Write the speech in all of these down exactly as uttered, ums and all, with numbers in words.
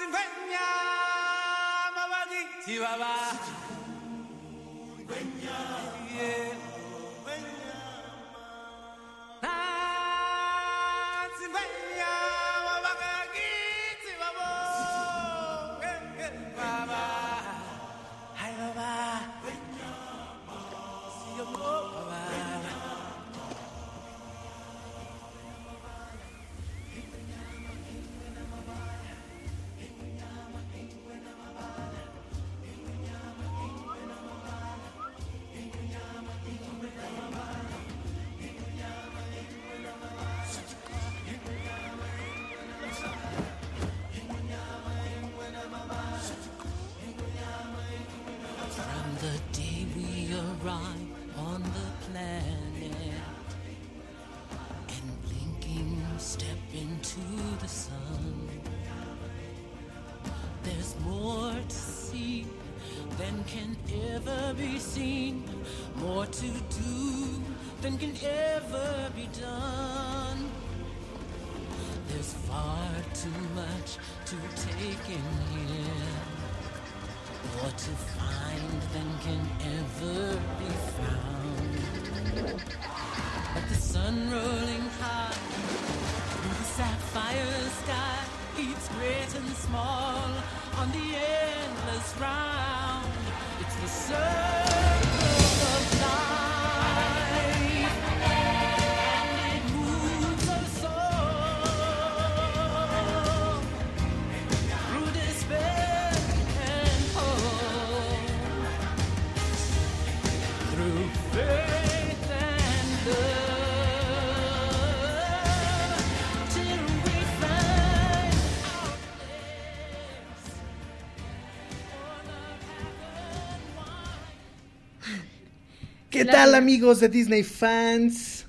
¿Qué tal, amigos de Disney Fans?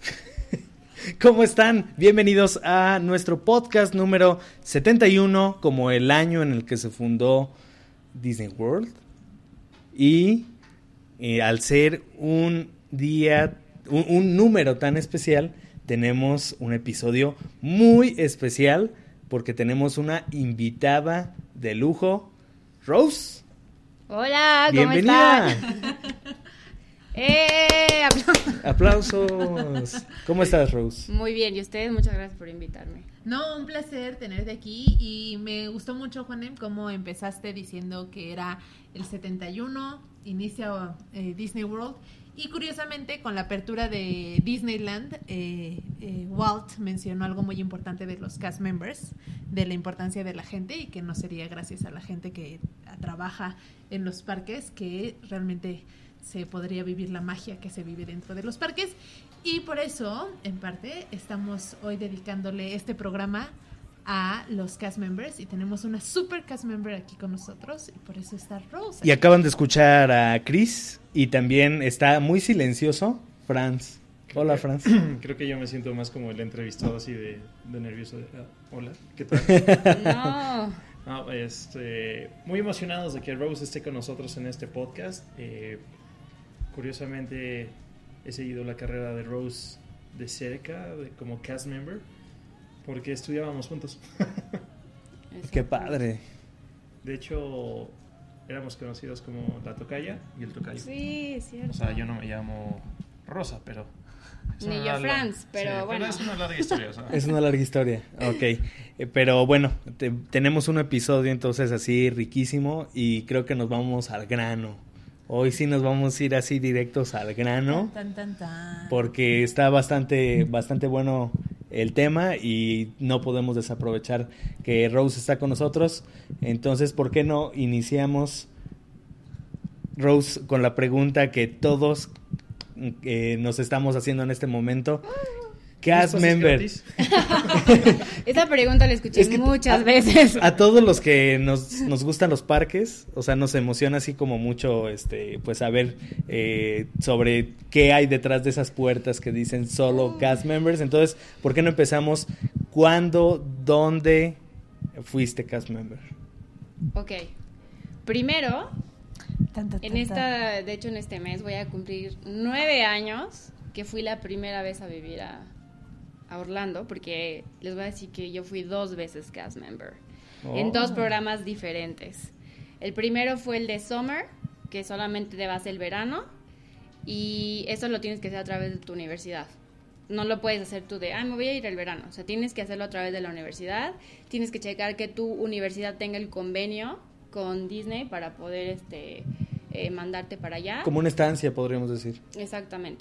¿Cómo están? Bienvenidos a nuestro podcast número setenta y uno, como el año en el que se fundó Disney World. Y eh, al ser un día, un, un número tan especial, tenemos un episodio muy especial porque tenemos una invitada de lujo, Rose. Hola, ¿cómo Bienvenida. están? ¡Eh! Aplausos. Aplausos. ¿Cómo estás, Rose? Muy bien, y ustedes, muchas gracias por invitarme. No, un placer tenerte aquí y me gustó mucho, Juanem, cómo empezaste diciendo que era el setenta y uno, inicia eh, Disney World, y curiosamente con la apertura de Disneyland, eh, eh, Walt mencionó algo muy importante de los cast members, de la importancia de la gente y que no sería gracias a la gente que trabaja en los parques que realmente se podría vivir la magia que se vive dentro de los parques. Y por eso, en parte, estamos hoy dedicándole este programa a los cast members y tenemos una super cast member aquí con nosotros y por eso está Rose. Y acaban de escuchar a Chris y también está muy silencioso Franz. Hola, que, Franz. Creo que yo me siento más como el entrevistado así de, de nervioso. De, ah, hola, ¿qué tal? No. No, este, muy emocionados de que Rose esté con nosotros en este podcast. Eh, curiosamente he seguido la carrera de Rose de cerca, de, como cast member, porque estudiábamos juntos. Qué padre. De hecho, éramos conocidos como la tocaya y el tocayo. Sí, es cierto. O sea, yo no me llamo Rosa, pero... Ni yo larga, Franz, pero sí, bueno. Pero es una larga historia, ¿sabes? Es una larga historia, ok. Eh, pero bueno, te, tenemos un episodio entonces así riquísimo y creo que nos vamos al grano. Hoy sí nos vamos a ir así directos al grano, Tan, tan, tan. porque está bastante, bastante bueno el tema y no podemos desaprovechar que Rose está con nosotros. Entonces, ¿por qué no iniciamos, Rose, con la pregunta que todos eh, nos estamos haciendo en este momento? Cast member. Esa pregunta la escuché Es que muchas a, veces. A todos los que nos, nos gustan los parques, o sea, nos emociona así como mucho, este, pues saber eh, sobre qué hay detrás de esas puertas que dicen solo cast members. Entonces, ¿por qué no empezamos? ¿Cuándo, dónde fuiste cast member? Ok. Primero, Tan, tan, en tan, esta, de hecho en este mes voy a cumplir nueve años que fui la primera vez a vivir a, a Orlando, porque les voy a decir que yo fui dos veces cast member. Oh. en dos programas diferentes. El primero fue el de Summer, que solamente te vas el verano, y eso lo tienes que hacer a través de tu universidad. No lo puedes hacer tú de, ah, me voy a ir el verano. O sea, tienes que hacerlo a través de la universidad. Tienes que checar que tu universidad tenga el convenio con Disney para poder este eh, mandarte para allá. Como una estancia, podríamos decir. Exactamente.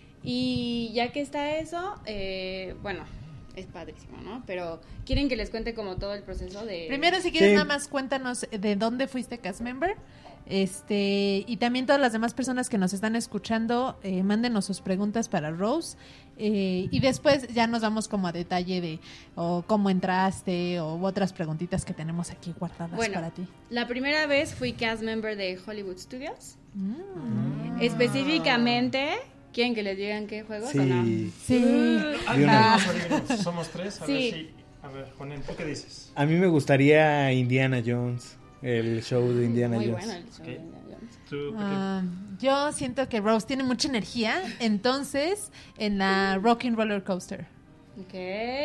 Y ya que está eso, eh, bueno, es padrísimo, ¿no? Pero quieren que les cuente como todo el proceso de... Primero, si quieres, Sí. nada más cuéntanos de dónde fuiste cast member. Este, y también todas las demás personas que nos están escuchando, eh, mándenos sus preguntas para Rose. Eh, y después ya nos vamos como a detalle de o cómo entraste o otras preguntitas que tenemos aquí guardadas Bueno, para ti. la primera vez fui cast member de Hollywood Studios. Mm. Específicamente, ¿quieren que les digan qué juegos Sí. o no? Sí. Ah, De una- tenemos adivinos. Somos tres. A Sí. ver si. A ver, Juanen, ¿tú qué dices? A mí me gustaría Indiana Jones, el show de Indiana Muy Jones. bueno el show Ok. de Indiana Jones. ¿Tú, qué- Ah, yo siento que Rose tiene mucha energía, entonces en la Rockin' Roller Coaster. Ok.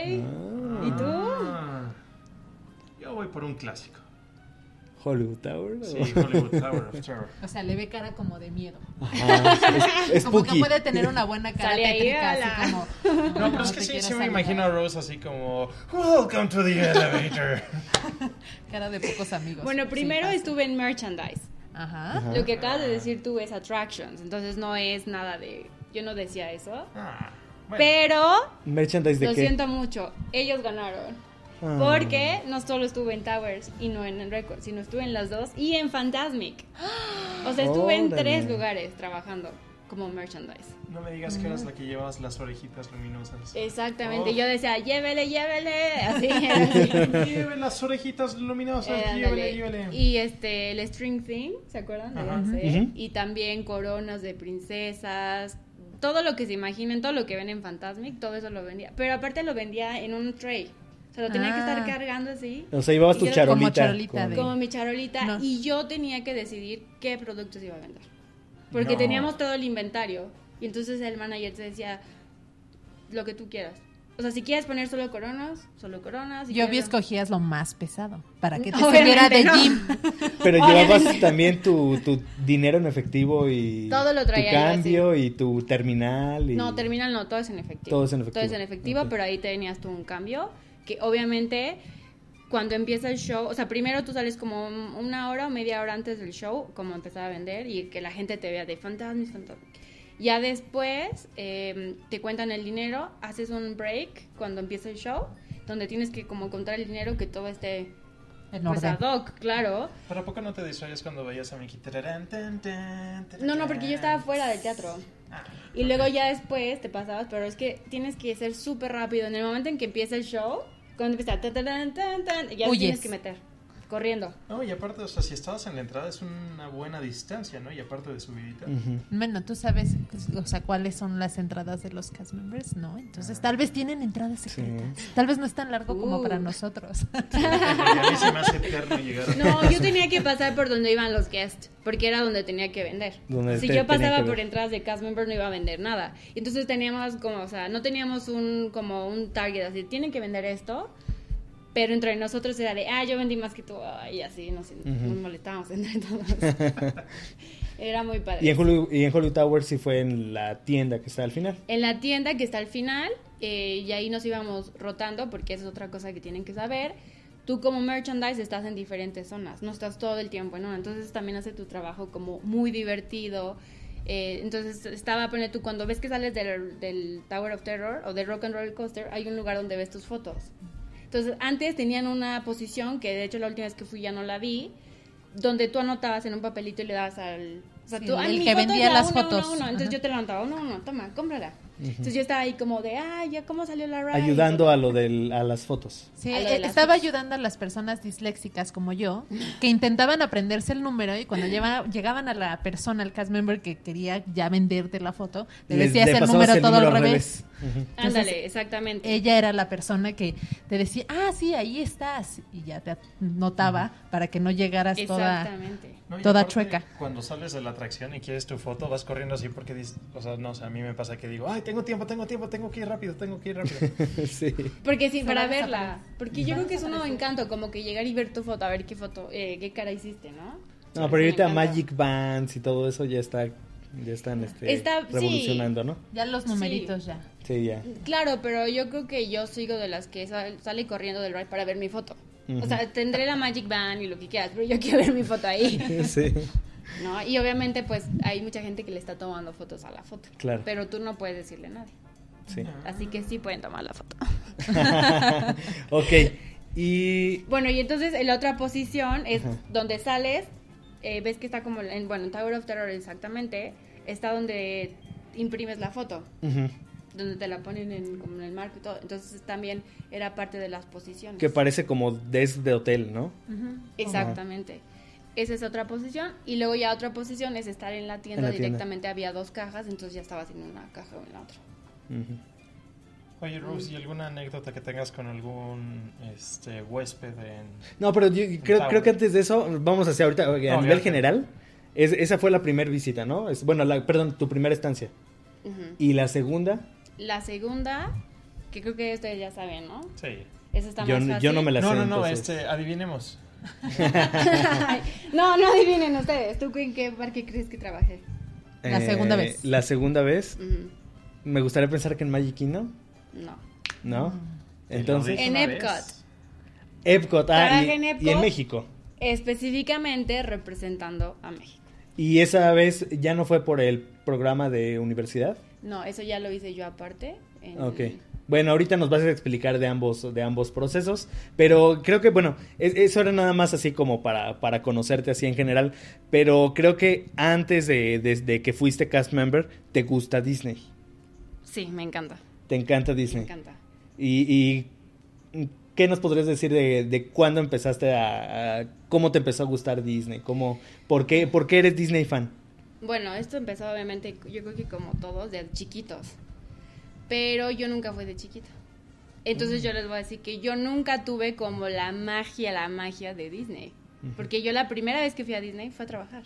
Ah. ¿Y tú? Ah, yo voy por un clásico. Hollywood Tower. ¿o? Sí, Hollywood Tower of Terror. O sea, le ve cara como de miedo. Ajá, es, es Como que spooky. puede tener una buena cara Sale ahí, tétrica, ala. así como... No, pero es que te sí, quiero sí me saludar. imagino a Rose así como Welcome to the elevator. Cara de pocos amigos. Bueno, Sí, primero pasa. estuve en merchandise. Ajá. Ajá. Lo que acabas de decir tú es attractions, entonces no es nada de... Yo no decía eso. Ah, bueno. Pero, ¿Merchandise de lo qué? siento mucho, ellos ganaron. Ah. Porque no solo estuve en Towers y no en el Record, sino estuve en las dos y en Fantasmic. O sea, estuve en Órale. tres lugares trabajando como merchandise. No me digas que eras la que llevas las orejitas luminosas. Exactamente, Oh. yo decía, llévele, llévele, así, era así. Lleve las orejitas luminosas, Eh, llévele, ándale. llévele. Y este, el string thing, ¿se acuerdan? de Ajá. ese? Ujú. Y también coronas de princesas, todo lo que se imaginen, todo lo que ven en Fantasmic, todo eso lo vendía. Pero aparte lo vendía en un tray. O sea, lo tenía que Ah. estar cargando así. O sea, llevabas Y tu era charolita. como charolita con- de- Como mi charolita. No. Y yo tenía que decidir qué productos iba a vender. Porque No. teníamos todo el inventario. Y entonces el manager te decía, lo que tú quieras. O sea, si quieres poner solo coronas, solo coronas. Si Yo vi quieres- escogías lo más pesado para que te Obviamente sirviera de no. gym. Pero Obviamente. llevabas también tu, tu dinero en efectivo y Todo lo traía tu yo cambio y tu terminal. Y... No, terminal no, todo es en efectivo. Todo es en efectivo. Todo es en efectivo, Ok. pero ahí tenías tú un cambio que obviamente cuando empieza el show, o sea, primero tú sales como un- una hora o media hora antes del show, como empezar a vender y que la gente te vea de Fantasmic, Fantasmic. Ya después eh, te cuentan el dinero, haces un break cuando empieza el show, donde tienes que como contar el dinero que todo esté En pues orden. ad hoc, claro. ¿Pero a poco no te distraías cuando veías a Mickey? Tararán, tan, tan, No, no, porque yo estaba fuera del teatro. Ah, Y luego ya después te pasabas, pero es que tienes que ser súper rápido. En el momento en que empieza el show, cuando empieza tan, tan, tan, tan, tan, ya te Huyes. tienes que meter, corriendo. No, y aparte, o sea, si estabas en la entrada es una buena distancia, ¿no? Y aparte de subidita. Ujú. Bueno, tú sabes, o sea, cuáles son las entradas de los cast members, ¿no? Entonces, tal vez tienen entradas secretas. Tal vez no es tan largo como Uh. para nosotros. Porque a mí se me hace eterno llegar a... No, yo tenía que pasar por donde iban los guests, porque era donde tenía que vender. Donde Si te yo tenía pasaba que por ver. entradas de cast member no iba a vender nada. Entonces teníamos como, o sea, no teníamos un como un target así, tienen que vender esto. Pero entre nosotros era de, ah, yo vendí más que tú, ay, y así nos, nos molestábamos entre todos. Era muy padre. Y en, Hollywood, y en Hollywood Tower sí fue en la tienda que está al final. En la tienda que está al final, eh, y ahí nos íbamos rotando, porque esa es otra cosa que tienen que saber. Tú como merchandise estás en diferentes zonas, no estás todo el tiempo en una, entonces también hace tu trabajo como muy divertido. Eh, entonces estaba, poner tú, cuando ves que sales del, del Tower of Terror o del Rock and Roller Coaster, hay un lugar donde ves tus fotos. Entonces antes tenían una posición, que de hecho la última vez que fui ya no la vi, donde tú anotabas en un papelito y le dabas al... O sea, Sí, tú, el "Ay, mi que foto es vendía la las uno, fotos". uno, uno". Entonces Ajá. yo te levantaba, no, no, toma, cómprala. Entonces yo estaba ahí como de, ah, ya cómo salió la ride. Ayudando a lo del, a las fotos. Sí, A lo de eh, las estaba fotos. ayudando a las personas disléxicas como yo, que intentaban aprenderse el número y cuando lleva- llegaban a la persona, al cast member que quería ya venderte la foto, le Les- decías le el pasabas número el todo número al revés. Ujú. Ándale, Entonces, exactamente. Ella era la persona que te decía, ah, sí, ahí estás, y ya te notaba para que no llegaras toda... Exactamente. No, y toda aparte, chueca. Cuando sales de la atracción y quieres tu foto, vas corriendo así porque dices, o sea, no, o sea, a mí me pasa que digo, ay, tengo tiempo, tengo tiempo, tengo que ir rápido, tengo que ir rápido. Sí. Porque sí, Se para va a verla. desaparecer. Porque Se yo va a creo que es un nuevo desaparecer. encanto, como que llegar y ver tu foto, a ver qué foto, eh, qué cara hiciste, ¿no? No, Eso pero me ahorita encanta. Magic Bands y todo eso ya está, ya están este, Está- sí. revolucionando, ¿no? Ya los numeritos ya. Sí, ya. Claro, pero yo creo que yo sigo de las que sal- sale corriendo del ride para ver mi foto. Ujú. O sea, tendré la Magic Band y lo que quieras, pero yo quiero ver mi foto ahí. Sí, ¿No? Y obviamente, pues, hay mucha gente que le está tomando fotos a la foto. claro. Pero tú no puedes decirle a nadie. Sí. Así que sí pueden tomar la foto. Ok, y... Bueno, y entonces en la otra posición es Ajá. donde sales, eh, ves que está como, en, bueno, en Tower of Terror exactamente, está donde imprimes la foto, Ujú. donde te la ponen en, como en el marco y todo. Entonces también era parte de las posiciones. Que parece como desk de hotel, ¿no? Exactamente. Esa es otra posición. Y luego ya otra posición es estar en la tienda. En la tienda. Directamente había dos cajas, entonces ya estabas en una caja o en la otra. Ujú. Oye, Rose, ¿y alguna anécdota que tengas con algún este, huésped en... No, pero yo creo, Tower. creo que antes de eso, vamos hacia ahorita, a Ok, nivel ok. general, es, esa fue la primera visita, ¿no? Es, bueno, la, perdón, tu primera estancia. Ujú. Y la segunda, La segunda, que creo que ustedes ya saben, ¿no? Sí. Esa está yo, más n- fácil. yo no me la No, sé. no, no, entonces. este, adivinemos. no, no adivinen ustedes. ¿Tú en qué parque crees que trabajé? La segunda vez. La segunda vez, Ujú. me gustaría pensar que en Magic Kingdom, No. ¿no? Mm. Entonces, En Una Epcot. vez. Epcot, ah, Trabajé y, en Epcot. y en México. Específicamente representando a México. ¿Y esa vez ya no fue por el programa de universidad? No, eso ya lo hice yo aparte. En... Ok. Bueno, ahorita nos vas a explicar de ambos, de ambos procesos, pero creo que, bueno, es- eso era nada más así como para, para conocerte así en general, pero creo que antes de, de- de que fuiste cast member, te gusta Disney, Sí, me encanta. te encanta Me Disney. encanta. Y, y ¿qué nos podrías decir de, de cuándo empezaste a, a- cómo te empezó a gustar Disney? ¿Cómo, por qué, por qué eres Disney fan? Bueno, esto empezó obviamente, yo creo que como todos, de chiquitos. Pero yo nunca fui de chiquita. Entonces yo les voy a decir que yo nunca tuve como la magia, la magia de Disney. Porque yo la primera vez que fui a Disney fue a trabajar.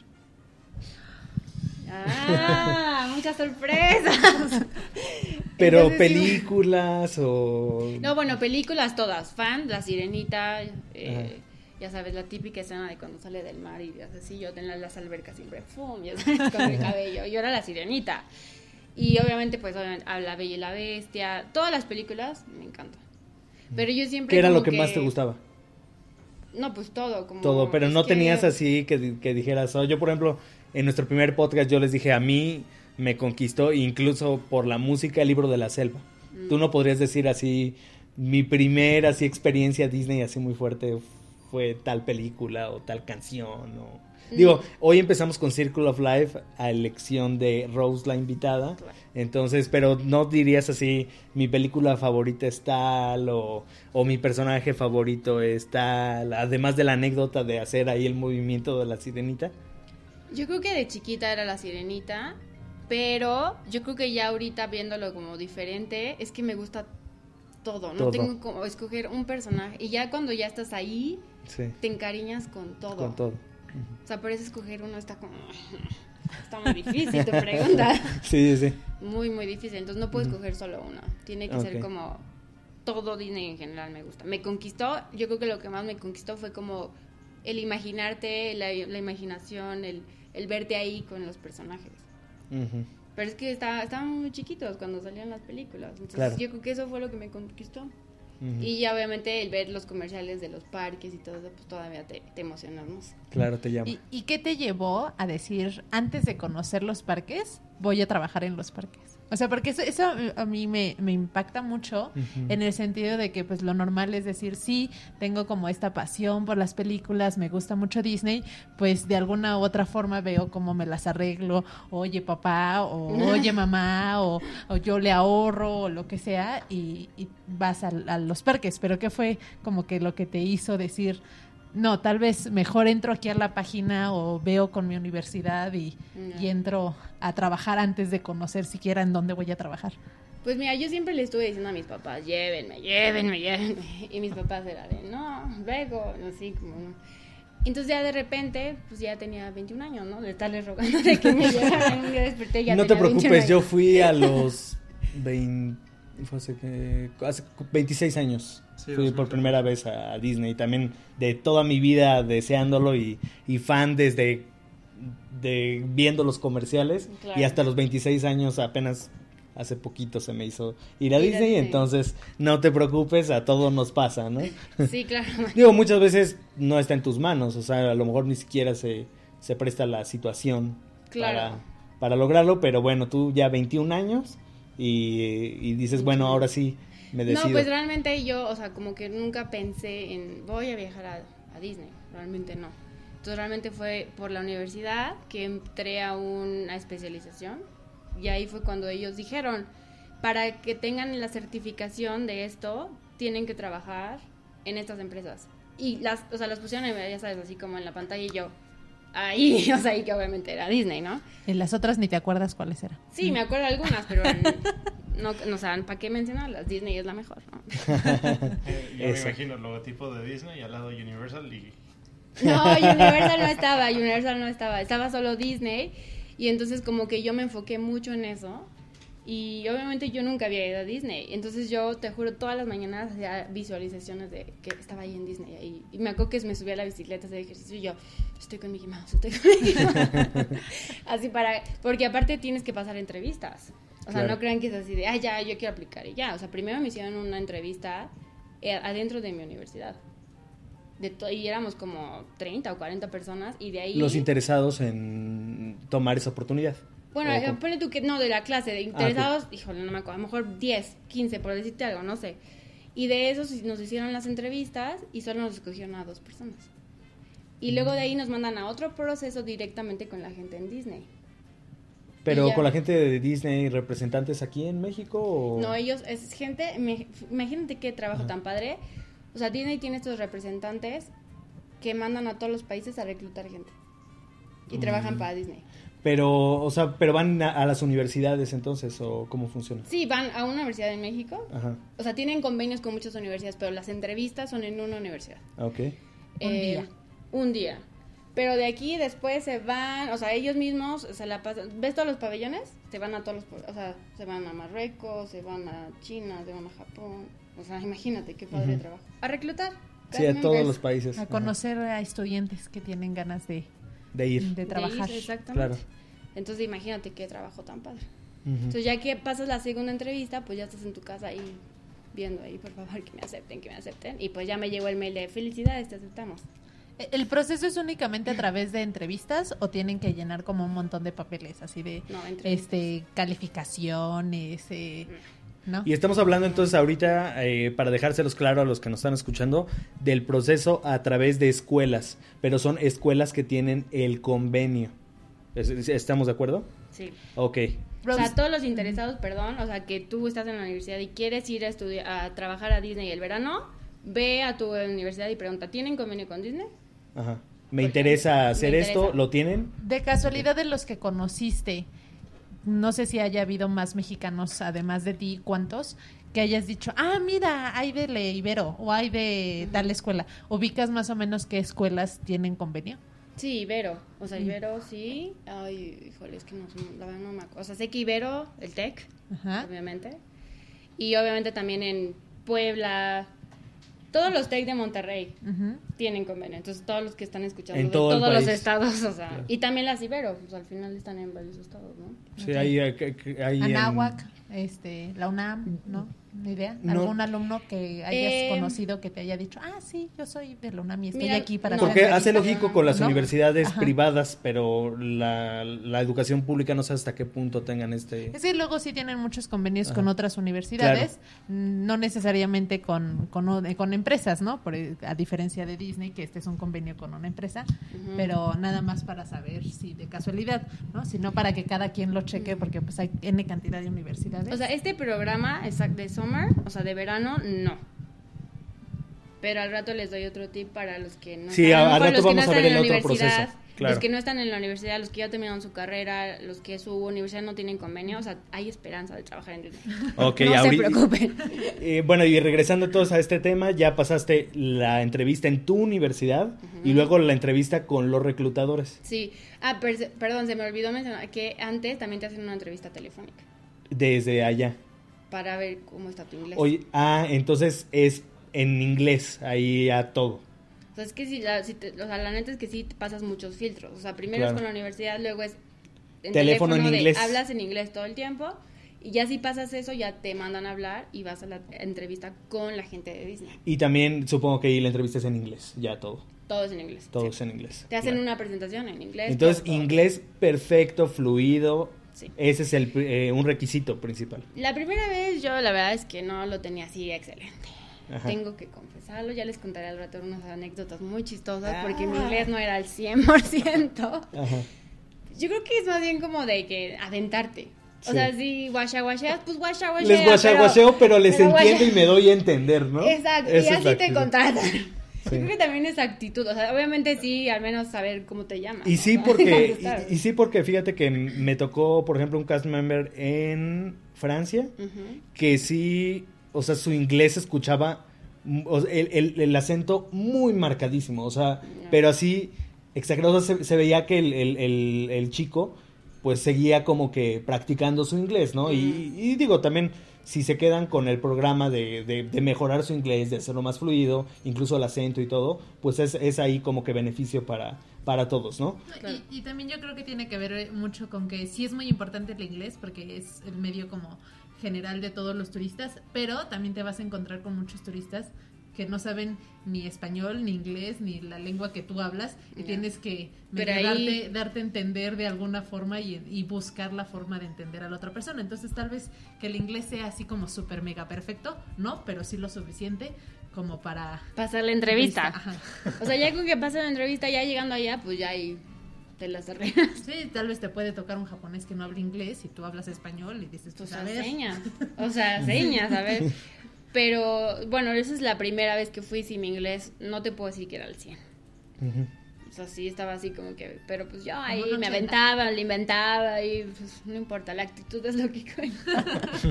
¡Ah! ¡Muchas sorpresas! Pero Entonces, sí, películas o... no, bueno, películas todas. Fan, La Sirenita, eh, Ajá. ya sabes, la típica escena de cuando sale del mar y así, yo en las albercas siempre, ¡fum! Ya sabes, con el cabello. Yo era La Sirenita. Y obviamente, pues, obviamente, a La Bella y la Bestia. Todas las películas me encantan. Pero yo siempre... ¿Qué era como lo que, más te gustaba? No, pues todo. Como, Todo, pero es no que- tenías así que, que dijeras, oh, yo por ejemplo, en nuestro primer podcast yo les dije, a mí me conquistó incluso por la música el libro de la selva. Mm. Tú no podrías decir así, mi primera así experiencia Disney así muy fuerte fue tal película o tal canción o... Mm. Digo, hoy empezamos con Circle of Life a elección de Rose la invitada. Claro. Entonces, pero no dirías así, mi película favorita es tal o, o mi personaje favorito es tal, además de la anécdota de hacer ahí el movimiento de la sirenita. Yo creo que de chiquita era La Sirenita, pero yo creo que ya ahorita viéndolo como diferente, es que me gusta todo, no Todo. tengo como escoger un personaje. Y ya cuando ya estás ahí, Sí, te encariñas con todo. con todo. O sea, por eso escoger uno está como... Está muy difícil tu pregunta. Sí, sí, sí. Muy, muy difícil. Entonces no puedo Ujú. escoger solo uno. Tiene que Ok. ser como... Todo Disney en general me gusta. Me conquistó, yo creo que lo que más me conquistó fue como el imaginarte, la, la imaginación, el, el verte ahí con los personajes. Ujú. Pero es que está, estaban muy chiquitos cuando salían las películas. Entonces Claro. yo creo que eso fue lo que me conquistó. Ujú. Y ya obviamente el ver los comerciales de los parques y todo eso, pues todavía te, te emocionas más. Claro, te llama. ¿Y, ¿Y qué te llevó a decir, antes de conocer los parques, voy a trabajar en los parques? O sea, porque eso, eso a mí me, me impacta mucho Ujú. en el sentido de que pues lo normal es decir, sí, tengo como esta pasión por las películas, me gusta mucho Disney, pues de alguna u otra forma veo cómo me las arreglo, oye papá, o oye mamá, o, o yo le ahorro, o lo que sea, y, y vas a, a los parques. Pero ¿qué fue como que lo que te hizo decir... No, tal vez mejor entro aquí a la página o veo con mi universidad y, No. y entro a trabajar antes de conocer siquiera en dónde voy a trabajar? Pues mira, yo siempre le estuve diciendo a mis papás, llévenme, llévenme, llévenme. Y mis papás eran de, no, luego, así como no. Entonces ya de repente, pues ya tenía veintiún años, ¿no? De estarles rogando de que me llevaran. Un día desperté y ya No te tenía preocupes, veintiún yo años. fui a los veinte, fue hace, que, hace veintiséis años. Sí, Fui dos por mil primera vez a Disney, también de toda mi vida deseándolo y, y fan desde de viendo los comerciales, Claro. y hasta los veintiséis años apenas hace poquito se me hizo ir a Ir a Disney, Disney. entonces no te preocupes, a todos nos pasa, ¿no? Sí, claro. Digo, muchas veces no está en tus manos, o sea, a lo mejor ni siquiera se, se presta la situación Claro. para, para lograrlo, pero bueno, tú ya veintiún años y, y dices, bueno, ahora sí me decido. No, pues realmente yo, o sea, como que nunca pensé en voy a viajar a, a Disney, realmente no. Entonces realmente fue por la universidad que entré a una especialización y ahí fue cuando ellos dijeron, para que tengan la certificación de esto, tienen que trabajar en estas empresas. Y las, o sea, los pusieron, ya sabes, así como en la pantalla y yo, ahí, o sea, ahí que obviamente era Disney, ¿no? En las otras ni te acuerdas cuáles eran. Sí, me acuerdo de algunas, pero en- no, no saben, ¿para qué mencionarlas? Disney es la mejor, ¿no? Eh, yo Eso. me imagino el logotipo de Disney y al lado Universal y... No, Universal no estaba, Universal no estaba, estaba solo Disney y entonces como que yo me enfoqué mucho en eso y obviamente yo nunca había ido a Disney, entonces yo te juro todas las mañanas hacía visualizaciones de que estaba ahí en Disney ahí. Y me acuerdo que me subía a la bicicleta a hacer ejercicio y yo estoy con Mickey Mouse, estoy con Mickey Mouse. Así para, porque aparte tienes que pasar entrevistas, o sea, Claro. no crean que es así de, ah, ya, yo quiero aplicar y ya, o sea, primero me hicieron una entrevista eh, adentro de mi universidad. De to- y éramos como treinta o cuarenta personas y de ahí... Los interesados en tomar esa oportunidad. Bueno, O eh, con- pone tú que no, de la clase, de interesados, híjole, no me acuerdo, a lo mejor diez, quince, por decirte algo, no sé. Y de esos nos hicieron las entrevistas y solo nos escogieron a dos personas. Y luego de ahí nos mandan a otro proceso directamente con la gente en Disney. Pero y ya. con la gente de Disney, representantes aquí en México o... No, ellos, es gente, me- imagínate qué trabajo Ajá. tan padre. O sea, Disney tiene estos representantes que mandan a todos los países a reclutar gente. Y Mm. trabajan para Disney. Pero, o sea, pero van a, a las universidades entonces, ¿o cómo funciona? Sí, van a una universidad en México. Ajá, O sea, tienen convenios con muchas universidades, pero las entrevistas son en una universidad. ok. Un día. Un día. Pero de aquí después se van, o sea, ellos mismos se la pasan. ¿Ves todos los pabellones? Se van a todos los, pa- o sea, se van a Marruecos, se van a China, se van a Japón. O sea, imagínate qué padre Ujú. trabajo. A reclutar. Sí, a cast todos members. los países. A Ajá. conocer a estudiantes que tienen ganas de, De ir. de De trabajar. ir, exactamente. Claro. Entonces imagínate qué trabajo tan padre. Ujú. Entonces ya que pasas la segunda entrevista, pues ya estás en tu casa ahí viendo ahí, por favor, que me acepten, que me acepten. Y pues ya me llegó el mail de felicidades, te aceptamos. ¿El proceso es únicamente a través de entrevistas o tienen que llenar como un montón de papeles así de No, entrevistas. este calificaciones, eh, ¿no? Y estamos hablando entonces ahorita, eh, para dejárselos claro a los que nos están escuchando, del proceso a través de escuelas, pero son escuelas que tienen el convenio. ¿Es- es- ¿Estamos de acuerdo? Sí. Ok. O sea, todos los interesados, perdón, o sea, que tú estás en la universidad y quieres ir a estudiar, a trabajar a Disney el verano, ve a tu universidad y pregunta, ¿tienen convenio con Disney? Ajá. Me Porque interesa me hacer interesa. esto, ¿lo tienen? De casualidad de los que conociste, no sé si haya habido más mexicanos además de ti, ¿cuántos? Que hayas dicho, ah, mira, hay de Le Ibero o hay de tal escuela. ¿Ubicas más o menos qué escuelas tienen convenio? Sí, Ibero, o sea, Mm. Ibero sí, ay, híjole, es que no, la verdad no me acuerdo, o sea, sé que Ibero, el TEC, Ajá. obviamente, y obviamente también en Puebla, todos los TEC de Monterrey Ujú. tienen convenio, entonces todos los que están escuchando En de todo el todos los país. estados, o sea, Claro. y también las Ibero, pues al final están en varios estados, ¿no? Sí, Ok. hay, hay, hay en- Anáhuac, este, la UNAM, ¿no? ¿Ni idea? No. ¿Algún alumno que hayas Eh, conocido que te haya dicho, ah, sí, yo soy de la UNAM y estoy Mira, aquí para no. hacer Porque hace entrevistas"? lógico con las ¿No? universidades Ajá. privadas, pero la, la educación pública no sé hasta qué punto tengan este... Es que luego sí tienen muchos convenios Ajá. con otras universidades, mm, no necesariamente con, con, o- con empresas, ¿no? Por, a diferencia de Disney, que este es un convenio con una empresa, Ujú. pero nada más para saber si de casualidad, ¿no? Sino para que cada quien lo cheque, porque pues hay N cantidad de universidades. O sea, este programa exact- de summer, o sea, de verano, no. Pero al rato les doy otro tip para los que no Sí, están- a- a lo al mejor rato los que vamos no a ver están en el la otro universidad proceso. Claro. Los que no están en la universidad, los que ya terminaron su carrera, los que su universidad no tienen convenio, o sea, hay esperanza de trabajar en Disney. Okay, no ahorita, se preocupen. Eh, bueno, y regresando todos a este tema, ya pasaste la entrevista en tu universidad uh-huh. y luego la entrevista con los reclutadores. Sí. Ah, per- perdón, se me olvidó mencionar que antes también te hacen una entrevista telefónica. Desde allá. Para ver cómo está tu inglés. Oye, ah, entonces es en inglés, ahí a todo. O sea, es que si, la, si te, o sea, la neta es que sí te pasas muchos filtros. O sea, primero Claro. es con la universidad, luego es en teléfono, teléfono en de, inglés. Hablas en inglés todo el tiempo y ya si pasas eso ya te mandan a hablar y vas a la entrevista con la gente de Disney. Y también supongo que ahí la entrevista es en inglés, ya todo. Todo es en inglés. Todo sí. es en inglés. Te hacen claro. una presentación en inglés. Entonces, todo, todo. inglés perfecto, fluido. Sí. Ese es el eh, un requisito principal. La primera vez yo la verdad es que no lo tenía así excelente. Ajá. Tengo que confesarlo, ya les contaré al rato unas anécdotas muy chistosas ah. porque mi inglés no era al cien por ciento. Ajá. Yo creo que es más bien como de que aventarte. O sí. sea, si guasha guasheas, pues guasha guashea. Les guasha guasheo, pero les pero entiendo guasha... y me doy a entender, ¿no? Exacto, Esa y es así te contratan. Sí. Yo creo que también es actitud, o sea, obviamente sí, al menos saber cómo te llamas. Y sí, ¿no? porque y, y sí porque fíjate que me tocó, por ejemplo, un cast member en Francia, uh-huh. que sí, o sea, su inglés se escuchaba el, el, el acento muy marcadísimo, o sea, no. pero así exagerado, se, se veía que el, el, el, el chico pues seguía como que practicando su inglés, ¿no? Uh-huh. Y, y digo, también si se quedan con el programa de, de, de mejorar su inglés, de hacerlo más fluido, incluso el acento y todo, pues es, es ahí como que beneficio para, para todos, ¿no? Claro. Y, y también yo creo que tiene que ver mucho con que sí es muy importante el inglés, porque es el medio como general de todos los turistas, pero también te vas a encontrar con muchos turistas que no saben ni español, ni inglés, ni la lengua que tú hablas, y yeah. tienes que ahí... darte, darte a entender de alguna forma y, y buscar la forma de entender a la otra persona. Entonces tal vez que el inglés sea así como súper mega perfecto, no, pero sí lo suficiente como para... pasar la entrevista. Ajá. O sea, ya con que pase la entrevista, ya llegando allá, pues ya ahí te las arreglas. Sí, tal vez te puede tocar un japonés que no habla inglés y tú hablas español y dices, tú pues sabes. señas, o sea, señas, a ver... Pero, bueno, esa es la primera vez que fui sin mi inglés. No te puedo decir que era al cien. Uh-huh. O sea, sí estaba así como que... Pero pues yo ahí me aventaba, le inventaba y pues no importa, la actitud es lo que cuenta.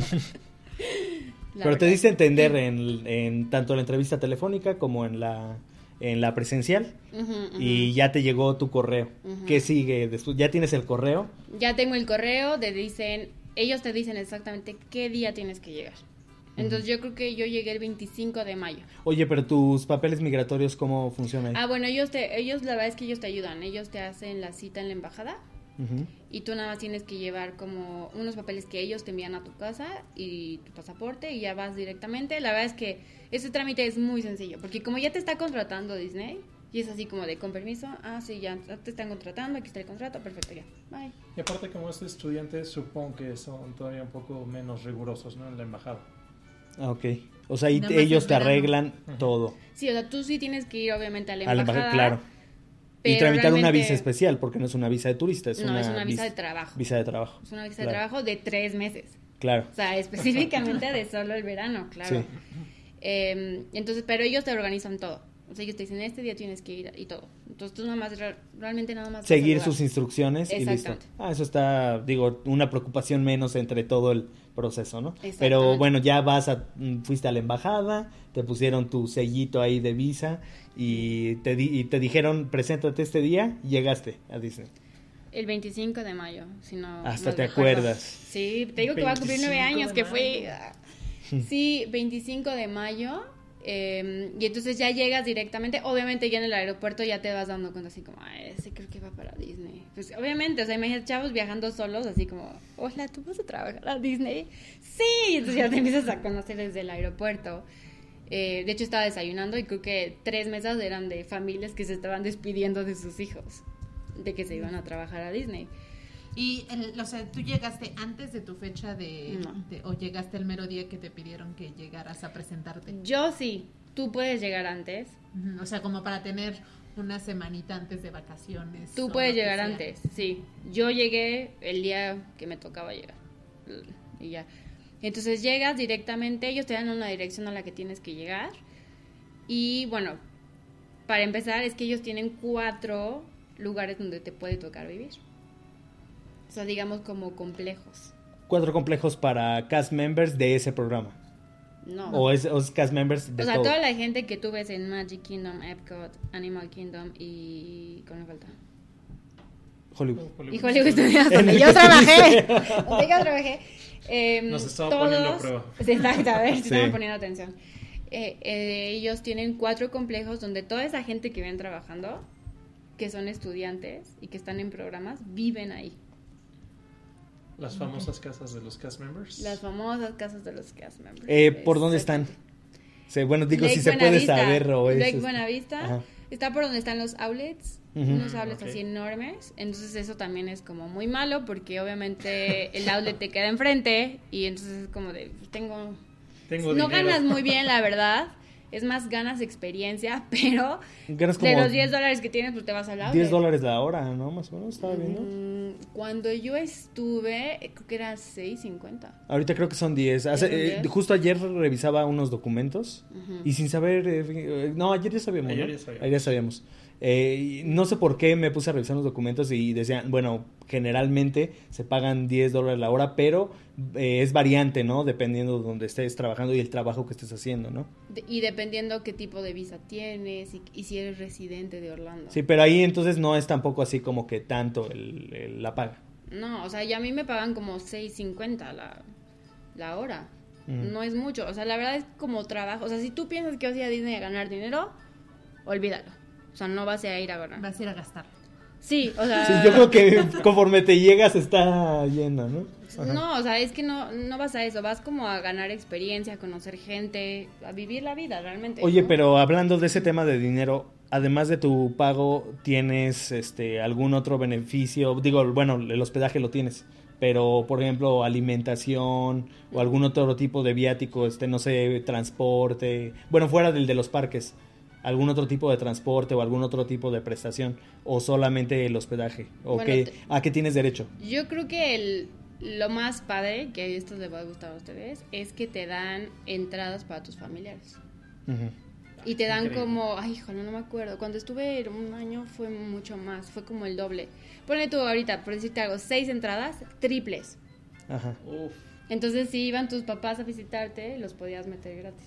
Pero te diste a entender en, en tanto la entrevista telefónica como en la en la presencial. Uh-huh, uh-huh. Y ya te llegó tu correo. Uh-huh. ¿Qué sigue después? ¿Ya tienes el correo? Ya tengo el correo, te dicen... Ellos te dicen exactamente qué día tienes que llegar. Entonces yo creo que yo llegué el veinticinco de mayo. Oye, pero tus papeles migratorios, ¿cómo funcionan? Ah, bueno, ellos, te, ellos la verdad es que ellos te ayudan. Ellos te hacen la cita en la embajada uh-huh. y tú nada más tienes que llevar como unos papeles que ellos te envían a tu casa y tu pasaporte y ya vas directamente. La verdad es que ese trámite es muy sencillo porque como ya te está contratando Disney y es así como de con permiso, ah, sí, ya te están contratando, aquí está el contrato, perfecto, ya, bye. Y aparte como este estudiante supongo que son todavía un poco menos rigurosos, ¿no? En la embajada. Ah, ok. O sea, y ellos te arreglan uh-huh. todo. Sí, o sea, tú sí tienes que ir obviamente a la embajada. A la embajada, claro. Y tramitar realmente... una visa especial, porque no es una visa de turista, es no, una es una visa vis... de trabajo. Visa de trabajo. Es una visa claro. de trabajo de tres meses. Claro. O sea, específicamente de solo el verano, claro. Sí. Eh, entonces, pero ellos te organizan todo. O sea, ellos te dicen, este día tienes que ir y todo. Entonces tú nada más, realmente nada más... seguir sus instrucciones y listo. Ah, eso está, digo, una preocupación menos entre todo el proceso, ¿no? Pero bueno, ya vas a, fuiste a la embajada, te pusieron tu sellito ahí de visa y te, di, y te dijeron, preséntate este día y llegaste a Disney. El veinticinco de mayo, si no... Hasta te acuerdas. Sí, te digo que va a cumplir nueve años, que fue... Sí, veinticinco de mayo... Eh, y entonces ya llegas directamente, obviamente ya en el aeropuerto ya te vas dando cuenta así como, ay, ese creo que va para Disney. Pues obviamente, o sea, imagínate chavos viajando solos, así como, hola, ¿tú vas a trabajar a Disney? Sí, entonces ya te empiezas a conocer desde el aeropuerto. Eh, de hecho estaba desayunando y creo que tres mesas eran de familias que se estaban despidiendo de sus hijos, de que se iban a trabajar a Disney. Y, el, o sea, ¿tú llegaste antes de tu fecha de, no. de... o llegaste el mero día que te pidieron que llegaras a presentarte? Yo sí, tú puedes llegar antes. Uh-huh. O sea, como para tener una semanita antes de vacaciones. Tú puedes llegar antes, sí. Yo llegué el día que me tocaba llegar. Y ya. Entonces llegas directamente, ellos te dan una dirección a la que tienes que llegar. Y bueno, para empezar es que ellos tienen cuatro lugares donde te puede tocar vivir. O sea, digamos como complejos. Cuatro complejos para cast members de ese programa. No. O es, o es cast members de O sea, todo. toda la gente que tú ves en Magic Kingdom, Epcot, Animal Kingdom y... ¿Cómo me falta? Hollywood. Y Hollywood Studios, En donde el yo que trabajé. estuviste. Donde yo trabajé. Eh, Nos estaba todos- poniendo a prueba. Sí, exacto, a ver si Sí. estaban poniendo atención. Eh, eh, ellos tienen cuatro complejos donde toda esa gente que ven trabajando, que son estudiantes y que están en programas, viven ahí. Las famosas casas de los cast members. Las famosas casas de los cast members. Eh, ¿Por dónde están? Sí, bueno, digo, Lake si se puede Buenavista. saber o es... Lake es- Buenavista. Ajá. Está por donde están los outlets, Ujú. unos outlets Ok. así enormes. Entonces eso también es como muy malo porque obviamente el outlet te queda enfrente y entonces es como de, pues, tengo... Tengo no dinero. ganas muy bien, la verdad. Es más, ganas experiencia, pero Ganas de como los diez dólares que tienes, pues te vas al outlet. diez dólares la hora, ¿no? Más o menos, estaba viendo. Mm, Cuando yo estuve, eh, creo que era seis cincuenta. Ahorita creo que son diez. Hace- son eh, diez. justo ayer revisaba unos documentos Ujú. y sin saber... eh, eh, no, ayer ya sabíamos, Ayer ¿no? ya sabíamos. Ayer ya sabíamos. Eh, y no sé por qué me puse a revisar los documentos y decían, bueno, generalmente se pagan diez dólares la hora, pero eh, es variante, ¿no? Dependiendo de donde estés trabajando y el trabajo que estés haciendo, ¿no? De- y dependiendo qué tipo de visa tienes y, y si eres residente de Orlando. Sí, pero ahí entonces no es tampoco así como que tanto el, el- la paga. No, o sea, ya a mí me pagan como seis cincuenta la, la hora. Mm. No es mucho. O sea, la verdad es como trabajo. O sea, si tú piensas que vas a ir a Disney a ganar dinero, olvídalo. O sea, no vas a ir a ganar. Vas a ir a gastar. Sí, o sea... Sí, yo creo que conforme te llegas está yendo, ¿no? Ajá. No, o sea, es que no, no vas a eso. Vas como a ganar experiencia, a conocer gente, a vivir la vida realmente. Oye, ¿no? pero hablando de ese tema de dinero, además de tu pago, ¿tienes este algún otro beneficio? Digo, bueno, el hospedaje lo tienes, pero por ejemplo, alimentación o algún otro tipo de viático, este no sé, transporte, bueno, fuera del de los parques, algún otro tipo de transporte o algún otro tipo de prestación o solamente el hospedaje, o Bueno, qué, te- ¿a qué tienes derecho? Yo creo que el, lo más padre, que esto les va a gustar a ustedes, es que te dan entradas para tus familiares. Ujú. Y te dan Increíble. como, ay, híjole, no me acuerdo. Cuando estuve un año fue mucho más, fue como el doble. Ponle tú ahorita, por decirte algo, seis entradas triples. Ajá. Uf. Entonces, si iban tus papás a visitarte, los podías meter gratis.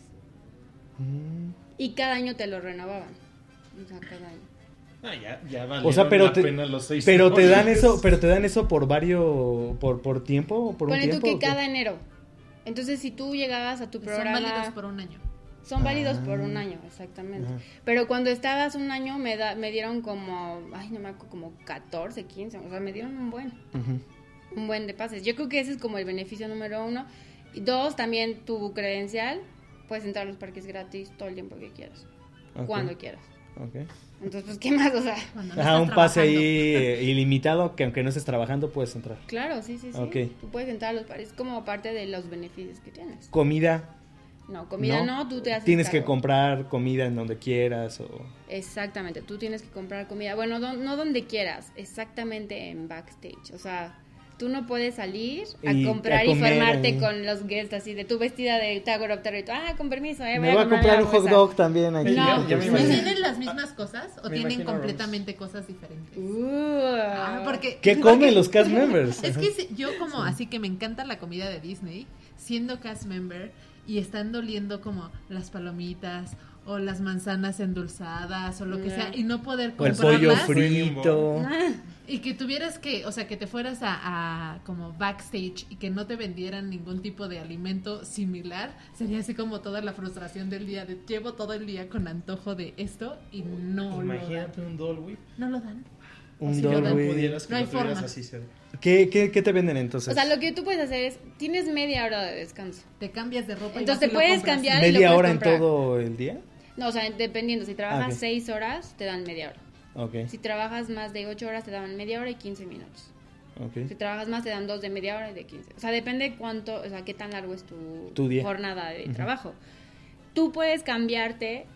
Mm. Y cada año te lo renovaban. O sea, cada año. Ah, ya, ya O sea, valieron pero la te, pena los seis pero te dan dólares. eso, pero te dan eso por varios, por, por tiempo, por un Ponle tú tiempo. que ¿o qué? cada enero. Entonces, si tú llegabas a tu Son programa... válidos por un año. Son válidos Ah. por un año, exactamente. Ajá. Pero cuando estabas un año me da, me dieron como, ay, no me acuerdo, como catorce, quince, o sea, me dieron un buen, Ujú. un buen de pases. Yo creo que ese es como el beneficio número uno. Y dos, también tu credencial, puedes entrar a los parques gratis todo el tiempo que quieras, Ok. cuando quieras. Ok. Entonces, pues, ¿qué más? O sea, Cuando no Ajá, estás un pase trabajando. ahí eh, ilimitado que aunque no estés trabajando puedes entrar. claro, sí, sí, sí. Ok. Tú puedes entrar a los parques, es como parte de los beneficios que tienes. Comida. No, comida no, tú te haces Tienes que cargo. comprar comida en donde quieras o... Exactamente, tú tienes que comprar comida. Bueno, no, no donde quieras, exactamente en backstage. O sea, tú no puedes salir a Y comprar a y comer formarte ahí. con los guests así de tu vestida de Tower of Terror y tú, ah, con permiso, eh, voy Me voy a comprarme comprar un la hot bolsa". dog también aquí. No. porque Ya me ¿No imagino. tienen las mismas cosas o Me tienen imagino, completamente cosas diferentes? Uh, Ah, porque ¿Qué porque- comen los cast members? Es Ajá. que si- yo como así que me encanta la comida de Disney, siendo cast member y estando oliendo como las palomitas o las manzanas endulzadas o lo que Ya. sea y no poder O el pollo comprarlas frito. Ah, y que tuvieras que, o sea, que te fueras a, a como backstage y que no te vendieran ningún tipo de alimento similar, sería así como toda la frustración del día de llevo todo el día con antojo de esto y no lo dan. Imagínate un Dole Whip. No lo dan. Un Si Dole no Whip. pudieras, que No hay lo tuvieras forma. así cerca. ¿Qué, qué, ¿Qué te venden entonces? o sea, lo que tú puedes hacer es, tienes media hora de descanso. Te cambias de ropa y Entonces vas y te lo puedes compras. cambiar. y lo ¿Media puedes hora en comprar. todo el día? No, o sea, dependiendo, si trabajas Ah, ok. seis horas, te dan media hora. Ok, Si trabajas más de ocho horas, te dan media hora y quince minutos. ok. Si trabajas más, te dan dos de media hora y de quince. O sea, depende cuánto, o sea, qué tan largo es tu, Tu día. jornada de Ujú. trabajo. Tú puedes cambiarte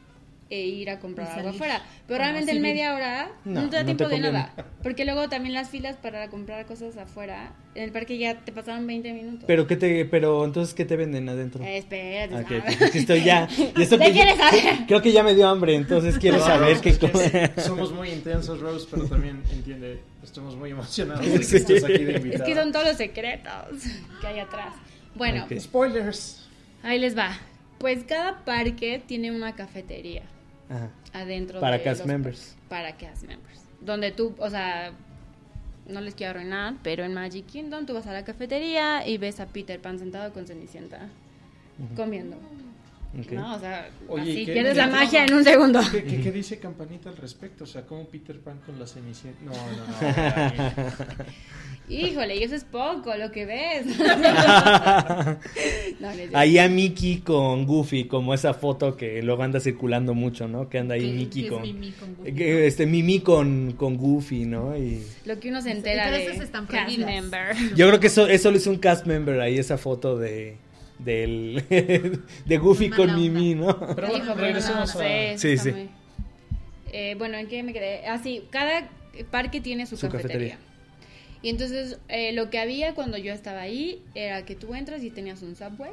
e ir a comprar Y algo salir. afuera. Pero Como realmente en civil. media hora no, No, te da no tiempo te de conviene. nada. Porque luego también las filas para comprar cosas afuera, en el parque ya te pasaron veinte minutos. Pero qué te, pero entonces ¿qué te venden adentro? Eh, espérate. Ok, ¿sabes? pues, es que estoy ya, y esto ¿Qué que- quieres saber? creo que ya me dio hambre, entonces quiero No, saber no, qué es que comer. somos muy intensos, Rose, pero también entiende, estamos muy emocionados de que Sí. estés aquí de Es invitada. que son todos los secretos que hay atrás. Bueno, Ok. Spoilers. ahí les va. Pues cada parque tiene una cafetería Ajá. adentro Para de cast los members. parques. Para cast members. Donde tú, o sea, no les quiero arruinar, pero en Magic Kingdom tú vas a la cafetería y ves a Peter Pan sentado con Cenicienta comiendo. Ok. ¿No? O sea, Oye, así ¿qué- pierdes qué- la magia en un segundo. ¿Qué, qué, qué dice Campanita al respecto? O sea, ¿cómo Peter Pan con la Cenicienta? No, no, no. Dani. Híjole, y eso es poco lo que ves. No, no es cierto. Ahí a Mickey con Goofy, como esa foto que luego anda circulando mucho, ¿no? Que anda ahí Que- Mickey que es con... Mimi con Goofy. que, este, Mimi con, con Goofy, ¿no? Y Lo que uno se entera Pero de esas están cast prohibidas. member. yo creo que eso, eso lo hizo un cast member ahí, esa foto de... Del, de Goofy Mala con onda. Mimi, ¿no? Pero Hijo, bueno, pero regresemos no a... sé, Sí, está sí. muy- Eh, bueno, ¿en qué me quedé? Así, cada parque tiene su, Su cafetería. cafetería. Y entonces, eh, lo que había cuando yo estaba ahí era que tú entras y tenías un Subway.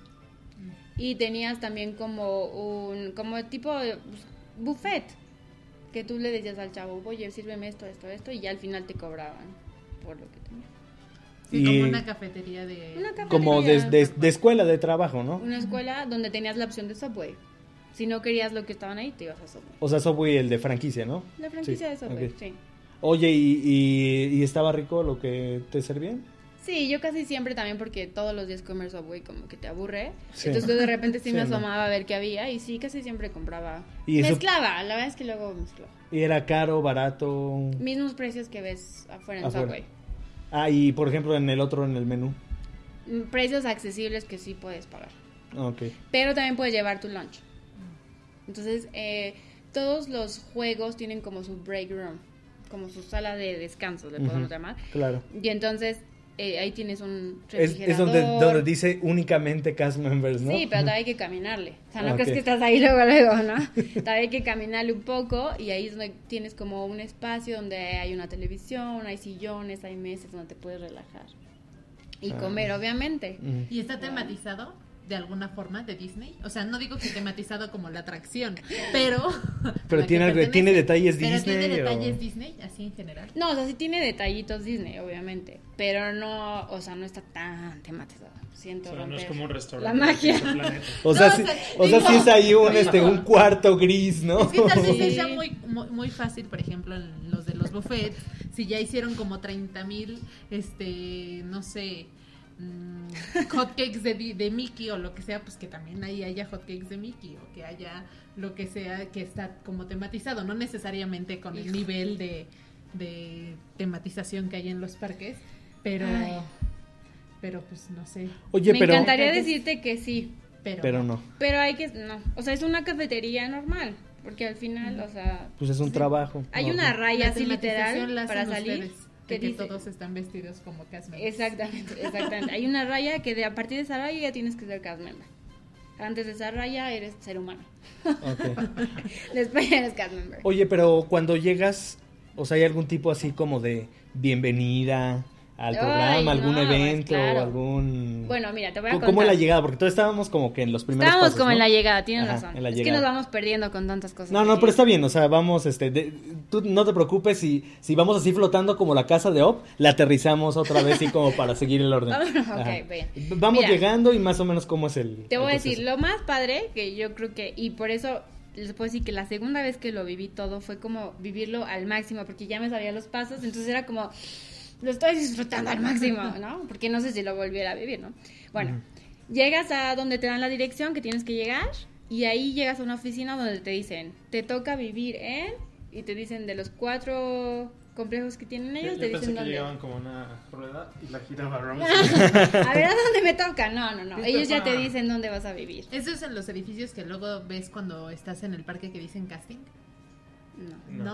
Y tenías también como un, como tipo de buffet. Que tú le decías al chavo, oye, sírveme esto, esto, esto. Y ya al final te cobraban por lo que tenías. Sí, Y- como una cafetería de... Una cafetería. Como de, de, de escuela, de trabajo, ¿no? Una escuela donde tenías la opción de Subway. Si no querías lo que estaban ahí, te ibas a Subway. O sea, Subway, el de franquicia, ¿no? La franquicia Sí, de Subway, ok. sí. Oye, ¿y, y, y estaba rico lo que te servían? Sí, yo casi siempre también porque todos los días comer Subway como que te aburre. Sí. Entonces de repente sí, Sí, me ¿no? asomaba a ver qué había y sí, casi siempre compraba. Y eso- Mezclaba, la verdad es que luego mezclaba. ¿Y era caro, barato? Mismos precios que ves afuera en Afuera. Subway. Ah, y por ejemplo en el otro, en el menú. Mm, Precios accesibles que sí puedes pagar. Ah, ok. Pero también puedes llevar tu lunch. Entonces, eh, todos los juegos tienen como su break room, como su sala de descanso, le podemos Ujú. llamar. Claro. Y entonces, eh, ahí tienes un Es, refrigerador. es donde, donde dice únicamente cast members, ¿no? Sí, pero todavía hay que caminarle. O sea, no Ah, crees ok. que estás ahí luego, luego, ¿no? Todavía hay que caminarle un poco y ahí es donde tienes como un espacio donde hay una televisión, hay sillones, hay mesas donde te puedes relajar. Y Ah. comer, obviamente. Mm. ¿Y está tematizado de alguna forma de Disney? O sea, no digo que tematizado como la atracción, pero... Pero la que tiene algo- pertenece. tiene detalles Pero Disney, tiene o- detalles Disney, así en general. No, o sea, sí tiene detallitos Disney, obviamente. Pero no, o sea, no está tan tematizado. Siento O sea, no es romper como un restaurante. la magia. de Pizza Planet. O sea, No, sí, o sea, o sea, digo- sí es ahí un, este, un cuarto gris, ¿no? Es que tal vez Sí. sea muy, muy, muy fácil, por ejemplo, en los de los buffets, si ya hicieron como treinta mil, este, no sé, mm, hotcakes de, Di- de Mickey o lo que sea, pues que también ahí haya hotcakes de Mickey o que haya lo que sea que está como tematizado, no necesariamente con el Hijo. nivel de, de tematización que hay en los parques, pero, Ay. pero pues no sé, Oye, Me pero... encantaría Entonces- decirte que sí, pero, Pero no. pero hay que, no. O sea, es una cafetería normal. Porque al final, o sea, Pues es un trabajo. hay No, una no. raya La así tematización literal la hacen para salir. ustedes, Que de que dice, todos están vestidos como cast members. exactamente, exactamente. Hay una raya que de, a partir de esa raya ya tienes que ser cast member. Antes de esa raya eres ser humano. Ok. Después eres cast member. Oye, pero cuando llegas, o sea, ¿hay algún tipo así como de bienvenida al Ay, programa, algún no, evento, claro. algún... Bueno, mira, te voy a ¿Cómo contar. ¿Cómo es la llegada? Porque todos estábamos como que en los primeros Estábamos pasos, como en ¿no? la llegada, tienes Ajá, razón. en la Es que llegada. nos vamos perdiendo con tantas cosas. No, no, aquí. pero está bien, o sea, vamos, este, de- tú no te preocupes si, si vamos así flotando como la casa de Op, la aterrizamos otra vez y como para seguir el orden. Vámonos, ok, Ajá. bien. Vamos Mira. llegando y más o menos cómo es el Te voy el a decir, proceso. lo más padre que yo creo que, y por eso les puedo decir que la segunda vez que lo viví todo fue como vivirlo al máximo, porque ya me sabía los pasos, entonces era como, lo estoy disfrutando al máximo, ¿no? Porque no sé si lo volviera a vivir, ¿no? Bueno, llegas a donde te dan la dirección que tienes que llegar, y ahí llegas a una oficina donde te dicen, te toca vivir en, y te dicen de los cuatro complejos que tienen Yo, ellos, yo te pensé dicen que dónde. llegaban como una rueda y la giraba Rose. A ver, ¿a dónde me toca? No, no, no. Peter Ellos ya te Pan. dicen dónde vas a vivir. ¿Eso es en los edificios que luego ves cuando estás en el parque que dicen casting? No. ¿No? No.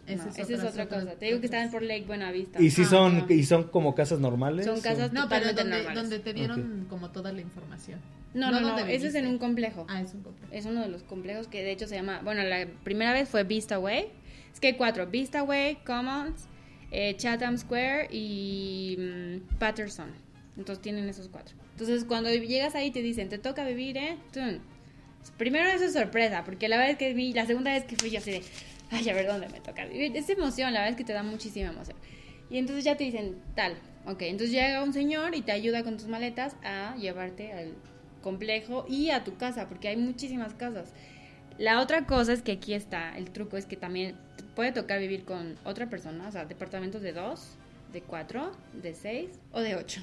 Esa no, es esa otra- es otra otra- cosa. Te digo que otra- estaban por Lake Buenavista. ¿Y si Ah, son no. y son como casas normales? Son casas No, pero totalmente donde, normales. donde te dieron como toda la información. No, no, no, donde ese es en viviste. un complejo. Ah, es un complejo. Es uno de los complejos que de hecho se llama, bueno, la primera vez fue Vista Way. Es que hay cuatro, Vista Way, Commons, eh, Chatham Square y mm, Patterson. Entonces tienen esos cuatro. Entonces cuando llegas ahí te dicen, te toca vivir, ¿eh? Tun. Primero eso es sorpresa, porque la vez que vi, la segunda vez que fui yo así de, ay, a ver dónde me toca vivir. Es emoción, la verdad es que te da muchísima emoción. Y entonces ya te dicen, tal, ok, entonces llega un señor y te ayuda con tus maletas a llevarte al complejo y a tu casa, porque hay muchísimas casas. La otra cosa es que aquí está, el truco es que también te puede tocar vivir con otra persona, o sea, departamentos de dos, de cuatro, de seis o de ocho.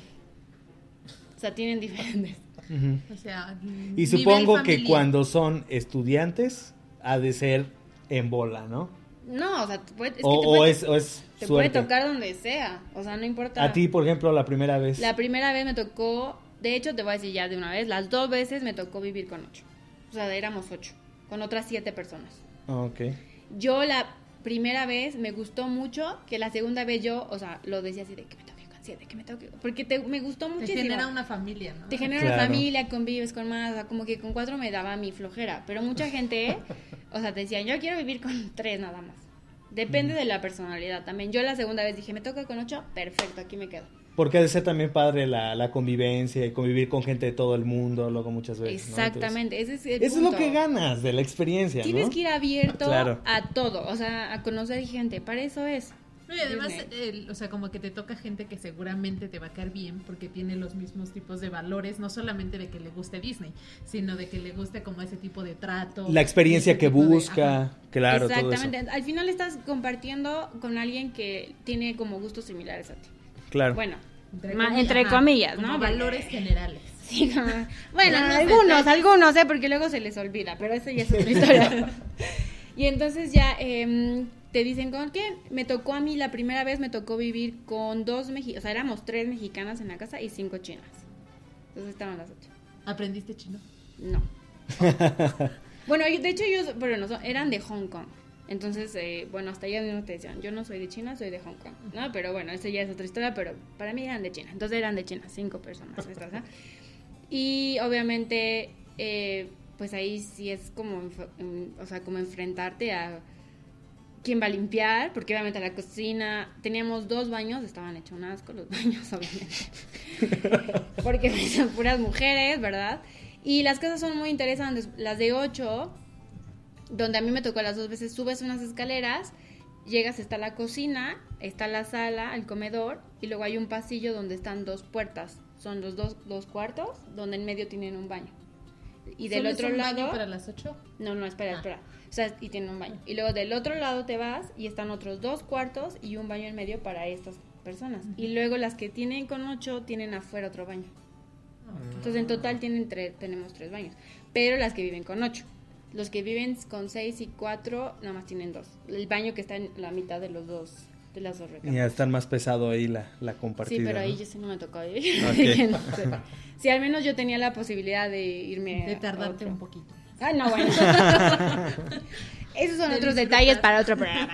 O sea, tienen diferentes. Ujú. O sea, Y supongo que cuando son estudiantes ha de ser en bola, ¿no? No, o sea, te puede, es que O, te o puede, es, o es te suerte. puede tocar donde sea, o sea, no importa. A ti, por ejemplo, la primera vez. La primera vez me tocó, de hecho te voy a decir ya de una vez, las dos veces me tocó vivir con ocho. O sea, éramos ocho, con otras siete personas. Ah, ok. Yo la primera vez me gustó mucho, que la segunda vez yo, o sea, lo decía así de que me toque con siete, que me toque, porque te, me gustó te muchísimo. genera una familia, ¿no? Te genera Claro. una familia, convives con más, o sea, como que con cuatro me daba mi flojera, pero mucha gente, o sea, te decía, yo quiero vivir con tres nada más. Depende de la personalidad también. Yo la segunda vez dije, me toca con ocho, perfecto, aquí me quedo. Porque ha de ser también padre la, la convivencia y convivir con gente de todo el mundo, luego muchas veces. ¿no? Exactamente, ese es el Entonces, eso es lo punto. que ganas de la experiencia, Tienes ¿no? que ir abierto Claro. a todo, o sea, a conocer gente, para eso es. No, y además, Disney. el- o sea, como que te toca gente que seguramente te va a caer bien porque tiene los mismos tipos de valores, no solamente de que le guste Disney, sino de que le guste como ese tipo de trato. La experiencia ese que tipo de- busca, ajá. claro, todo Exactamente, eso. al final estás compartiendo con alguien que tiene como gustos similares a ti. Claro. Bueno, Entre, ma- comillas, entre ajá, comillas, como ¿no? valores Porque- generales. Sí, como- bueno, Ya no sé, algunos, te- algunos, ¿eh? Porque luego se les olvida, pero eso ya es otra historia. Y entonces ya eh, te dicen con quién. Me tocó a mí la primera vez, me tocó vivir con dos mexicanas, o sea, éramos tres mexicanas en la casa y cinco chinas. Entonces estaban las ocho. ¿Aprendiste chino? No. Bueno, yo- de hecho ellos, bueno, no, son- eran de Hong Kong. Entonces, eh, bueno, hasta ellas mismas te decían, yo no soy de China, soy de Hong Kong, ¿no? Pero bueno, eso ya es otra historia, pero para mí eran de China. Entonces eran de China, cinco personas estas, ¿no? Y obviamente, eh, pues ahí sí es como, enf- en- o sea, como enfrentarte a quién va a limpiar, porque obviamente la cocina, teníamos dos baños, estaban hechos un asco los baños, obviamente. Porque son puras mujeres, ¿verdad? Y las casas son muy interesantes. Las de ocho, donde a mí me tocó las dos veces, subes unas escaleras, llegas, está la cocina, está la sala, el comedor, y luego hay un pasillo donde están dos puertas. Son los dos, dos cuartos, donde en medio tienen un baño. Y del ¿Solo es otro un lado... baño para las ocho? No, no, espera, Ah. espera. O sea, y tiene un baño. Y luego del otro lado te vas y están otros dos cuartos y un baño en medio para estas personas. Y luego las que tienen con ocho tienen afuera otro baño. Entonces en total tienen tres, tenemos tres baños. Pero las que viven con ocho. Los que viven con seis y cuatro nada más tienen dos. El baño que está en la mitad de los dos, de las dos Y recámaras. ya está más pesado ahí la, la compartida. Sí, pero ahí ¿no? yo sí no me tocó vivir. Ok. Dije, no sé. Sí, al menos yo tenía la posibilidad de irme De a tardarte otro. un poquito. Ay, no, bueno. Esos son De otros disfrutar. detalles para otro programa.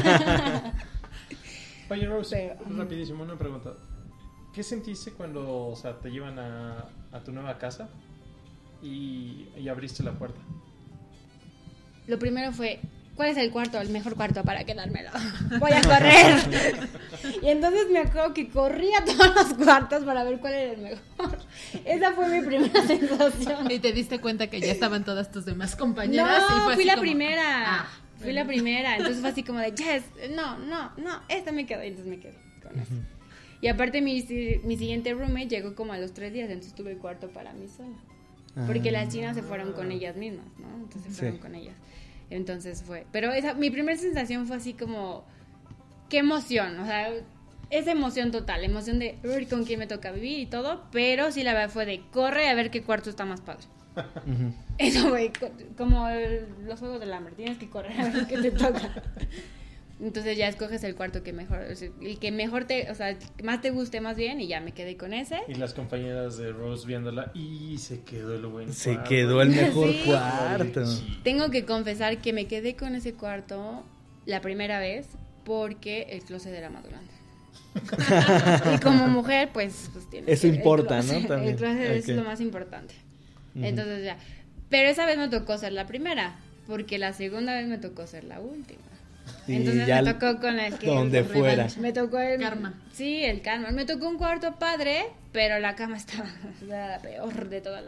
Oye, Rose, Pero- rapidísimo, una pregunta. ¿Qué sentiste cuando, o sea, te llevan a, a tu nueva casa y, y abriste la puerta? Lo primero fue, ¿cuál es el cuarto, el mejor cuarto para quedármelo? Voy a correr. Y entonces me acuerdo que corría a todos los cuartos para ver cuál era el mejor. Esa fue mi primera sensación. Y te diste cuenta que ya estaban todas tus demás compañeras. y No, fue fui así la como, primera. ah, Fui la primera. Entonces fue así como de, yes, no, no, no, esta me quedó. Y entonces me quedé con eso. Y aparte mi, si- mi siguiente roommate llegó como a los tres días, entonces tuve el cuarto para mí sola. Porque las chinas se fueron con ellas mismas, ¿no? Entonces se fueron Sí. con ellas. Entonces fue. Pero esa, mi primera sensación fue así como, qué emoción, o sea, esa emoción total, emoción de ver con quién me toca vivir y todo, pero sí la verdad fue de corre a ver qué cuarto está más padre. Ujú. Eso, güey, co- como el- los juegos del hambre, tienes que correr a ver qué te toca. Entonces ya escoges el cuarto que mejor, o sea, el que mejor te, o sea, el que más te guste más bien y ya me quedé con ese. Y las compañeras de Rose viéndola y se quedó el buen Se cuarto. quedó el mejor Sí. cuarto. Sí. Tengo que confesar que me quedé con ese cuarto la primera vez porque el closet era más grande. Y como mujer, pues, pues tiene Eso que- importa, el closet, ¿no? También. El closet Ok. es lo más importante. Ujú. Entonces ya. Pero esa vez me tocó ser la primera, porque la segunda vez me tocó ser la última. Y Entonces ya me tocó con el que... donde el fuera. revancha. Me tocó el... Karma. Sí, el karma. Me tocó un cuarto padre, pero la cama estaba era la peor de toda la...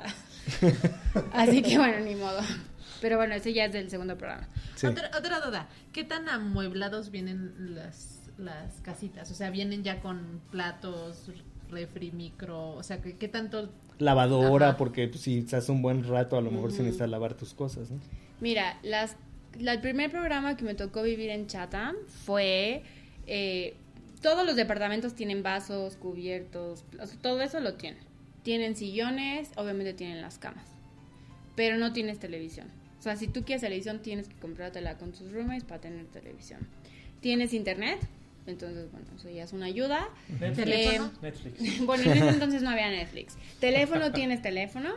Así que bueno, ni modo. Pero bueno, ese ya es del segundo programa. Sí. Otra, otra duda, ¿qué tan amueblados vienen las, las casitas? O sea, ¿vienen ya con platos, refri, micro? O sea, ¿qué, qué tanto...? Lavadora, Ajá. porque pues, si estás un buen rato, a lo mejor sí Ujú. necesitas lavar tus cosas, ¿no? Mira, las, la- el primer programa que me tocó vivir en Chatham fue... eh, todos los departamentos tienen vasos, cubiertos, o sea, todo eso lo tienen. Tienen sillones, obviamente tienen las camas, pero no tienes televisión. O sea, si tú quieres televisión, tienes que comprártela con tus roommates para tener televisión. Tienes internet, entonces, bueno, eso ya es una ayuda. Netflix. ¿Teléfono? Netflix. Bueno, en ese entonces no había Netflix. Teléfono, tienes teléfono.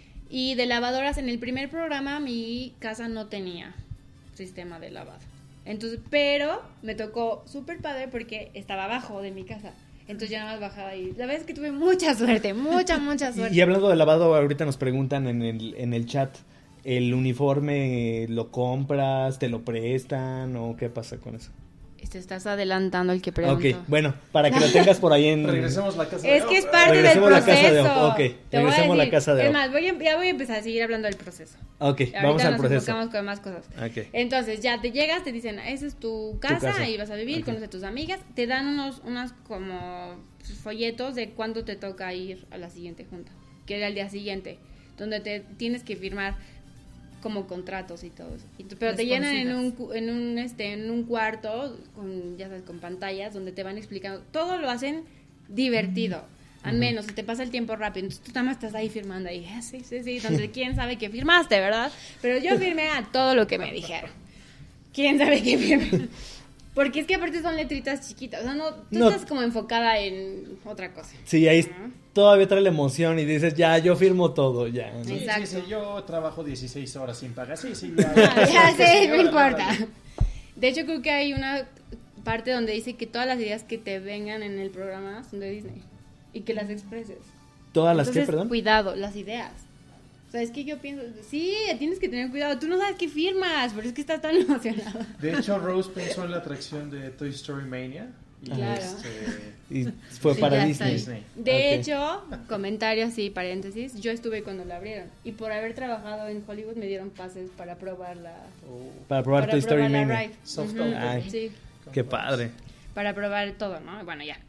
Y de lavadoras, en el primer programa mi casa no tenía sistema de lavado. Entonces, pero me tocó súper padre porque estaba abajo de mi casa. Entonces ya nada más bajaba y la verdad es que tuve mucha suerte, mucha, mucha suerte. Y, y hablando de lavado, ahorita nos preguntan en el, en el chat, ¿el uniforme lo compras, te lo prestan o qué pasa con eso? Te estás adelantando el que preguntó. Ok, bueno, para que lo tengas por ahí en... Regresemos a la casa Es de que es Oprah. parte del Regresemos a la casa de proceso. Oprah, ok, Te voy a regresemos a la decir- casa de Es Oprah. más, voy a, ya voy a empezar a seguir hablando del proceso. Ok, Ahorita vamos al nos proceso. enfocamos con más cosas. Ok. Entonces, ya te llegas, te dicen, esa es tu casa, casa. ahí vas a vivir, Ok. conoces a tus amigas, te dan unos, unas como folletos de cuándo te toca ir a la siguiente junta, que era el día siguiente, donde te tienes que firmar como contratos y todo eso. Y tú- pero te llenan en un, cu- en un este en un cuarto con ya sabes con pantallas donde te van explicando, todo lo hacen divertido. Al menos, si te pasa el tiempo rápido, entonces tú nada más estás ahí firmando ahí, ah, sí, sí, sí, donde quién sabe que firmaste, ¿verdad? Pero yo firmé a todo lo que me dijeron. ¿Quién sabe qué firmé? Porque es que aparte son letritas chiquitas, o sea, no, tú No. estás como enfocada en otra cosa. Sí, ahí Ajá. todavía trae la emoción y dices, ya, yo firmo todo, ya. ¿no? Sí, sí, Exacto. sí, yo trabajo dieciséis horas sin pagar. Sí, sí, ya. Ah, ya Sí, sé, sí, no órale, importa. órale. De hecho, creo que hay una parte donde dice que todas las ideas que te vengan en el programa son de Disney y que las expreses. ¿Todas las que, Entonces, perdón? cuidado, las ideas. O sea, es que yo pienso, sí, tienes que tener cuidado. Tú no sabes qué firmas, pero es que estás tan emocionado. De hecho, Rose pensó en la atracción de Toy Story Mania. Y Claro. este, Y fue Sí, para ya Disney. está Disney. De Ok. hecho, comentario así, paréntesis, yo estuve cuando la abrieron. Y por haber trabajado en Hollywood me dieron pases para probar la... Oh, Para probar para Toy Story probar la Mania. ride. Soft Ujú, opening. Ay. sí. Qué padre. Para probar todo, ¿no? Bueno, ya.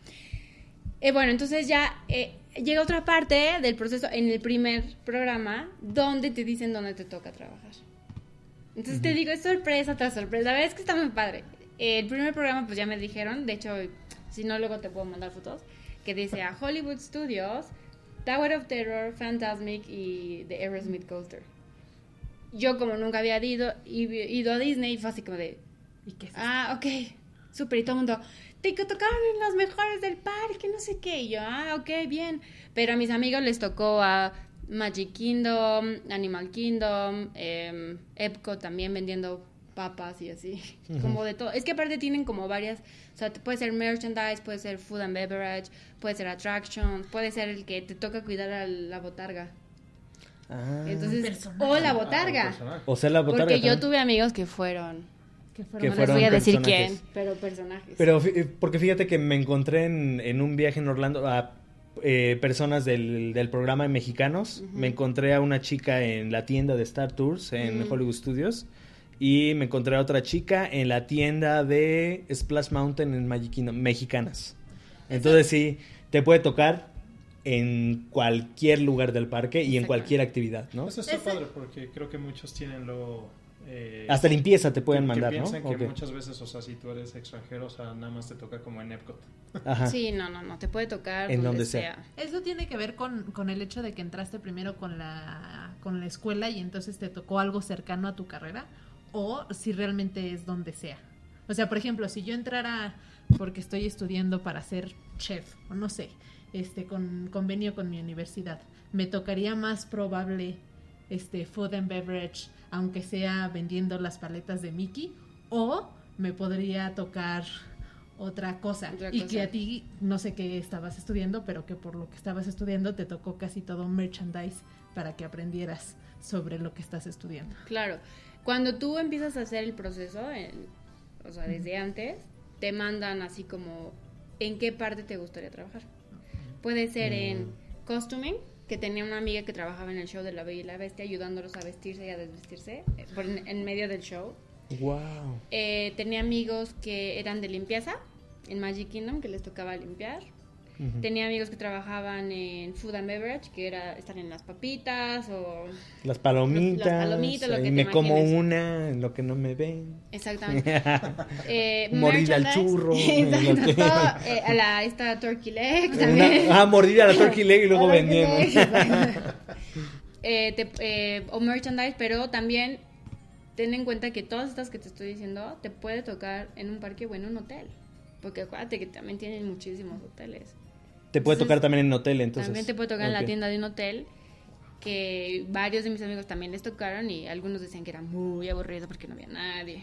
Eh, bueno, entonces ya eh, llega otra parte del proceso en el primer programa donde te dicen dónde te toca trabajar. Entonces te digo, es sorpresa tras sorpresa. La verdad es que está muy padre. El primer programa, pues ya me dijeron, de hecho, si no, luego te puedo mandar fotos, que dice a Hollywood Studios, Tower of Terror, Fantasmic y The Aerosmith Coaster. Yo, como nunca había ido, ido a Disney, fue así como de, ¿Y qué es eso? ah, ok, súper, y todo el mundo, te tocaron en los mejores del parque, no sé qué, y yo, ah, ok, bien, pero a mis amigos les tocó a Magic Kingdom, Animal Kingdom, eh, Epcot también vendiendo papas y así, Ujú. como de todo, es que aparte tienen como varias, o sea, puede ser merchandise, puede ser food and beverage, puede ser attraction, puede ser el que te toca cuidar a la botarga, Ah. entonces, personaje. o la Ah, botarga, personaje. O sea, la botarga porque yo también. tuve amigos que fueron... Que Que fueron No les fueron voy a decir personajes. quién, pero personajes. Pero fí- porque fíjate que me encontré en, en un viaje en Orlando a eh, personas del, del programa de mexicanos. Ujú. Me encontré a una chica en la tienda de Star Tours en Ujú. Hollywood Studios. Y me encontré a otra chica en la tienda de Splash Mountain en Magic Kingdom, mexicanas. Entonces sí, te puede tocar en cualquier lugar del parque y en Exacto. cualquier actividad, ¿no? Eso está Ese- padre porque creo que muchos tienen lo... eh, Hasta limpieza te pueden que mandar, ¿no? piensan que Ok. muchas veces, o sea, si tú eres extranjero, o sea, nada más te toca como en Epcot. Ajá. Sí, no, no, no, te puede tocar En donde, donde sea. sea. Eso tiene que ver con, con el hecho de que entraste primero con la, con la escuela y entonces te tocó algo cercano a tu carrera, o si realmente es donde sea. O sea, por ejemplo, si yo entrara porque estoy estudiando para ser chef, o no sé, este, con convenio con mi universidad, me tocaría más probable este food and beverage, aunque sea vendiendo las paletas de Mickey, o me podría tocar otra cosa. Otra y cosa. que a ti, no sé qué estabas estudiando, pero que por lo que estabas estudiando te tocó casi todo merchandise para que aprendieras sobre lo que estás estudiando. Claro, cuando tú empiezas a hacer el proceso, en- o sea, desde antes, te mandan así como en qué parte te gustaría trabajar. Puede ser en costuming, que tenía una amiga que trabajaba en el show de La Bella y la Bestia, ayudándolos a vestirse y a desvestirse eh, por en, en medio del show. Wow. Eh, tenía amigos que eran de limpieza en Magic Kingdom, que les tocaba limpiar. Ujú. Tenía amigos que trabajaban en Food and Beverage, que era estar en las papitas o... Las palomitas. Las palomitas, lo ahí que te me como imagines. una en lo que no me ven. Exactamente. Eh, Mordida al merchandise. churro. Exacto, lo que- todo, eh, a la, esta turkey leg también. Una- ah, mordida a la turkey leg y luego La turkey vendiendo. leg, exacto. Eh, te- eh, o merchandise, pero también ten en cuenta que todas estas que te estoy diciendo te puede tocar en un parque o en un hotel. Porque acuérdate que también tienen muchísimos hoteles. Te puede Entonces, tocar también en hotel, entonces. También te puede tocar en la Ok. tienda de un hotel, que varios de mis amigos también les tocaron y algunos decían que era muy aburrido porque no había nadie.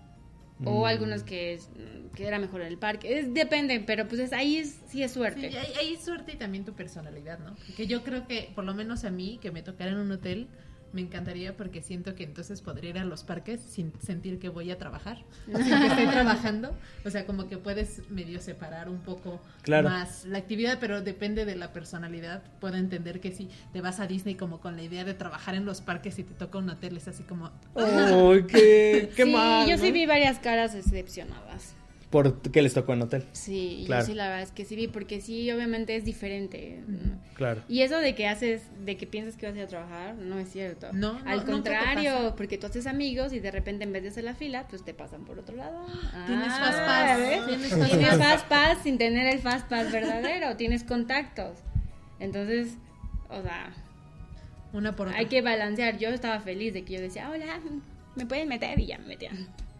O Mm. algunos que, es- que era mejor en el parque. Es, depende, pero pues es, ahí es, sí es suerte. Sí, hay, hay suerte y también tu personalidad, ¿no? Que yo creo que, por lo menos a mí, que me tocara en un hotel, me encantaría porque siento que entonces podría ir a los parques sin sentir que voy a trabajar, sin que estoy trabajando. O sea, como que puedes medio separar un poco Claro. más la actividad, pero depende de la personalidad. Puedo entender que si te vas a Disney como con la idea de trabajar en los parques y te toca un hotel, es así como... ¡Ay, qué, qué sí, mal! yo ¿no? sí vi varias caras decepcionadas. ¿Por qué les tocó en hotel? Sí, Claro. yo sí la verdad es que sí vi, porque sí, obviamente es diferente. ¿no? Claro. Y eso de que haces, de que piensas que vas a ir a trabajar, no es cierto. No, no, Al nunca te contrario, pasa. porque tú haces amigos y de repente en vez de hacer la fila, pues te pasan por otro lado. Tienes Ah, fast pass, ¿ves? tienes fast Tienes pass. fast pass sin tener el fast pass verdadero, tienes contactos. Entonces, o sea, Una por otra. hay que balancear. Yo estaba feliz de que yo decía, hola, me pueden meter, y ya me metían.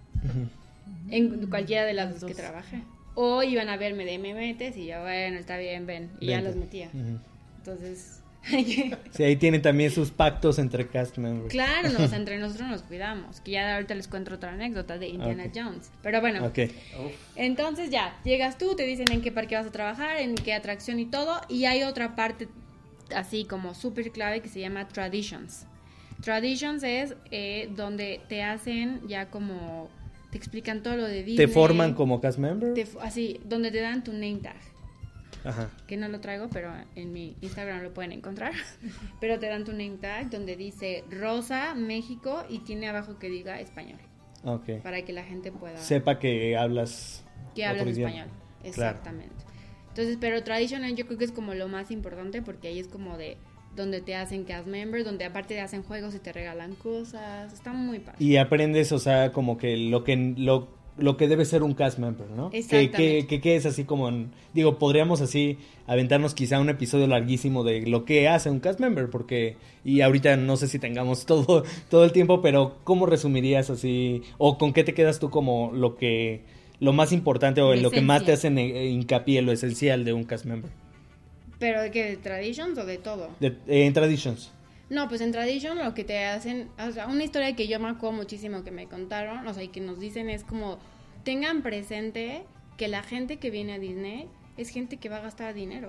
En cualquiera de las Las dos que dos. trabajé. O iban a verme de me metes y yo, bueno, está bien, ven. Y ya Vente. los metía. Ujú. Entonces, Sí, ahí tienen también sus pactos entre cast members. claro, no, o sea, entre nosotros nos cuidamos. Que ya ahorita les cuento otra anécdota de Indiana Ok. Jones. Pero bueno, Ok. entonces ya, llegas tú, te dicen en qué parque vas a trabajar, en qué atracción y todo. Y hay otra parte así como súper clave que se llama Traditions. Traditions es eh, donde te hacen ya como... Te explican todo lo de Disney. ¿Te forman como cast member? Te f- así, donde te dan tu name tag. Ajá. Que no lo traigo, pero en mi Instagram lo pueden encontrar. Pero te dan tu name tag donde dice Rosa, México, y tiene abajo que diga español. Ok. Para que la gente pueda... Sepa que hablas que otro hablas idioma. español. Claro. Exactamente. Entonces, pero traditional yo creo que es como lo más importante porque ahí es como de donde te hacen cast member, donde aparte te hacen juegos y te regalan cosas. Está muy padre. Y aprendes, o sea, como que lo que lo, lo que debe ser un cast member, ¿no? Que, Exactamente. que, que, que es así como, en- digo, podríamos así aventarnos quizá un episodio larguísimo de lo que hace un cast member, porque, y ahorita no sé si tengamos todo, todo el tiempo, pero ¿cómo resumirías así, o con qué te quedas tú como lo que, lo más importante o La lo que más te esencia. hacen eh, hincapié, lo esencial de un cast member? ¿Pero de qué? ¿De traditions o de todo? De, eh, en Traditions. No, pues en Tradition lo que te hacen, o sea, una historia que yo me acuerdo muchísimo que me contaron, o sea, y que nos dicen es como, tengan presente que la gente que viene a Disney es gente que va a gastar dinero.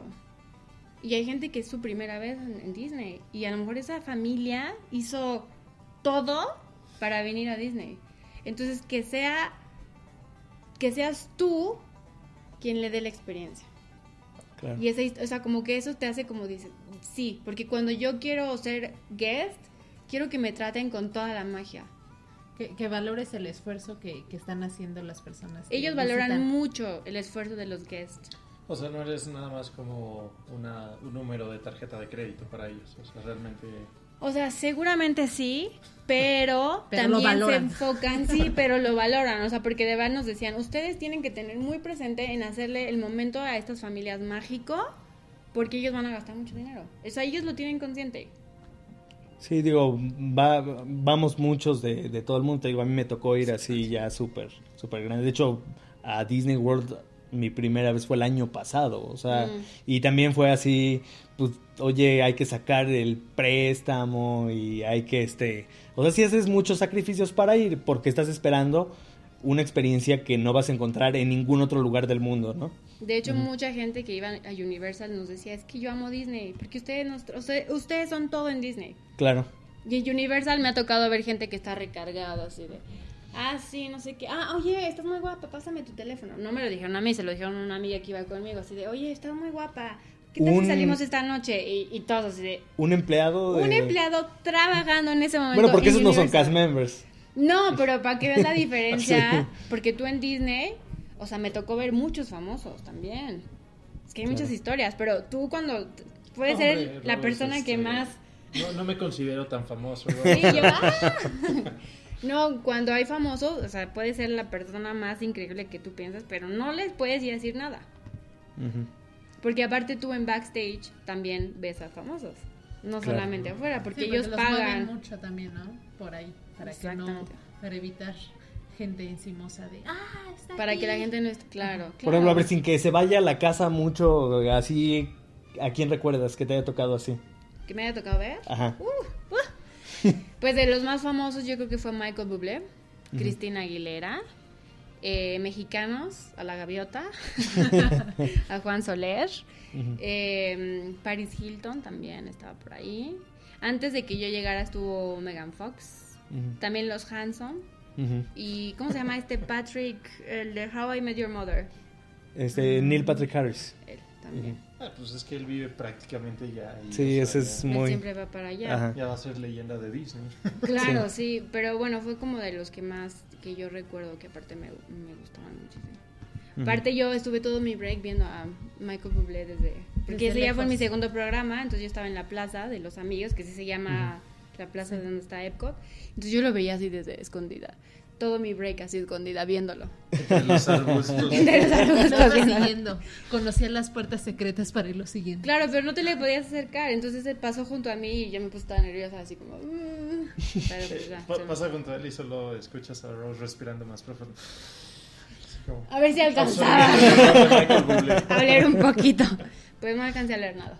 Y hay gente que es su primera vez en, en Disney. Y a lo mejor esa familia hizo todo para venir a Disney. Entonces, que sea, que seas tú quien le dé la experiencia. Claro. Y esa, hist- o sea, como que eso te hace como dices, sí, porque cuando yo quiero ser guest, quiero que me traten con toda la magia. Que, que valores el esfuerzo que, que están haciendo las personas. que Ellos valoran visitan. mucho el esfuerzo de los guests. O sea, no eres nada más como una, un número de tarjeta de crédito para ellos. O sea, realmente... O sea, seguramente sí, pero, Pero lo también se valoran. enfocan, sí, pero lo valoran. O sea, porque de verdad nos decían, ustedes tienen que tener muy presente en hacerle el momento a estas familias mágico, porque ellos van a gastar mucho dinero. O sea, ellos lo tienen consciente. Sí, digo, va, vamos muchos de, de todo el mundo. Te digo, a mí me tocó ir así ya súper, súper grande. De hecho, a Disney World mi primera vez fue el año pasado. O sea, Mm. y también fue así, pues, oye, hay que sacar el préstamo y hay que, este... O sea, sí haces muchos sacrificios para ir porque estás esperando una experiencia que no vas a encontrar en ningún otro lugar del mundo, ¿no? De hecho, Ujú. mucha gente que iba a Universal nos decía, es que yo amo Disney, porque ustedes, nos, ustedes, ustedes son todo en Disney. Claro. Y en Universal me ha tocado ver gente que está recargada, así de, ah, sí, no sé qué, ah, oye, estás muy guapa, pásame tu teléfono. No me lo dijeron a mí, se lo dijeron a una amiga que iba conmigo, así de, oye, estás muy guapa, ¿qué tal Un- si salimos esta noche? Y, y todos así de, Un empleado de... un empleado trabajando en ese momento. Bueno, porque en esos no son Universal. cast members. No, pero para que veas la diferencia, Sí. porque tú en Disney, o sea, me tocó ver muchos famosos también. Es que hay Claro. muchas historias, pero tú cuando t- puedes Hombre, ser la Rose, persona que este, más... No, no me considero tan famoso. Sí, yo, ¡ah! No, cuando hay famosos, o sea, puede ser la persona más increíble que tú piensas, pero no les puedes ir a decir nada. Ujú. Porque aparte tú en backstage también ves a famosos, no Claro. solamente afuera, porque Sí, ellos los mueven pagan. mucho también, ¿no? Por ahí, para que no, Exactamente. para evitar gente encimosa de, ah, está Para aquí". que la gente no esté claro. Por claro. ejemplo, a ver, sin que se vaya a la casa mucho, así, ¿a quién recuerdas que te haya tocado así? ¿Que me haya tocado ver? Ajá. Uh, uh. Pues de los más famosos yo creo que fue Michael Bublé, Cristina Aguilera, eh, mexicanos, a la Gaviota, a Juan Soler, Ujú. eh, Paris Hilton también estaba por ahí. Antes de que yo llegara estuvo Megan Fox, Ujú. también los Hanson Ujú. y ¿cómo se llama este Patrick, el de How I Met Your Mother? Este, Neil Patrick Harris. Él también. Ah, pues es que él vive prácticamente ya ahí. Sí, o ese sea, es ya- Él muy... siempre va para allá. Ajá. Ya va a ser leyenda de Disney. Claro, sí. pero bueno, fue como de los que más que yo recuerdo que aparte me, me gustaban muchísimo. Ujú. Aparte yo estuve todo mi break viendo a Michael Bublé desde... Porque Desde ese ya fue lejos. mi segundo programa, entonces yo estaba en la plaza de los amigos, que sí se llama la plaza de donde está Epcot. Entonces yo lo veía así desde escondida. Todo mi break así escondida, viéndolo. Entre los arbustos. Entre los arbustos, Lo iba viéndolo. siguiendo. Conocía las puertas secretas para irlo siguiendo. Claro, pero no te le podías acercar, entonces él pasó junto a mí y yo me puse tan nerviosa, así como... "Uh". Pero pues ya, Pa- se me- Pasa junto a él y solo escuchas a Rose respirando más profundo. Así como- A ver si alcanzaba Michael Bublé. a leer un poquito. Pues no alcancé a leer nada.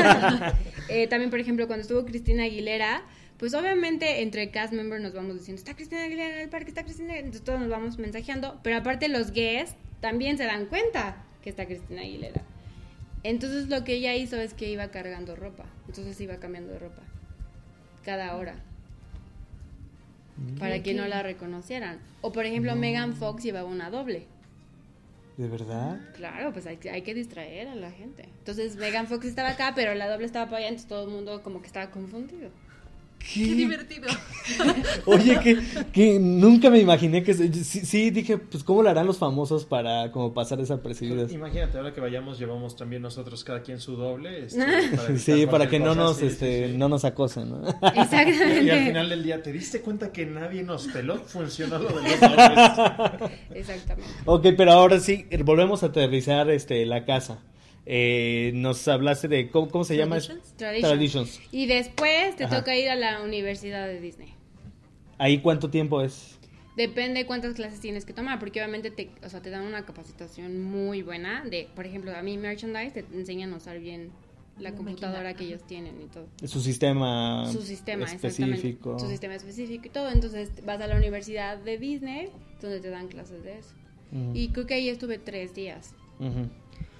Eh, también, por ejemplo, cuando estuvo Cristina Aguilera, pues obviamente entre cast members nos vamos diciendo, está Cristina Aguilera en el parque, está Cristina Aguilera", entonces todos nos vamos mensajeando, pero aparte los guests también se dan cuenta que está Cristina Aguilera. Entonces lo que ella hizo es que iba cargando ropa, entonces iba cambiando de ropa cada hora. Para que no la reconocieran. O por ejemplo, Megan Fox llevaba una doble. ¿De verdad? Claro, pues hay, que- hay que distraer a la gente. Entonces Megan Fox estaba acá, pero la doble estaba para allá, entonces todo el mundo como que estaba confundido. Qué divertido. Oye, que, que nunca me imaginé que... se- Sí, sí, dije, pues, ¿cómo lo harán los famosos para como pasar desapercibidos? Imagínate, ahora que vayamos, llevamos también nosotros cada quien su doble. Este, para Sí, evitar para que cualquier no cosa, nos, sí, sí, este, sí. no nos acosen, ¿no? Exactamente. Y al final del día, ¿te diste cuenta que nadie nos peló? Funcionó lo de los dobles. Exactamente. Ok, pero ahora sí, volvemos a aterrizar este, la casa. Eh, nos hablaste de, ¿cómo, cómo se llama? Traditions. Traditions. Traditions. Y después te Ajá. toca ir a la Universidad de Disney. ¿Ahí cuánto tiempo es? Depende cuántas clases tienes que tomar, porque obviamente te, o sea, te dan una capacitación muy buena de, por ejemplo, a mí merchandise te enseñan a usar bien la La computadora máquina, que ajá. ellos tienen y todo. Su sistema Su sistema, específico. exactamente. Su sistema específico y todo. Entonces vas a la Universidad de Disney, donde te dan clases de eso. Ujú, Y creo que ahí estuve tres días. ujú.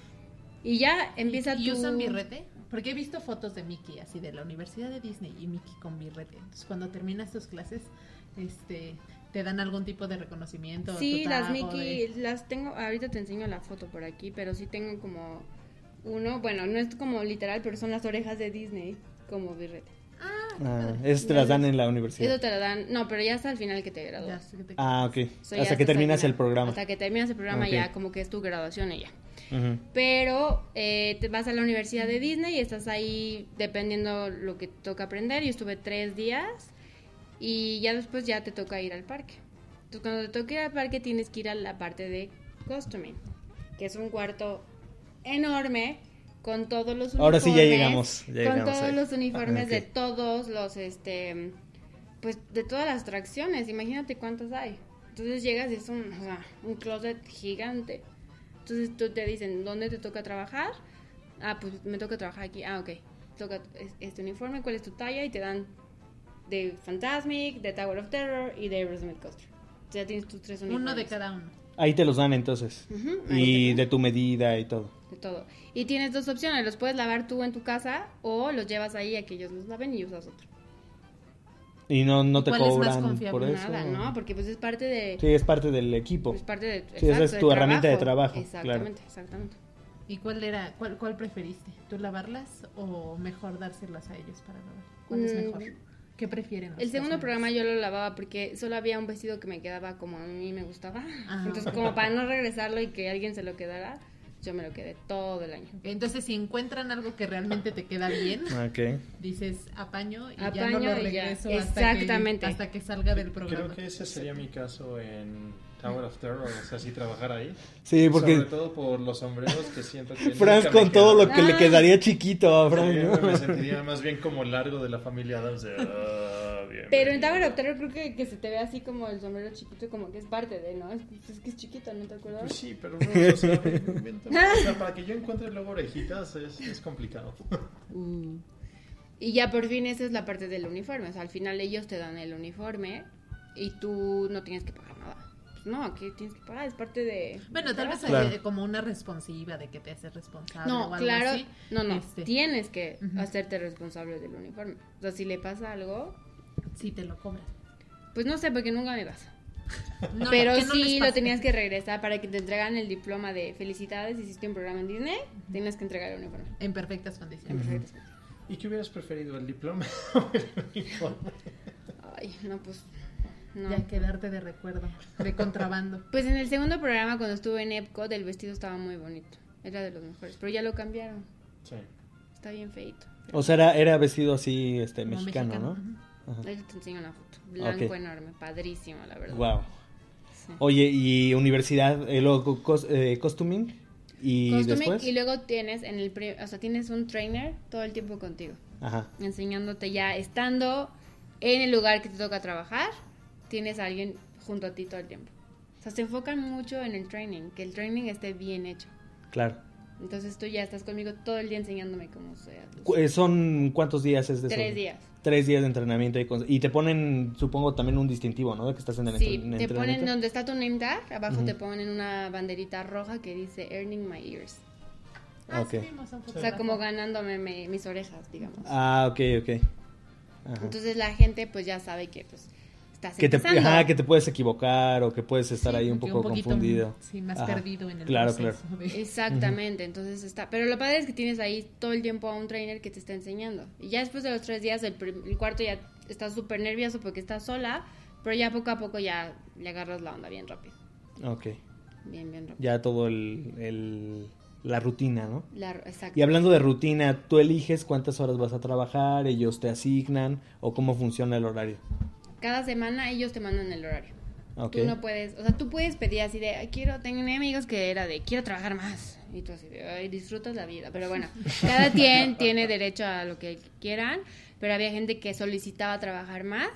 Y ya empieza ¿Y tu... usan birrete? Porque he visto fotos de Mickey, así de la Universidad de Disney y Mickey con birrete. Entonces, cuando terminas tus clases, este, ¿te dan algún tipo de reconocimiento? Sí, tu las tag o Mickey, de- las tengo, ahorita te enseño la foto por aquí, pero sí tengo como uno, bueno, no es como literal, pero son las orejas de Disney como birrete. Ah, eso te las dan en la universidad. Eso te lo dan, no, pero ya hasta el final que te Ya gradúas. sé que te- Ah, ok. O sea, ya Hasta que estás al terminas final. el programa. Hasta que terminas el programa Ok. ya como que es tu graduación y ya. Ujú. Pero eh, te vas a la Universidad de Disney y estás ahí dependiendo lo que te toca aprender. Yo estuve tres días y ya después ya te toca ir al parque. Entonces cuando te toca ir al parque tienes que ir a la parte de costuming, que es un cuarto enorme con todos los uniformes. Ahora sí ya llegamos, ya con llegamos todos ahí. los uniformes Ok. de todos los, este, pues de todas las atracciones. Imagínate cuántas hay. Entonces llegas y es un, o sea, un closet gigante. Entonces tú te dicen, ¿dónde te toca trabajar? Ah, pues me toca trabajar aquí. Ah, ok. Toca es- este uniforme, ¿cuál es tu talla? Y te dan de Fantasmic, de Tower of Terror y de Aerosmith Coaster. Ya tienes tus tres uniformes. Uno de cada uno. Ahí te los dan entonces. Ujú, ahí Y te de dan. tu medida y todo. De todo. Y tienes dos opciones, los puedes lavar tú en tu casa o los llevas ahí a que ellos los laven y usas otro. Y no, no te ¿Cuál es más cobran confiable? por eso. Nada, ¿no? Porque pues es parte de... Sí, es parte del equipo. Es parte de... Sí, esa es exacto, tu de herramienta de trabajo, Exactamente, exactamente. ¿Y cuál era, cuál, cuál preferiste? ¿Tú lavarlas o mejor dárselas a ellos para lavar? ¿Cuál es Mm. mejor? ¿Qué prefieren? los El segundo cocineros? programa yo lo lavaba porque solo había un vestido que me quedaba como a mí me gustaba. Ah. Entonces, como para no regresarlo y que alguien se lo quedara, yo me lo quedé todo el año. Entonces, si encuentran algo que realmente te queda bien, Ok. dices apaño y ya Apaño no lo y ya. regreso hasta que, Exactamente. hasta que salga del programa. Creo que ese sería mi caso en Tower of Terror, o sea, si trabajar ahí. Sí, porque Sobre todo por los sombreros que siento que Franz nunca me con todo lo quedan. que le Ah. quedaría chiquito a Sí, Franz, ¿no? me sentiría más bien como largo de la familia Adams. De, ah, bien, Pero en bien. Tower of Terror creo que, que se te ve así como el sombrero chiquito, como que es parte de, ¿no? Es, es que es chiquito, ¿no te acuerdas? Pues sí, pero no, o sea, bien- bien- o sea, para que yo encuentre luego orejitas es, es complicado. Mm. Y ya por fin esa es la parte del uniforme. O sea, al final ellos te dan el uniforme y tú no tienes que pagar nada. Pues no, ¿qué tienes que pagar? Es parte de... Bueno, tal vez hay Claro. eh, como una responsiva de que te haces responsable No, o algo claro, así. no, no, Este, tienes que Ujú. hacerte responsable del uniforme. O sea, si le pasa algo, Sí, te lo cobran. pues no sé, porque nunca me pasa. No, Pero que no les sí lo pase. tenías que regresar para que te entregan el diploma de felicidades, hiciste un programa en Disney, tienes que entregar el uniforme. En perfectas En condiciones. perfectas condiciones. ¿Y qué hubieras preferido, el diploma o el uniforme? Ay, no, pues, no. Ya quedarte de recuerdo, de contrabando. Pues en el segundo programa, cuando estuve en Epcot, el vestido estaba muy bonito. Era de los mejores, pero ya lo cambiaron. Sí. Está bien feito. O sea, era, era vestido así, este, Como mexicano, mexicano, ¿no? ujú. Ajá. Ahí te enseño una foto. Blanco Ok. enorme, padrísimo, la verdad. Wow. Sí. Oye, y universidad, eh, luego cos- eh, costuming y Costuming, después. y luego tienes en el pri- o sea, tienes un trainer todo el tiempo contigo, Ajá. enseñándote ya estando en el lugar que te toca trabajar, tienes a alguien junto a ti todo el tiempo. O sea, se enfocan mucho en el training, que el training esté bien hecho. Claro. Entonces tú ya estás conmigo todo el día enseñándome cómo se hace. Cu- eh, ¿Son cuántos días es de eso? Tres días. Tres días de entrenamiento y, cons- y te ponen, supongo, también un distintivo, ¿no? De que estás en el Sí, entren- te ponen entrenamiento. donde está tu name tag, abajo Ujú. te ponen una banderita roja que dice Earning My Ears. Ah, Ok. sí, vimos un O sea, fotógrafo. como ganándome me- mis orejas, digamos. Ah, ok, ok. Ajá. Entonces la gente pues ya sabe que pues estás que te, empezando. ajá, que te puedes equivocar o que puedes estar Sí, ahí un que poco poquito, confundido. Sí, más Ajá. perdido en el Claro, proceso claro. de- Exactamente, entonces está. Pero lo padre es que tienes ahí todo el tiempo a un trainer que te está enseñando. Y ya después de los tres días, el, prim- el cuarto ya estás súper nervioso porque estás sola, pero ya poco a poco ya le agarras la onda bien rápido. Ok. Bien, bien rápido. Ya todo el, el- la rutina, ¿no? La- exacto. Y hablando de rutina, ¿tú eliges cuántas horas vas a trabajar? ¿Ellos te asignan? ¿O cómo funciona el horario? Cada semana ellos te mandan el horario. Ok. Tú no puedes, o sea, tú puedes pedir así de, "Ay, quiero, tengo amigos que era de, quiero trabajar más. Y tú así de, ay, disfrutas la vida. Pero bueno, cada quien tiene derecho a lo que quieran, pero había gente que solicitaba trabajar más,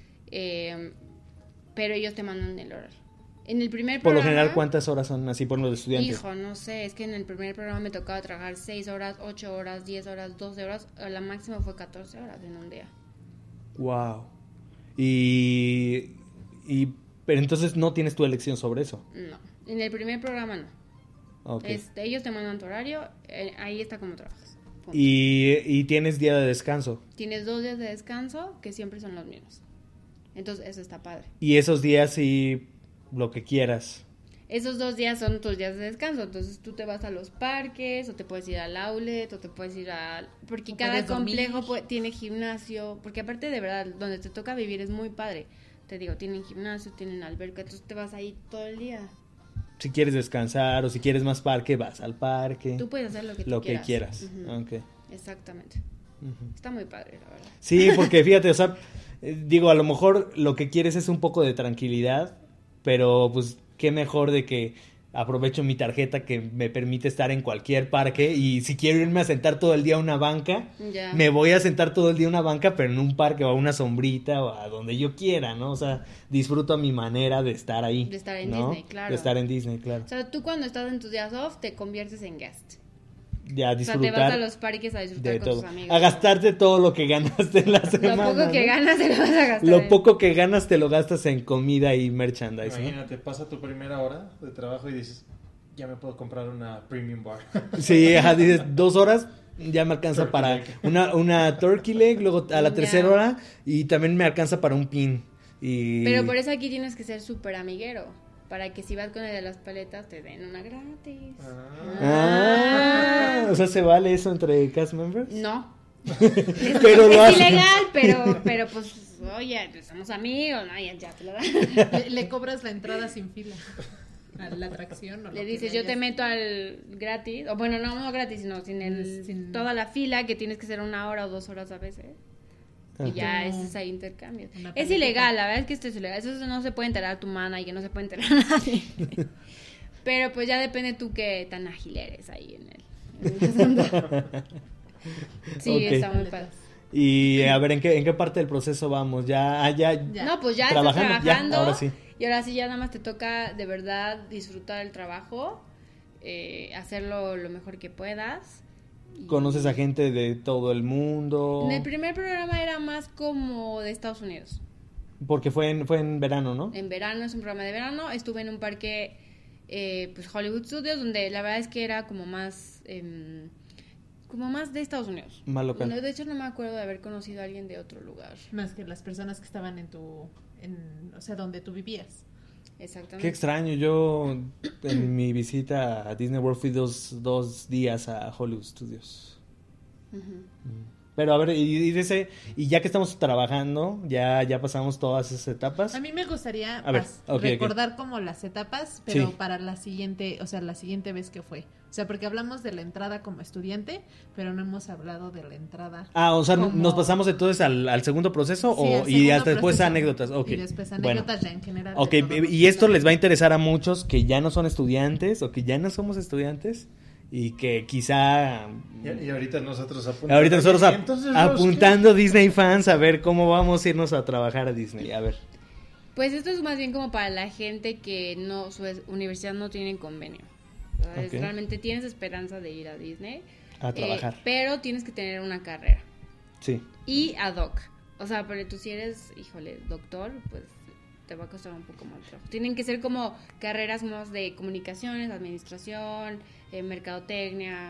eh, pero ellos te mandan el horario. En el primer Por lo programa, general, ¿cuántas horas son así por los estudiantes? hijo, no sé, es que en el primer programa me tocaba trabajar seis horas, ocho horas, diez horas, doce horas, o la máxima fue catorce horas en un día. Wow. Y, y pero entonces no tienes tu elección sobre eso. No, en el primer programa no. Ok. Este, ellos te mandan tu horario, eh, ahí está como trabajas. Punto. Y, y tienes día de descanso. Tienes dos días de descanso que siempre son los mismos. Entonces, eso está padre. Y esos días sí, lo que quieras. Esos dos días son tus días de descanso. Entonces, tú te vas a los parques, o te puedes ir al outlet, o te puedes ir al... Porque O cada puedes dormir. complejo pu- tiene gimnasio. Porque aparte, de verdad, donde te toca vivir es muy padre. Te digo, tienen gimnasio, tienen alberca, entonces te vas ahí todo el día. Si quieres descansar o si quieres más parque, vas al parque. Tú puedes hacer lo que tú Lo quieras. que quieras. Ujú. Ok. Exactamente. Ujú. Está muy padre, la verdad. Sí, porque fíjate, o sea, eh, digo, a lo mejor lo que quieres es un poco de tranquilidad, pero pues qué mejor de que aprovecho mi tarjeta que me permite estar en cualquier parque y si quiero irme a sentar todo el día a una banca, Ya. me voy a sentar todo el día a una banca, pero en un parque o a una sombrita o a donde yo quiera, ¿no? O sea, disfruto a mi manera de estar ahí. De estar en ¿no? Disney, claro. De estar en Disney, claro. O sea, tú cuando estás en tus días off te conviertes en guest. ya O sea, disfrutar te vas a los parques a disfrutar de con todo. tus amigos. A gastarte todo lo que ganaste en la semana. Lo poco que ¿no? ganas te lo vas a gastar. Lo en- poco que ganas te lo gastas en comida y merchandise, ¿no? Imagínate, pasa tu primera hora de trabajo y dices, ya me puedo comprar una premium bar. Sí, ajá, dices, dos horas ya me alcanza Turkey para leg. una, una turkey leg, luego a la Ya. tercera hora y también me alcanza para un pin. Y... Pero por eso aquí tienes que ser súper amiguero. Para que si vas con el de las paletas te den una gratis. Ah, o sea, ¿se vale eso entre cast members? No. Pero lo es hacen. ilegal, pero, pero pues, oye, pues somos amigos, ¿no? Ya, ya te lo dan. Le, le cobras la entrada sin fila a la atracción. O lo Le que dices, le yo te hayas- meto al gratis, o bueno, no, no gratis, sino sin el, Sin- toda la fila, que tienes que ser una hora o dos horas a veces. Y Ajá. ya, Como ese es ahí intercambio. una Es paletita. ilegal, la verdad es que esto es ilegal. Eso no se puede enterar tu mana y que no se puede enterar nadie. Pero pues ya depende tú qué tan ágil eres ahí en el... en el asunto. Sí, Ok. está muy padre. Y a ver, ¿en qué, en qué parte del proceso vamos? Ya, ah, ya, Ya. No, pues ya Trabajando, estás ya, trabajando. ahora sí. Y ahora sí ya nada más te toca de verdad disfrutar el trabajo, eh, hacerlo lo mejor que puedas. Y- conoces a gente de todo el mundo. En el primer programa era más como de Estados Unidos. Porque fue en, fue en verano, ¿no? En verano, es un programa de verano. Estuve en un parque, eh, pues Hollywood Studios, donde la verdad es que era como más, em, como más de Estados Unidos. Más local. No, de hecho no me acuerdo de haber conocido a alguien de otro lugar. Más que las personas que estaban en tu, en, o sea, donde tú vivías. Exactamente. Qué extraño, yo en mi visita a Disney World fui dos, dos días a Hollywood Studios. Ujú. Pero a ver, y, y dice, y ya que estamos trabajando, ya, ya pasamos todas esas etapas. A mí me gustaría A ver, pas- ok, ok. recordar como las etapas, pero Sí. para la siguiente, o sea, la siguiente vez que fue. O sea, porque hablamos de la entrada como estudiante, pero no hemos hablado de la entrada. Ah, o sea, como- ¿nos pasamos entonces al, al segundo proceso Sí, o, al y segundo hasta después proceso. anécdotas? Ok. Y después Bueno. anécdotas ya en general. de Ok, todo lo y que esto está. les va a interesar a muchos que ya no son estudiantes o que ya no somos estudiantes y que quizá Y, y ahorita nosotros apuntando. ahorita nosotros ap- Entonces, Rose, apuntando Disney fans a ver cómo vamos a irnos a trabajar a Disney. A ver. Pues esto es más bien como para la gente que no su es- universidad no tiene convenio. ¿Sabes? Ok. Realmente tienes esperanza de ir a Disney. A eh, trabajar. pero tienes que tener una carrera. Sí. Y ad hoc. O sea, pero tú si eres, híjole, doctor, pues te va a costar un poco más trabajo. Tienen que ser como carreras más de comunicaciones, administración, eh, mercadotecnia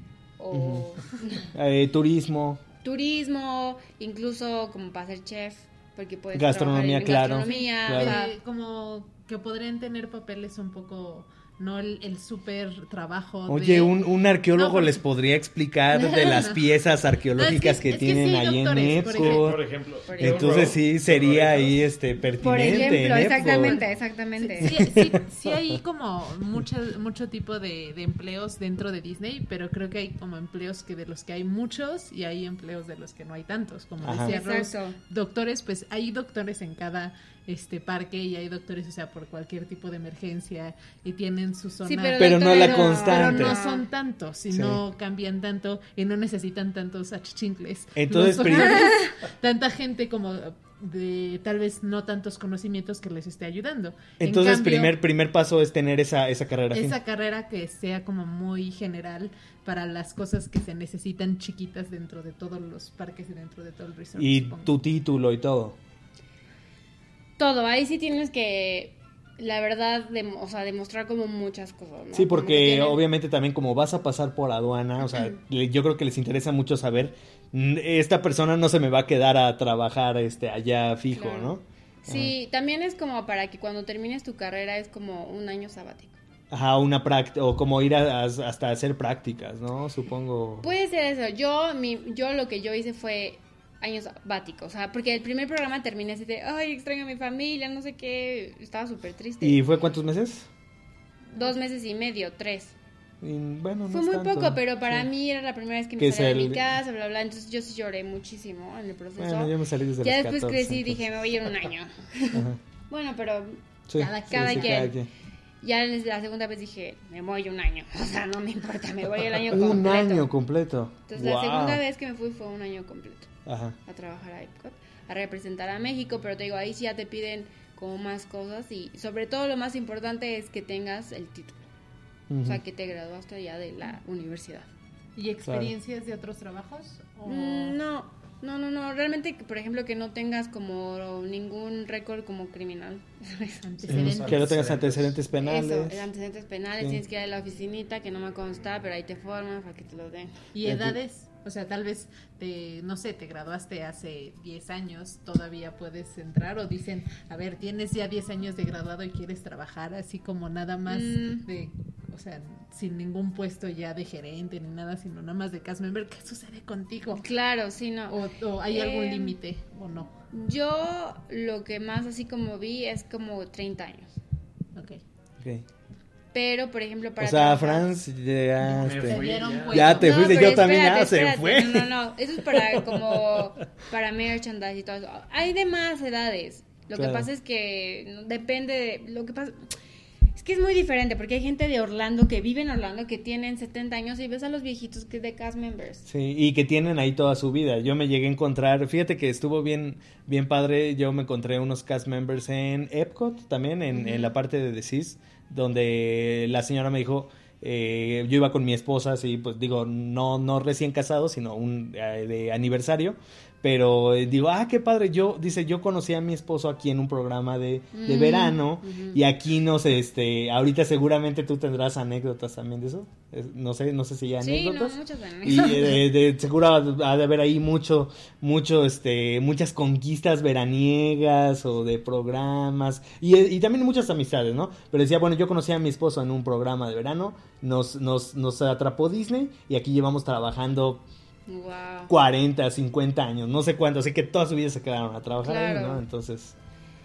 o Eh, turismo. turismo, incluso como para ser chef, porque puedes Gastronomía, trabajar en claro, gastronomía, claro. o sea, Eh, como que podrían tener papeles un poco, no el, el súper trabajo. Oye, de... un, un arqueólogo No, porque- les podría explicar de las piezas arqueológicas No, que, es que- es que tienen sí hay ahí en doctores, por Epcot. Por ejemplo. Por Entonces sí sería ahí este por pertinente. ejemplo, en Epcot. exactamente, exactamente. Sí, sí, sí hay como mucho, mucho tipo de, de empleos dentro de Disney, pero creo que hay como empleos que de los que hay muchos y hay empleos de los que no hay tantos. Como Ajá. decía Rose, Exacto. doctores, pues hay doctores en cada este parque y hay doctores, o sea, por cualquier tipo de emergencia y tienen su zona. Sí, pero, Pero no doctora, la Pero constante. no son tantos y Sí. no cambian tanto y no necesitan tantos achichincles. Entonces, Los prim- doctores, tanta gente como de tal vez no tantos conocimientos que les esté ayudando. En Entonces, cambio, primer, primer paso es tener esa, esa carrera. fin. esa carrera que sea como muy general para las cosas que se necesitan chiquitas dentro de todos los parques y dentro de todo el resort. Y supongo. tu título y todo. Todo, ahí sí tienes que, la verdad, dem- o sea, demostrar como muchas cosas, ¿no? Sí, Como porque que tienen- obviamente también como vas a pasar por aduana, o sea, le- yo creo que les interesa mucho saber, mm, esta persona no se me va a quedar a trabajar este allá fijo, Claro. ¿no? Sí, también es como para que cuando termines tu carrera es como un año sabático. Ajá, una práctica, o como ir a- a- hasta hacer prácticas, ¿no? Supongo. Puede ser eso. Yo, mi, yo lo que yo hice fue años sabáticos, o sea, porque el primer programa terminé así de, ay, extraño a mi familia, no sé qué, estaba súper triste. ¿Y fue cuántos meses? Dos meses y medio, tres. Y, bueno, no Fue es muy tanto, poco, pero para sí. mí era la primera vez que Que me es salía de el- mi casa, bla, bla, entonces yo sí lloré muchísimo en el proceso. Bueno, yo me salí desde ya los después catorce, crecí y entonces. dije, me voy a ir un año. Ajá. Bueno, pero Sí, cada, sí, cada sí, quien. cada quien. Ya desde la segunda vez dije, me voy un año. O sea, no me importa, me voy el año Un completo. año completo. Entonces, la Wow. segunda vez que me fui fue un año completo Ajá. a trabajar a Epcot, a representar a México, pero te digo, ahí sí ya te piden como más cosas y sobre todo lo más importante es que tengas el título, o sea, Ujú. que te graduaste ya de la universidad. ¿Y experiencias claro. de otros trabajos? ¿O? Mm, no, no, no, no. Realmente, por ejemplo, que no tengas como ningún récord como criminal. Antecedentes. Que no tengas antecedentes penales. Eso, antecedentes penales. Sí. Tienes que ir a la oficinita, que no me consta, pero ahí te forman para que te lo den. ¿Y edades? O sea, tal vez, te, no sé, te graduaste hace diez años, ¿todavía puedes entrar? O dicen, a ver, tienes ya diez años de graduado y quieres trabajar así como nada más mm. de, o sea, sin ningún puesto ya de gerente ni nada, sino nada más de cast member. ¿Qué sucede contigo? Claro, sí, no. ¿O, o hay eh, algún límite o no? Yo lo que más así como vi es como treinta años. Ok. Ok. Pero, por ejemplo, para... O sea, Franz, ya, te, te, ya te no, fuiste, yo también espérate, ya espérate, se fue. No, no, no, eso es para como, para merchandise y todo eso. Hay de más edades. Lo claro. que pasa es que depende de, lo que pasa... Es que es muy diferente, porque hay gente de Orlando que vive en Orlando que tienen setenta años y ves a los viejitos que de cast members. Sí, y que tienen ahí toda su vida. Yo me llegué a encontrar, fíjate que estuvo bien bien padre, yo me encontré unos cast members en Epcot también, en, uh-huh. en la parte de The Seas, donde la señora me dijo, eh, yo iba con mi esposa, así, pues digo, no no recién casado, sino un eh, de aniversario, pero eh, digo, ah, qué padre, yo, dice, yo conocí a mi esposo aquí en un programa de, de mm, verano, uh-huh. y aquí no sé, este, ahorita seguramente tú tendrás anécdotas también de eso, es, no sé, no sé si hay anécdotas. Sí, no, muchas anécdotas. Y eh, de, de, seguro ha de haber ahí mucho, mucho, este, muchas conquistas veraniegas o de programas, y, y también muchas amistades, ¿no? Pero decía, bueno, yo conocí a mi esposo en un programa de verano, nos, nos, nos atrapó Disney, y aquí llevamos trabajando... Wow. cuarenta, cincuenta años, no sé cuánto, así que toda su vida se quedaron a trabajar claro. ahí, ¿no? Entonces...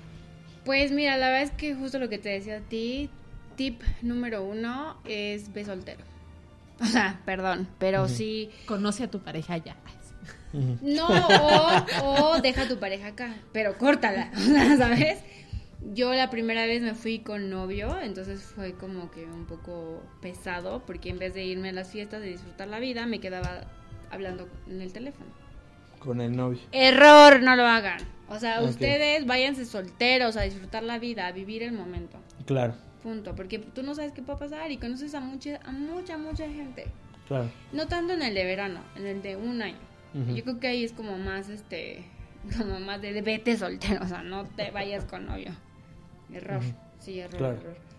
Pues mira, la verdad es que justo lo que te decía a ti, tip número uno es ve soltero. O sea, perdón, pero uh-huh. sí... Conoce a tu pareja ya. Uh-huh. No, o, o deja a tu pareja acá, pero córtala, ¿sabes? Yo la primera vez me fui con novio, entonces fue como que un poco pesado, porque en vez de irme a las fiestas, de disfrutar la vida, me quedaba... hablando en el teléfono. Con el novio. Error, no lo hagan. O sea, okay. ustedes váyanse solteros a disfrutar la vida, a vivir el momento. Claro. Punto, porque tú no sabes qué puede pasar y conoces a mucha, a mucha, mucha gente. Claro. No tanto en el de verano, en el de un año. Uh-huh. Yo creo que ahí es como más, este, como más de, de vete soltero, o sea, no te vayas con novio. Error, uh-huh. sí, error, claro. error.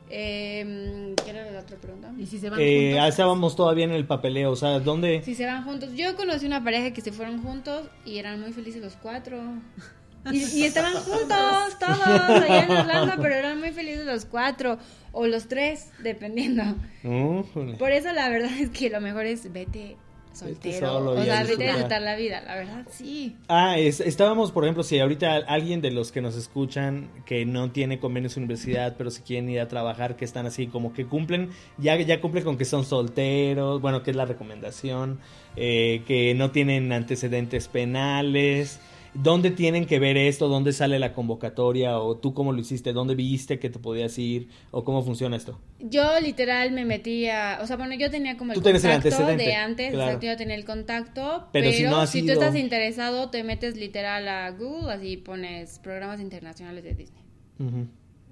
Eh, ¿Qué era la otra pregunta? ¿Y si se van eh, juntos? Estábamos todavía en el papeleo, o sea, ¿dónde? Si se van juntos. Yo conocí una pareja que se fueron juntos y eran muy felices los cuatro. Y, y estaban juntos, todos, allá en Orlando, pero eran muy felices los cuatro. O los tres, dependiendo. Uh, Por eso la verdad es que lo mejor es vete soltero, solo, o sea, vete a disfrutar la vida, la verdad, sí. Ah, es, estábamos, por ejemplo, si ahorita alguien de los que nos escuchan que no tiene convenios en universidad, pero si quieren ir a trabajar, que están así como que cumplen, ya, ya cumplen con que son solteros, bueno, que es la recomendación, eh, que no tienen antecedentes penales, ¿dónde tienen que ver esto? ¿Dónde sale la convocatoria? ¿O tú cómo lo hiciste? ¿Dónde viste que te podías ir? ¿O cómo funciona esto? Yo literal me metía, o sea, bueno, yo tenía como el tú contacto el antecedente, de antes, claro. Exacto, yo tenía el contacto, pero, pero si, no si sido... tú estás interesado, te metes literal a Google, así pones programas internacionales de Disney. Uh-huh.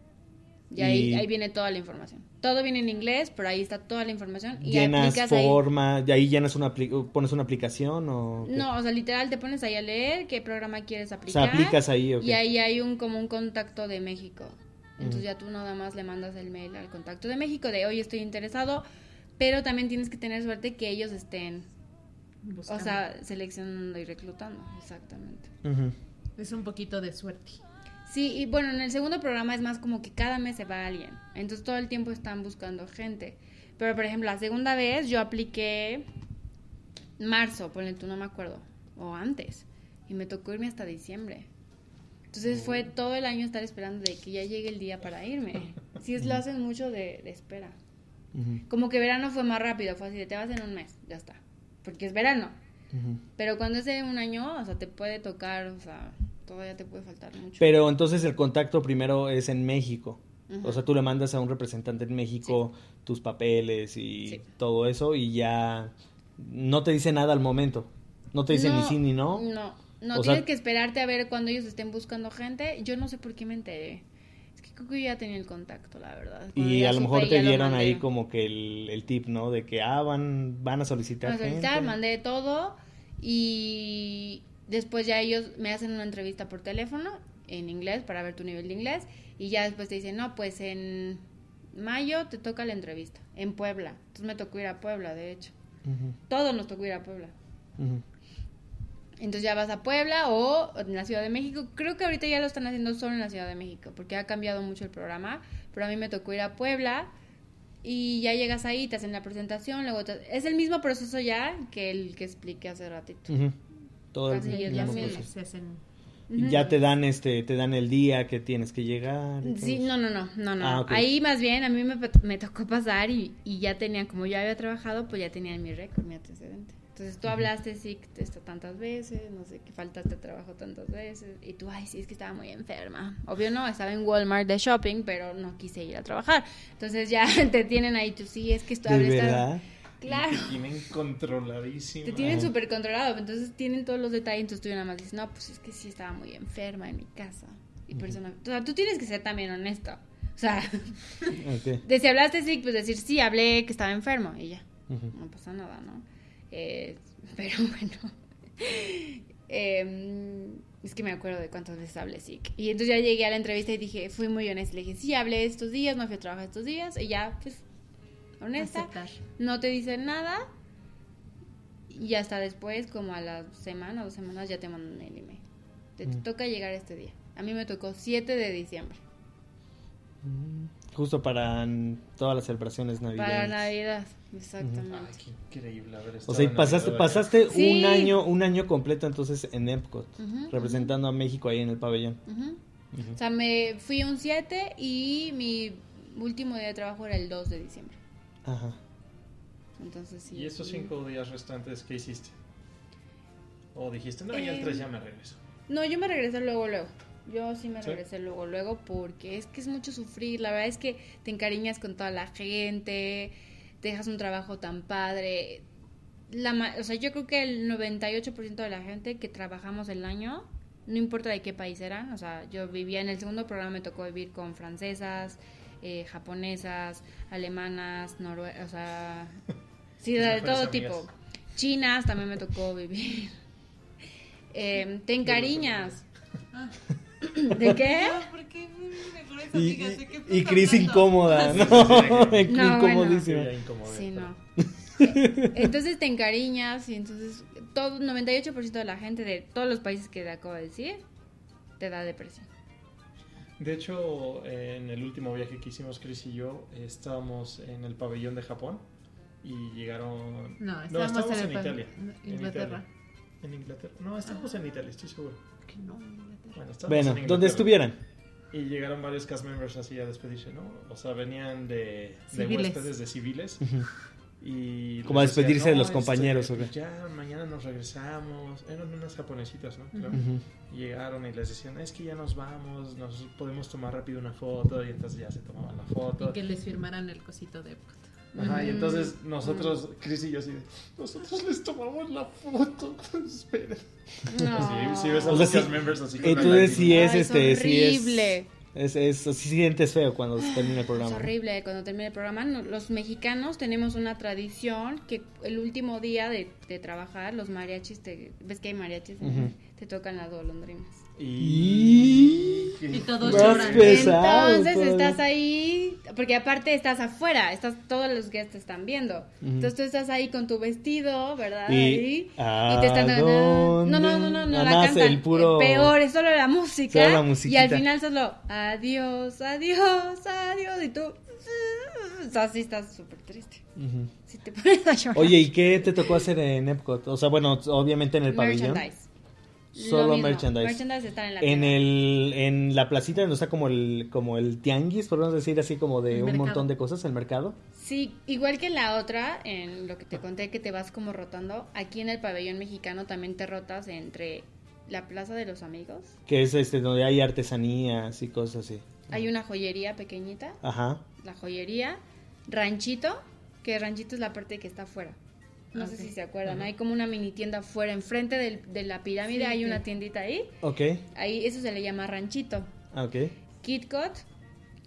Y, y ahí, ahí viene toda la información. Todo viene en inglés, pero ahí está toda la información. Y llenas forma, ahí. y ahí llenas una pones una aplicación o qué? No, o sea, literal te pones ahí a leer qué programa quieres aplicar. O sea, aplicas ahí, okay. Y ahí hay un como un contacto de México. Entonces uh-huh. ya tú nada más le mandas el mail al contacto de México de hoy estoy interesado, pero también tienes que tener suerte que ellos estén buscando. O sea, seleccionando y reclutando, exactamente. Uh-huh. Es un poquito de suerte. Sí, y bueno, en el segundo programa es más como que cada mes se va alguien. Entonces todo el tiempo están buscando gente. Pero, por ejemplo, la segunda vez yo apliqué marzo, ponle tú, no me acuerdo, o antes. Y me tocó irme hasta diciembre. Entonces oh. fue todo el año estar esperando de que ya llegue el día para irme. Sí, es, lo hacen mucho de, de espera. Uh-huh. Como que verano fue más rápido, fue así de te vas en un mes, ya está. Porque es verano. Uh-huh. Pero cuando es de un año, o sea, te puede tocar, o sea... todavía te puede faltar mucho. Pero entonces el contacto primero es en México. Uh-huh. O sea, tú le mandas a un representante en México sí. tus papeles y sí. todo eso y ya no te dice nada al momento. No te dice no, ni sí ni no. No, no, o tienes sea... que esperarte a ver cuando ellos estén buscando gente. Yo no sé por qué me enteré. Es que Creo que yo ya tenía el contacto, la verdad. Y Cuando ya a lo supe, mejor ya te lo dieron mandé. ahí como que el, el tip, ¿no? De que, ah, van, van a solicitar A solicitar, gente. mandé todo y después ya ellos me hacen una entrevista por teléfono en inglés para ver tu nivel de inglés y ya después te dicen, no, pues en mayo te toca la entrevista en Puebla. Entonces me tocó ir a Puebla, de hecho. Uh-huh. Todos nos tocó ir a Puebla. Uh-huh. Entonces ya vas a Puebla o en la Ciudad de México. Creo que ahorita ya lo están haciendo solo en la Ciudad de México porque ha cambiado mucho el programa. Pero a mí me tocó ir a Puebla y ya llegas ahí, te hacen la presentación. Luego te... Es el mismo proceso ya que el que expliqué hace ratito. Uh-huh. Todo Casi el es Ya lo mismo se, mismo. proceso. se hacen... Y ya te dan este, te dan el día que tienes que llegar. y todo Sí, eso. no, no, no, no, no. Ah, ok. Ahí más bien a mí me, me tocó pasar y, y ya tenían, como yo había trabajado, pues ya tenían mi récord, mi antecedente. Entonces tú hablaste, sí, que esto tantas veces, no sé, que faltaste trabajo tantas veces. Y tú, ay, sí, es que estaba muy enferma. Obvio no, estaba en Walmart de shopping, pero no quise ir a trabajar. Entonces ya te tienen ahí, tú, sí, es que estoy... ¿De verdad? Claro. Te tienen controladísimo. Te tienen súper controlado, entonces tienen todos los detalles, entonces tú nada más dices, no, pues es que sí estaba muy enferma en mi casa. Y persona, o sea, tú tienes que ser también honesto. O sea, Ok. de si hablaste sí, pues decir, sí, hablé que estaba enfermo y ya. Ujú. No pasa nada, ¿no? Eh, pero bueno. eh, es que me acuerdo de cuántas veces hablé sick. Y entonces ya llegué a la entrevista y dije, fui muy honesta. Le dije, sí, hablé estos días, no fui a trabajar estos días. Y ya, pues, honesta. Aceptar. No te dicen nada. Y hasta después, como a la semana o dos semanas, ya te mandan el email. Te, te Mm. toca llegar este día. A mí me tocó siete de diciembre. Justo para mm, todas las celebraciones navideñas. Para Navidad, exactamente. Ay, qué increíble haber O estado sea, y en pasaste, Navidad allá. pasaste Sí. un año, un año completo entonces en Epcot, Ujú, representando a México ahí en el pabellón. Ujú. Ujú. O sea, me fui un siete y mi último día de trabajo era el dos de diciembre. Ajá. Entonces sí. ¿Y esos sí. cinco días restantes qué hiciste? ¿O dijiste, no, ya el Eh, tres ya me regreso? No, yo me regresé luego, luego. Yo sí me ¿Sí? regresé luego, luego, porque es que es mucho sufrir. La verdad es que te encariñas con toda la gente, te dejas un trabajo tan padre. La, ma- o sea, yo creo que el noventa y ocho por ciento de la gente que trabajamos el año, no importa de qué país era, o sea, yo vivía en el segundo programa, me tocó vivir con francesas, eh, japonesas, alemanas, noruegas, o sea, sí, Tus de mejores todo amigas. tipo. Chinas también me tocó vivir. Eh, te encariñas. Ah. ¿De qué? No, porque mejores Y, amigas, ¿de qué y, y estás Cris hablando? incómoda, ¿no? No, Incomodísima. Sí, ya incomodé, Sí, pero- no. Eh, Entonces te encariñas y entonces todo noventa y ocho por ciento de la gente de todos los países que te acabo de decir te da depresión. De hecho, en el último viaje que hicimos Chris y yo, estábamos en el pabellón de Japón y llegaron... No, no estábamos estábamos en en, el pa- Italia. en Inglaterra. En, en Inglaterra. No, estábamos en Italia, estoy seguro. Que no, en Inglaterra. Bueno, estábamos Bueno, en donde Inglaterra. estuvieran. Y llegaron varios cast members así a despedirse, ¿no? O sea, venían de, de Civiles. huéspedes, de civiles. Y Como a les decían, despedirse de "No, los compañeros, este, ¿o qué?" pues ya, mañana nos regresamos. Eran unas japonesitas, ¿no? Creo. Ujú. Y llegaron y les decían, es que ya nos vamos, nos podemos tomar rápido una foto. Y entonces ya se tomaban la foto. Y que les firmaran el cosito de Epcot. Ajá, y Ujú. entonces nosotros, Chris y yo así de, nosotros les tomamos la foto. Espera. No. Sí, sí ves a O los sea, cast sí, members así con una entonces sí lágrima. es Ay, este, sí es, horrible. es, es, sí sientes feo cuando se termina el Es programa. horrible cuando termina el programa. No, los mexicanos tenemos una tradición que el último día de, de trabajar, los mariachis, te, ves que hay mariachis, Ujú. te tocan las golondrinas. Y... Y todos Más lloran. pesado Entonces todavía. estás ahí, porque aparte estás afuera, estás todos los que te están viendo. Ujú. Entonces tú estás ahí con tu vestido, ¿verdad? Y, Ahí, ¿a y te están no, no, no, no, no, Nada la más cantan. el puro- Eh, Peor, es solo la música. Solo la y al musiquita. final solo adiós, adiós, adiós y tú o sea, sí estás súper triste. Ujú. Si te pones a llorar. Oye, ¿y qué te tocó hacer en Epcot? O sea, bueno, obviamente en el pabellón. Merchandise. Solo Lo mismo, merchandise. Merchandise está en la En tienda. el en la placita donde está como el como el tianguis, podemos decir así como de El un mercado. montón de cosas, el mercado. Sí, igual que en la otra, en lo que te conté que te vas como rotando, aquí en el pabellón mexicano también te rotas entre la Plaza de los Amigos. Que es este donde hay artesanías y cosas así. Hay una joyería pequeñita, Ajá. la joyería, Ranchito, que Ranchito es la parte que está afuera. No sé Ok. si se acuerdan, Ajá. hay como una mini tienda afuera, enfrente del- de la pirámide Sí, hay sí. una tiendita ahí, Ok. ahí eso se le llama Ranchito. Ah, ok. KitKat,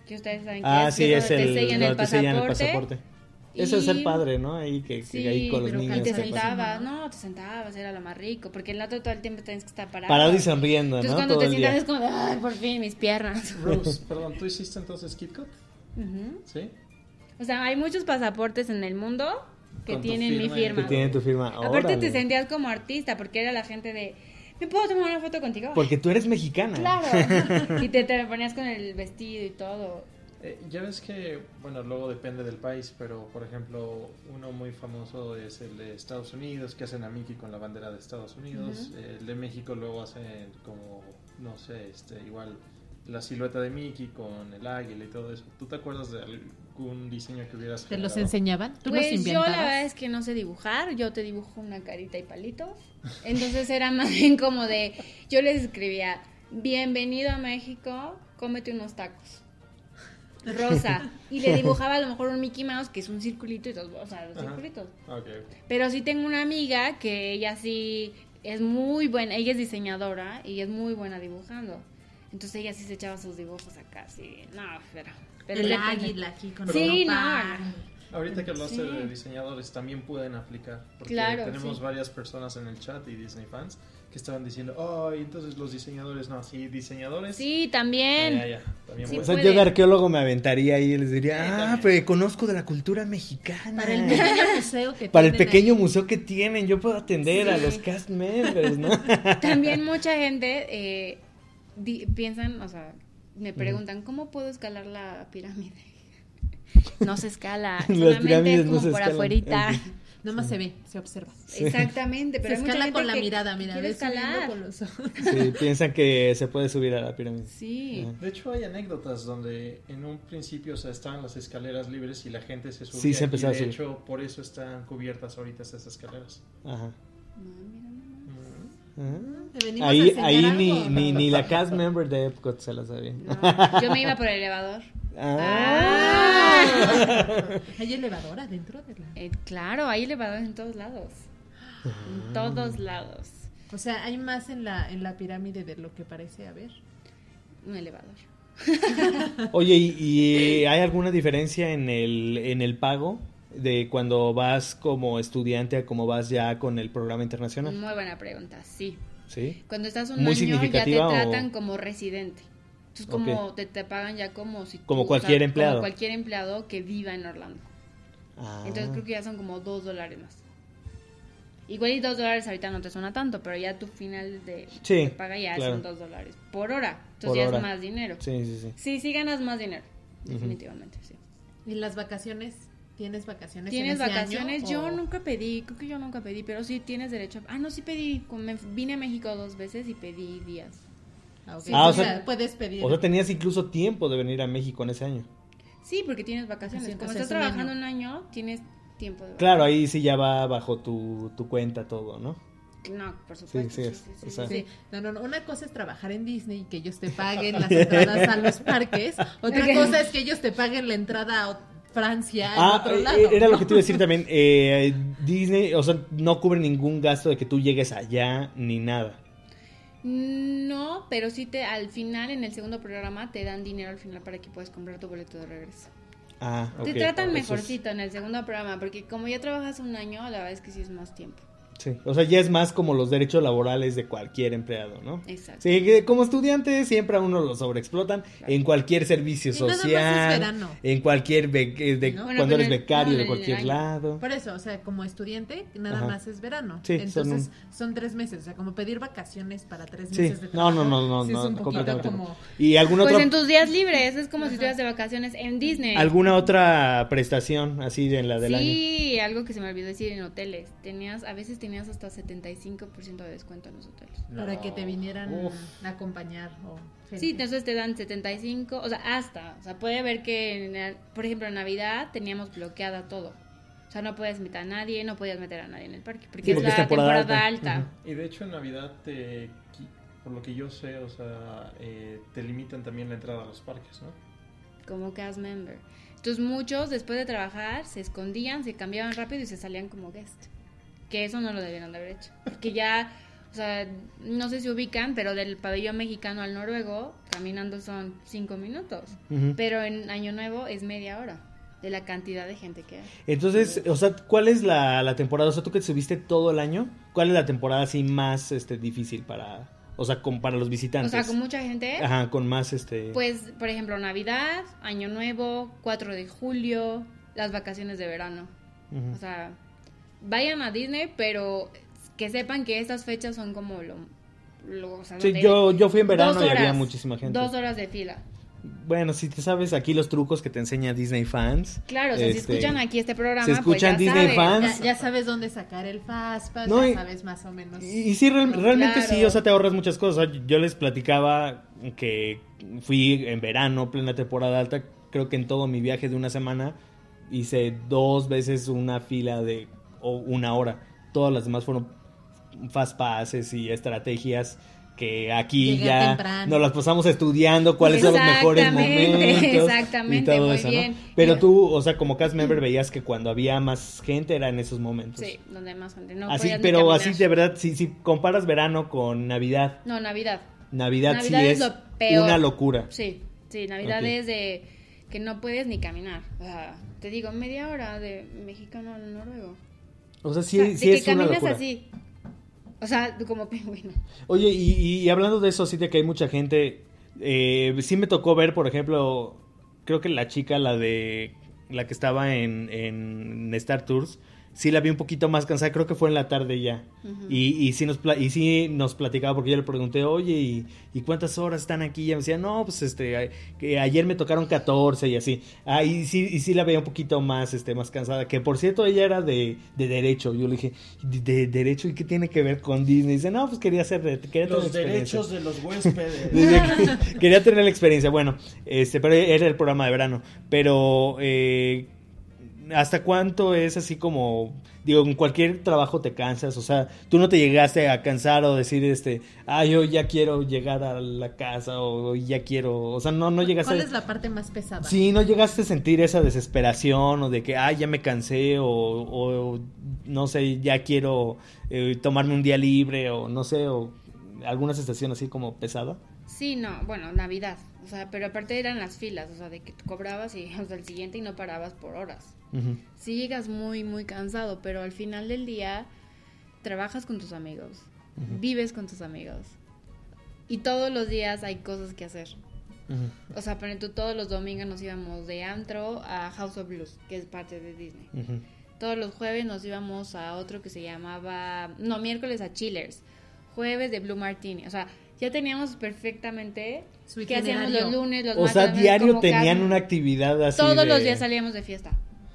Que ustedes saben que Ah, es, sí, que es donde el, te sellan donde el te sellan el pasaporte. pasaporte. Eso es el padre, ¿no? Ahí que, que Sí, ahí con los pero niños. Y te que sentabas, pasan. no, te sentabas, era lo más rico, porque el otro todo el tiempo tienes que estar parado. Parado y sonriendo, Entonces ¿no? cuando Todo te el sientas día. es como de, ay, por fin, mis piernas. Rose, perdón, ¿tú hiciste entonces KitKat? Ujú. ¿Sí? O sea, hay muchos pasaportes en el mundo que Con tu tienen mi firma y- firma. Que tiene tu firma. Aparte Órale. te sentías como artista, porque era la gente de, ¿me puedo tomar una foto contigo? Porque tú eres mexicana. Claro. Y te, te ponías con el vestido y todo. Eh, ya ves que, bueno, luego depende del país, pero por ejemplo, uno muy famoso es el de Estados Unidos, que hacen a Mickey con la bandera de Estados Unidos. Ujú. Eh, el de México luego hacen como, no sé, este, igual la silueta de Mickey con el águila y todo eso. ¿Tú te acuerdas de algún diseño que hubieras ¿Te los generado? enseñaban? ¿Tú Pues los yo inventabas? la verdad es que no sé dibujar, yo te dibujo una carita y palitos. Entonces era más bien como de, yo les escribía, bienvenido a México, cómete unos tacos. Rosa. Y le dibujaba a lo mejor un Mickey Mouse, que es un circulito y dos, o sea, dos Ajá. circulitos. Ok. Pero sí tengo una amiga que ella sí es muy buena, ella es diseñadora y es muy buena dibujando. Entonces ella sí se echaba sus dibujos acá, sí, no, pero... pero El depende. águila aquí con Sí, el no, nopal. Ahorita que hablaste Sí. de diseñadores, también pueden aplicar. Porque Claro, tenemos sí. varias personas en el chat y Disney fans que estaban diciendo, ay, entonces los diseñadores, no, sí, diseñadores. Sí, también. Ya, ya, ya, también Sí, O pueden. sea, puede. yo de arqueólogo me aventaría ahí y les diría, Sí, ah, también. pero conozco de la cultura mexicana. Para el pequeño museo que Para el tienen pequeño ahí. museo que tienen, yo puedo atender a Sí. los cast members, ¿no? También mucha gente eh, di- piensan, o sea, me preguntan, ¿cómo puedo escalar la pirámide? No se escala, Las solamente pirámides es no como se por escalan. afuerita. Ok. Nada más se ve, se observa. Exactamente, pero Se hay mucha escala gente con la que mirada, mira, quiere ves subiendo escalar. con los ojos. Sí, piensan que se puede subir a la pirámide. Sí. Ajá. De hecho, hay anécdotas donde en un principio, o sea, estaban las escaleras libres y la gente se subía. Sí, se empezó y a de subir. hecho, por eso están cubiertas ahorita esas escaleras. Ajá. No, mira nomás. Mm. Ajá. Te venimos a Ahí, enseñar ahí algo. ni, ni, ni la cast member de Epcot se la sabía. No, yo me iba por el elevador. Ah. Hay elevador adentro de la... Eh, claro, hay elevadores en todos lados. En todos lados. O sea, hay más en la, en la pirámide de lo que parece haber. Un elevador. Oye, ¿y, y hay alguna diferencia en el, en el pago de cuando vas como estudiante a como vas ya con el programa internacional? Muy buena pregunta, sí. ¿Sí? Cuando estás un ¿Muy año ya te significativa o- tratan como residente. Entonces como Ok. te, te pagan ya como si tú- Como o sea, cualquier empleado. Como cualquier empleado que viva en Orlando. Ah. Entonces creo que ya son como dos dólares más. Igual y dos dólares ahorita no te suena tanto, pero ya tu final de, Sí, de paga ya claro. son dos dólares por hora. Entonces Por ya hora. es más dinero. Sí, sí, sí. Sí, sí ganas más dinero. Ujú. Definitivamente, sí. ¿Y las vacaciones? ¿Tienes vacaciones ¿Tienes en ese vacaciones? año, Yo o- nunca pedí, creo que yo nunca pedí, pero sí tienes derecho. a- Ah, no, sí pedí. como me- Vine a México dos veces y pedí días. Ah, ok. Ah, o o sea, sea, puedes pedir. O sea, tenías incluso tiempo de venir a México en ese año. Sí, porque tienes vacaciones. Así, Como entonces, estás un trabajando año. un año, tienes tiempo de Claro, ahí sí ya va bajo tu, tu cuenta todo, ¿no? No, por supuesto. sí, Sí, es, sí, sí, o sí, sea- sí. Sí. No, no, no. Una cosa es trabajar en Disney y que ellos te paguen las entradas a los parques. Otra Ok. cosa es que ellos te paguen la entrada a Francia, en Ah, otro eh, lado. era ¿no? lo que te iba a decir también. Eh, Disney, o sea, no cubre ningún gasto de que tú llegues allá ni nada. No, pero sí te al final, en el segundo programa, te dan dinero al final para que puedas comprar tu boleto de regreso. Ah, ok. Te tratan Eso es- mejorcito en el segundo programa, porque como ya trabajas un año, la verdad es que sí es más tiempo. Sí, o sea, ya es más como los derechos laborales de cualquier empleado, ¿no? Exacto. Sí, que como estudiante siempre a uno lo sobreexplotan Claro. en cualquier servicio Y nada más es social, verano. en cualquier be- eh, de- ¿No? Bueno, cuando pero eres en- becario no, de en cualquier el año. lado. Por eso, o sea, como estudiante, nada Ajá. más es verano. Sí, son Entonces, son, tres meses. O sea, como pedir vacaciones para tres Sí, meses de no, trabajo. no, no, no, sí es no, un poquito completamente. como... ¿Y alguna Pues otra en tus días libres, es como si Ajá. estuvieras de vacaciones en Disney. alguna otra prestación así de en la del año? Sí, algo que se me olvidó decir en hoteles. Tenías, a veces tenías hasta setenta y cinco por ciento de descuento en los hoteles. Para que te vinieran Uf. a acompañar o gente. Sí, entonces te dan setenta y cinco, o sea, hasta, o sea, puede haber que, en el- por ejemplo, en Navidad teníamos bloqueada todo. O sea, no puedes meter a nadie, no podías meter a nadie en el parque, porque Sí, es porque la es temporada temporada, alta. alta. Y de hecho en Navidad, te, qui- por lo que yo sé, o sea, eh, te limitan también la entrada a los parques, ¿no? Como cast member. Entonces muchos, después de trabajar, se escondían, se cambiaban rápido y se salían como guest. Que eso no lo debieron de haber hecho. Porque ya, o O sea, no sé si ubican, pero del pabellón mexicano al noruego, caminando son cinco minutos. Uh-huh. Pero en Año Nuevo es media hora de la cantidad de gente que hay. Entonces, o sea, ¿cuál es la, la temporada? O sea, tú que subiste todo el año, ¿cuál es la temporada así más este, difícil para, o sea, con, para los visitantes? O sea, con mucha gente. Ajá, con más este... Pues, por ejemplo, Navidad, Año Nuevo, cuatro de julio, las vacaciones de verano. Uh-huh. O sea, vayan a Disney, pero... que sepan que estas fechas son como lo... lo o sea, sí, yo, yo fui en verano horas, y había muchísima gente. Dos horas de fila. Bueno, si te sabes aquí los trucos que te enseña Disney Fans. Claro, o sea, este, si escuchan aquí este programa, si escuchan pues ya Disney sabes. Fans, ya, ya sabes dónde sacar el Fastpass, no, ya y, sabes más o menos. Y, y sí, real, no, realmente claro. sí, o sea, te ahorras muchas cosas. Yo les platicaba que fui en verano, plena temporada alta. Creo que en todo mi viaje de una semana hice dos veces una fila de o una hora. Todas las demás fueron fast passes y estrategias que aquí Llegué ya temprano. nos las pasamos estudiando cuáles son los mejores momentos exactamente, y todo muy eso, bien. ¿no? Pero tú, o sea, como cast member veías que cuando había más gente era en esos momentos. Sí, donde hay más gente. No así, podías pero ni caminar. así de verdad, si, si comparas verano con Navidad. No, Navidad. Navidad, Navidad sí es, es lo peor. una locura. Sí, sí, Navidad Okay. es de que no puedes ni caminar. O sea, te digo, media hora de mexicano al noruego. O sea, sí, o sea, sí de es que una caminas locura. así. O sea, como pingüino. Oye, y, y hablando de eso, sí, de que hay mucha gente, eh, sí me tocó ver, por ejemplo, creo que la chica, la de, la que estaba en, en Star Tours, sí la vi un poquito más cansada, creo que fue en la tarde ya. Uh-huh. Y, y, sí nos, y sí nos platicaba, porque yo le pregunté, oye, ¿y, y cuántas horas están aquí? Y ella me decía, no, pues este, que ayer me tocaron catorce y así. Ah, y sí, y sí la veía un poquito más, este, más cansada, que por cierto ella era de, de derecho. Yo le dije, ¿de, de derecho? ¿Y qué tiene que ver con Disney? Y dice, no, pues quería hacer, quería los tener derechos de los huéspedes. Quería tener la experiencia, bueno, este, pero era el programa de verano. Pero, eh... ¿hasta cuánto es así como, digo, en cualquier trabajo te cansas? O sea, tú no te llegaste a cansar o decir, este, ah, yo ya quiero llegar a la casa o ya quiero, o sea, no, no llegaste. ¿Cuál es la parte más pesada? Sí, no llegaste a sentir esa desesperación o de que, ah, ya me cansé o, o no sé, ya quiero eh, tomarme un día libre o no sé, o alguna sensación así como pesada. Sí, no, bueno, Navidad, o sea, pero aparte eran las filas, o sea, de que cobrabas y o sea, el siguiente y no parabas por horas. Uh-huh. Sí llegas muy, muy cansado, pero al final del día trabajas con tus amigos, uh-huh. vives con tus amigos y todos los días hay cosas que hacer. Uh-huh. O sea, por ejemplo, todos los domingos nos íbamos de antro a House of Blues, que es parte de Disney. Uh-huh. Todos los jueves nos íbamos a otro que se llamaba, no, miércoles a Chillers, jueves de Blue Martini, o sea, ya teníamos perfectamente Su qué hacíamos los lunes, los o martes. O sea, diario tenían casa. Una actividad así. Todos de... los días salíamos de fiesta.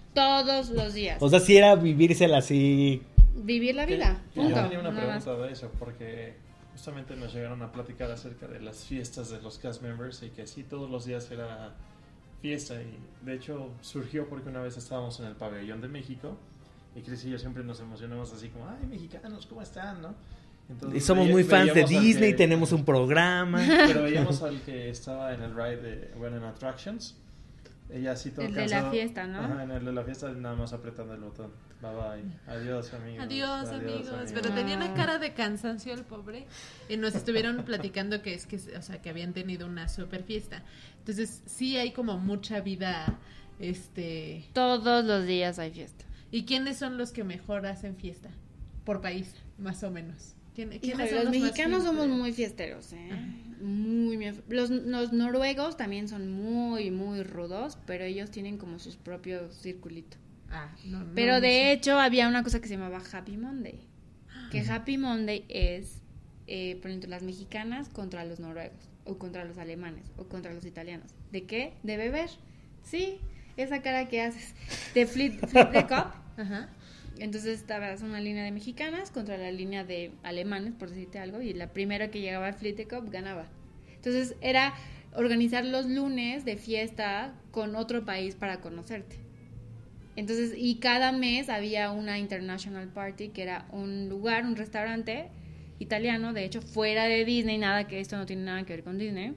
Todos los días. O sea, si era vivírsela así. Vivir la vida. Yo, punto. yo tenía una Nada pregunta más. de eso, porque justamente nos llegaron a platicar acerca de las fiestas de los cast members y que sí, todos los días era fiesta. Y de hecho surgió porque una vez estábamos en el pabellón de México y Chris y yo siempre nos emocionamos así como, ay, mexicanos, ¿cómo están? ¿No? Entonces, y somos muy fans de Disney, que, tenemos un programa. Pero veíamos al que estaba en el ride de, bueno, en Attractions. Ella sí todo el cansado. de la fiesta, ¿no? Ajá, en el de la fiesta nada más apretando el botón. Bye bye. Adiós, amigos. Adiós, Adiós amigos. amigos. Pero tenía una cara de cansancio el pobre. Y nos estuvieron platicando que es que, o sea, que habían tenido una super fiesta. Entonces, sí hay como mucha vida, este... Todos los días hay fiesta. ¿Y quiénes son los que mejor hacen fiesta? Por país, más o menos. ¿Quién, Híjole, son los, los mexicanos somos muy fiesteros, ¿eh? Ajá. Muy, muy los, los noruegos también son muy, muy rudos, pero ellos tienen como sus propios circulitos. Ah, no, no, pero no de sé. hecho había una cosa que se llamaba Happy Monday, que Happy Monday es, eh, por ejemplo, las mexicanas contra los noruegos, o contra los alemanes, o contra los italianos. ¿De qué? De beber. Sí, esa cara que haces. De flip, flip the cup. Ajá. Entonces estabas una línea de mexicanas contra la línea de alemanes, por decirte algo, y la primera que llegaba al Flip the Cup ganaba. Entonces era organizar los lunes de fiesta con otro país para conocerte. Entonces, y cada mes había una International Party, que era un lugar, un restaurante italiano, de hecho fuera de Disney, nada que esto no tiene nada que ver con Disney,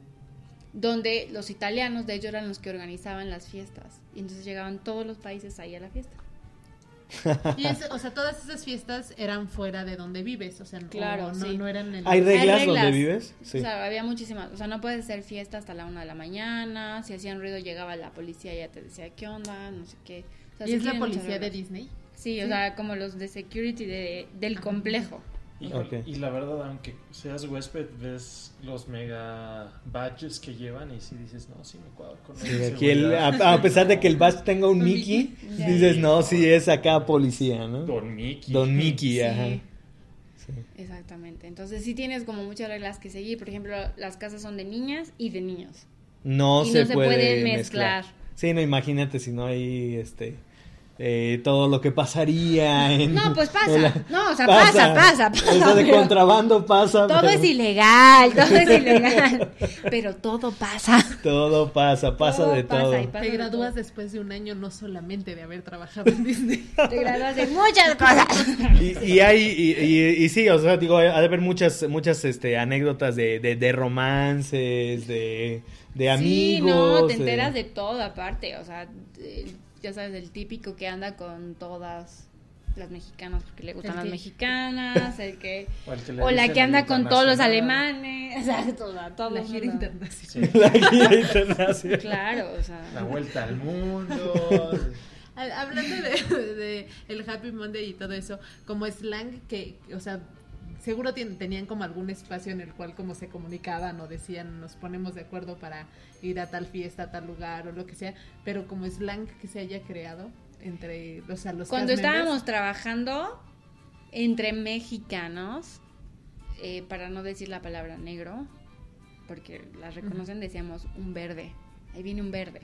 donde los italianos de hecho eran los que organizaban las fiestas. Y entonces llegaban todos los países ahí a la fiesta. Y es, o sea, todas esas fiestas eran fuera de donde vives, o sea, Claro, o no, sí. no eran en ¿Hay reglas, Hay donde reglas. vives? Sí. O sea, había muchísimas. O sea, no puedes hacer fiesta hasta la una de la mañana. Si hacían ruido, llegaba la policía y ya te decía qué onda, no sé qué. O sea, ¿Y sí es la tienen muchas policía de reglas. Disney? Sí, o Sí. sea, como los de security de, del complejo. Y, Ok. y la verdad, aunque seas huésped, ves los mega badges que llevan y si dices, no, sí me cuadro con Sí, la aquí el, seguridad. a, a pesar de que el badge tenga un Un Mickey, Ya. dices, no, sí es acá policía, ¿no? Don Mickey. Don Mickey, Sí. ajá. Sí. Exactamente. Entonces sí tienes como muchas reglas que seguir. Por ejemplo, las casas son de niñas y de niños. No, Y se, no se puede pueden mezclar. mezclar. Sí, no, imagínate si no hay este eh, todo lo que pasaría en No, pues pasa. en la- No, o sea, pasa, pasa, pasa, Eso de pero- contrabando pasa. Todo pero es ilegal, todo es ilegal. Pero todo pasa. Todo pasa, pasa Todo de pasa todo. y pasa. Te de gradúas todo. después de un año no solamente de haber trabajado en Disney. Te gradúas de muchas cosas. Y, y hay, y, y- y sí, o sea, digo, ha de haber muchas, muchas este, anécdotas de, de, de romances, de, de amigos. Sí, no, te de- enteras de todo aparte. O sea, el- ya sabes, el típico que anda con todas las mexicanas porque le gustan El las que- mexicanas, el que O, el que le o la dicen que anda el con todos los internacional. alemanes, o sea, toda, todo La el gira mundo. internacional. Sí. La guía internacional. Claro, o sea, La vuelta al mundo. Al- Hablando de, de el Happy Monday y todo eso, como slang que, o sea, seguro tien- tenían como algún espacio en el cual como se comunicaban o decían nos ponemos de acuerdo para ir a tal fiesta, a tal lugar o lo que sea, pero como slang que se haya creado entre, o sea, los cuando cast members. estábamos trabajando entre mexicanos, eh, para no decir la palabra negro, porque las reconocen, decíamos un verde. Ahí viene un verde.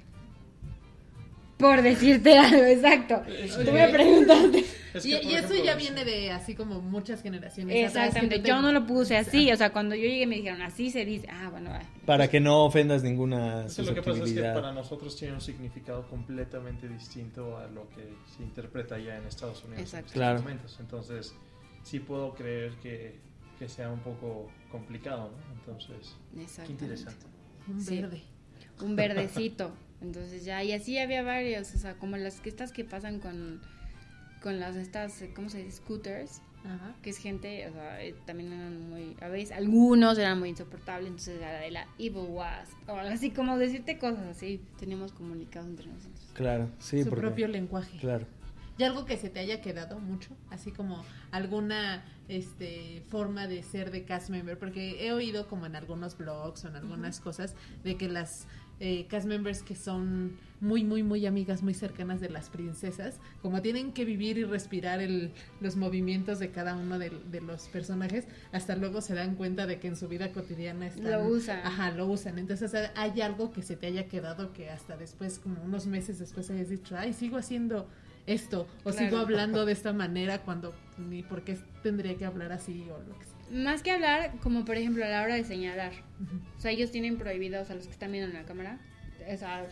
Por decirte algo, exacto. Es Tú que- me preguntaste. Es que, Y, por y eso ejemplo, ya es- viene de así como muchas generaciones atrás, Exactamente, que te- yo no lo puse así, o sea, cuando yo llegué me dijeron, así se dice, ah, bueno, va. Para que no ofendas ninguna Es que lo que pasa es que susceptibilidad. para nosotros tiene un significado completamente distinto a lo que se interpreta ya en Estados Unidos Exacto. en estos Claro. momentos. Entonces, sí puedo creer que, que sea un poco complicado, ¿no? Entonces, qué Exactamente. interesante. Un Sí. verde. Un verdecito. Entonces ya, y así había varios, o sea, como las que estas que pasan con, con las estas, ¿cómo se dice? Scooters, Ajá. que es gente, o sea, eh, también eran muy, a veces, algunos eran muy insoportables, entonces era de la Evil Wasp, o algo así como decirte cosas así, teníamos comunicados entre nosotros. Claro, sí, Su porque- propio lenguaje. Claro. ¿Y algo que se te haya quedado mucho? Así como alguna este forma de ser de cast member, porque he oído como en algunos blogs o en algunas cosas de que las eh, cast members que son muy, muy, muy amigas, muy cercanas de las princesas, como tienen que vivir y respirar el, los movimientos de cada uno de, de los personajes, hasta luego se dan cuenta de que en su vida cotidiana están... Lo usan. Ajá, lo usan. Entonces, ¿hay algo que se te haya quedado que hasta después, como unos meses después, hayas dicho, ay, sigo haciendo esto, o Claro. sigo hablando de esta manera cuando ni por qué tendría que hablar así o lo que sea? Más que hablar, como por ejemplo a la hora de señalar, o sea, ellos tienen prohibidos a los que están viendo en la cámara, o sea,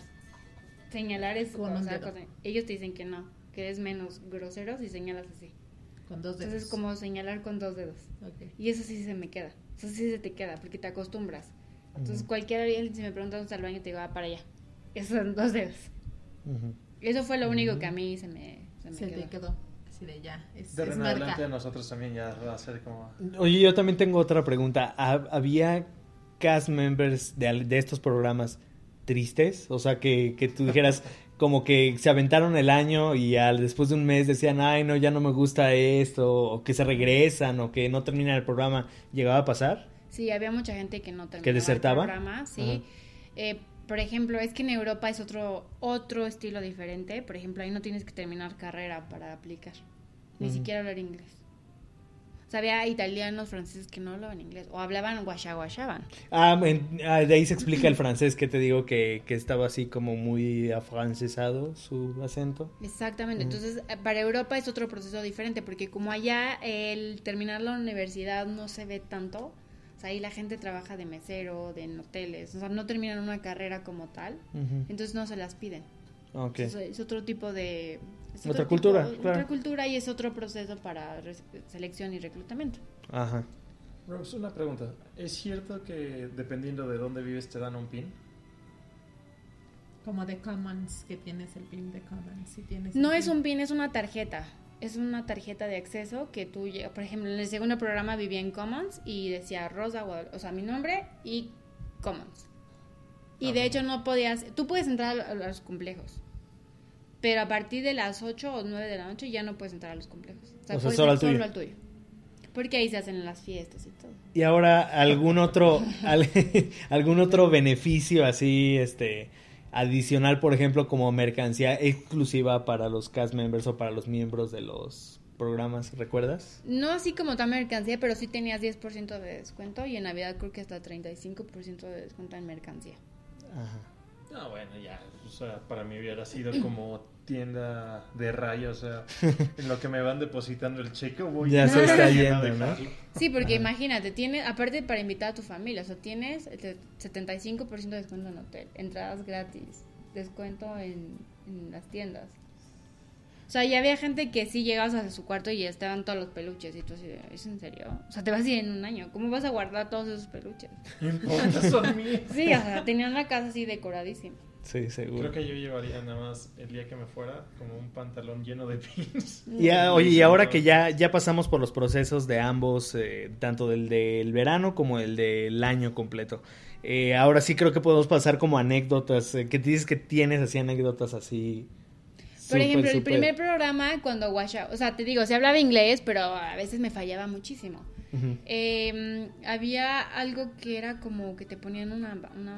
señalar es, Con o un sea, dedo. cosa- ellos te dicen que no, que es menos grosero si señalas así. Con dos dedos. Entonces, como señalar con dos dedos. Ok. Y eso sí se me queda. Eso sí se te queda porque te acostumbras. Entonces, Ujú. cualquiera, si me pregunta dónde está el baño, te digo, ah, para allá. Esos son dos dedos. Ujú. Eso fue lo único que a mí se me, se me Se quedó. te quedó así de ya. Es, De es ahora en marca. adelante a nosotros también ya va a ser como... Oye, yo también tengo otra pregunta. ¿Ha- ¿Había cast members de, al- de estos programas tristes? O sea, que, que tú dijeras como que se aventaron el año y al después de un mes decían, ay, no, ya no me gusta esto, o que se regresan, o que no terminan el programa. ¿Llegaba a pasar? Sí, había mucha gente que no terminaba ¿Que desertaba? el programa, sí. Ajá. Eh, por ejemplo, es que en Europa es otro otro estilo diferente. Por ejemplo, ahí no tienes que terminar carrera para aplicar. Ni Ujú. siquiera hablar inglés. O sea, había italianos, franceses que no hablaban inglés. O hablaban guachaguachaban. Ah, en- ah, de ahí se explica el francés que te digo que, que estaba así como muy afrancesado su acento. Exactamente. Ujú. Entonces, eh, para Europa es otro proceso diferente. Porque como allá el terminar la universidad no se ve tanto. O sea, ahí la gente trabaja de mesero, de en hoteles. O sea, no terminan una carrera como tal. Ujú. Entonces no se las piden. Ok. Es, es otro tipo de... es Otra otro cultura, tipo- claro. Otra cultura y es otro proceso para res- selección y reclutamiento. Ajá. Rose, una pregunta. ¿Es cierto que dependiendo de dónde vives te dan un pin? Como de Commons, que tienes el pin de Commons. Si tienes No el es pin. un pin, es una tarjeta. Es una tarjeta de acceso que tú, por ejemplo, en el segundo programa vivía en Commons y decía Rosa Guadalupe, o sea, mi nombre y Commons. Y Ah, de hecho no podías, tú puedes entrar a los complejos, pero a partir de las ocho o nueve de la noche ya no puedes entrar a los complejos. O sea, O sea, puedes solo ir al tuyo. solo al tuyo. Porque ahí se hacen las fiestas y todo. Y ahora, ¿algún otro, al- algún otro beneficio así, este, adicional, por ejemplo, como mercancía exclusiva para los cast members o para los miembros de los programas, ¿recuerdas? No así como tal mercancía, pero sí tenías diez por ciento de descuento y en Navidad creo que hasta treinta y cinco por ciento de descuento en mercancía. Ajá. No, bueno, ya, o sea, para mí hubiera sido como tienda de raya, o sea, en lo que me van depositando el cheque voy Ya se está a yendo, ¿no? dejarlo. Sí, porque Ajá. imagínate, tienes, aparte para invitar a tu familia, o sea, tienes el setenta y cinco por ciento de descuento en hotel, entradas gratis, descuento en, en las tiendas. O sea, ya había gente que sí llegabas a su cuarto y estaban todos los peluches y tú así, de, ¿es en serio? O sea, te vas a ir en un año, ¿cómo vas a guardar todos esos peluches? No importa, son míos. Sí, o sea, tenían la casa así decoradísima. Sí, seguro. Creo que yo llevaría nada más el día que me fuera como un pantalón lleno de pins. Y a- oye, y ahora que ya, ya pasamos por los procesos de ambos, eh, tanto del del verano como el del año completo, eh, ahora sí creo que podemos pasar como anécdotas, eh, que te dices que tienes así anécdotas así. Por súper, ejemplo, el súper- primer programa cuando Washa, o sea, te digo, se hablaba inglés, pero a veces me fallaba muchísimo. Ujú. Eh, había algo que era como que te ponían una, una,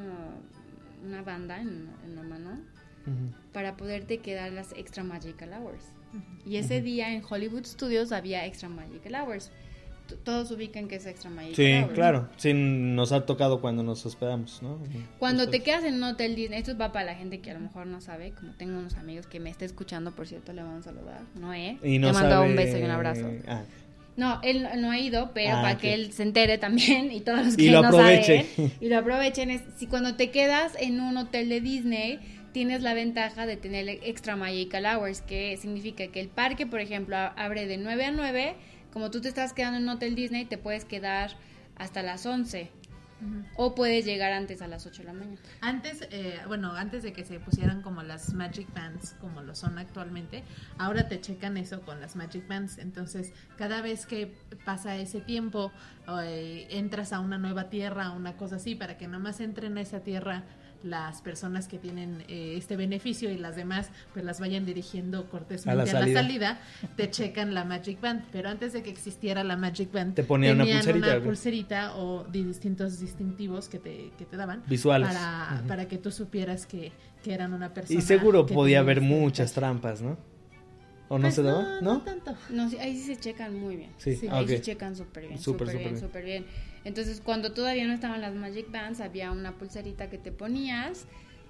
una banda en, en la mano Ujú. para poderte quedar las Extra Magical Hours. Y ese día en Hollywood Studios había Extra Magical Hours. T- Todos ubican que es Extra Magical Sí, Hours. claro. Sí, nos ha tocado cuando nos hospedamos, ¿no? Cuando te Justo. quedas en un hotel Disney, esto va para la gente que a lo mejor no sabe, como tengo unos amigos que me está escuchando, por cierto, le vamos a saludar. Noé, Y no te mando sabe- un beso y un abrazo. Ah, No, él no ha ido, pero Ah, para ok. que él se entere también y todos los que Y lo no aproveche. saben y lo aprovechen es si cuando te quedas en un hotel de Disney tienes la ventaja de tener Extra Magical Hours, que significa que el parque, por ejemplo, a- abre de nueve a nueve, como tú te estás quedando en un hotel Disney, te puedes quedar hasta las once Ujú. o puedes llegar antes a las ocho de la mañana. Antes, eh, bueno, antes de que se pusieran como las Magic Bands, como lo son actualmente, ahora te checan eso con las Magic Bands. Entonces, cada vez que pasa ese tiempo, eh, entras a una nueva tierra, una cosa así, para que nomás entren a esa tierra las personas que tienen eh, este beneficio y las demás pues las vayan dirigiendo cortésmente A la a la, salida. salida, te checan la Magic Band. Pero antes de que existiera la Magic Band, Te ponían una tenían pulserita, una güey. pulserita o di- distintos distintivos que te, que te daban Visuales. para, Ujú. para que tú supieras que, que eran una persona. Y seguro que podía tenía haber este muchas detalle. trampas, ¿no? ¿O no Pues se daba? No, ¿No? no tanto. No, sí, ahí sí se checan muy bien. Sí, Sí, ah, Ahí ok. sí checan súper bien, Súper, súper súper bien, bien. súper bien. Entonces, cuando todavía no estaban las Magic Bands, había una pulserita que te ponías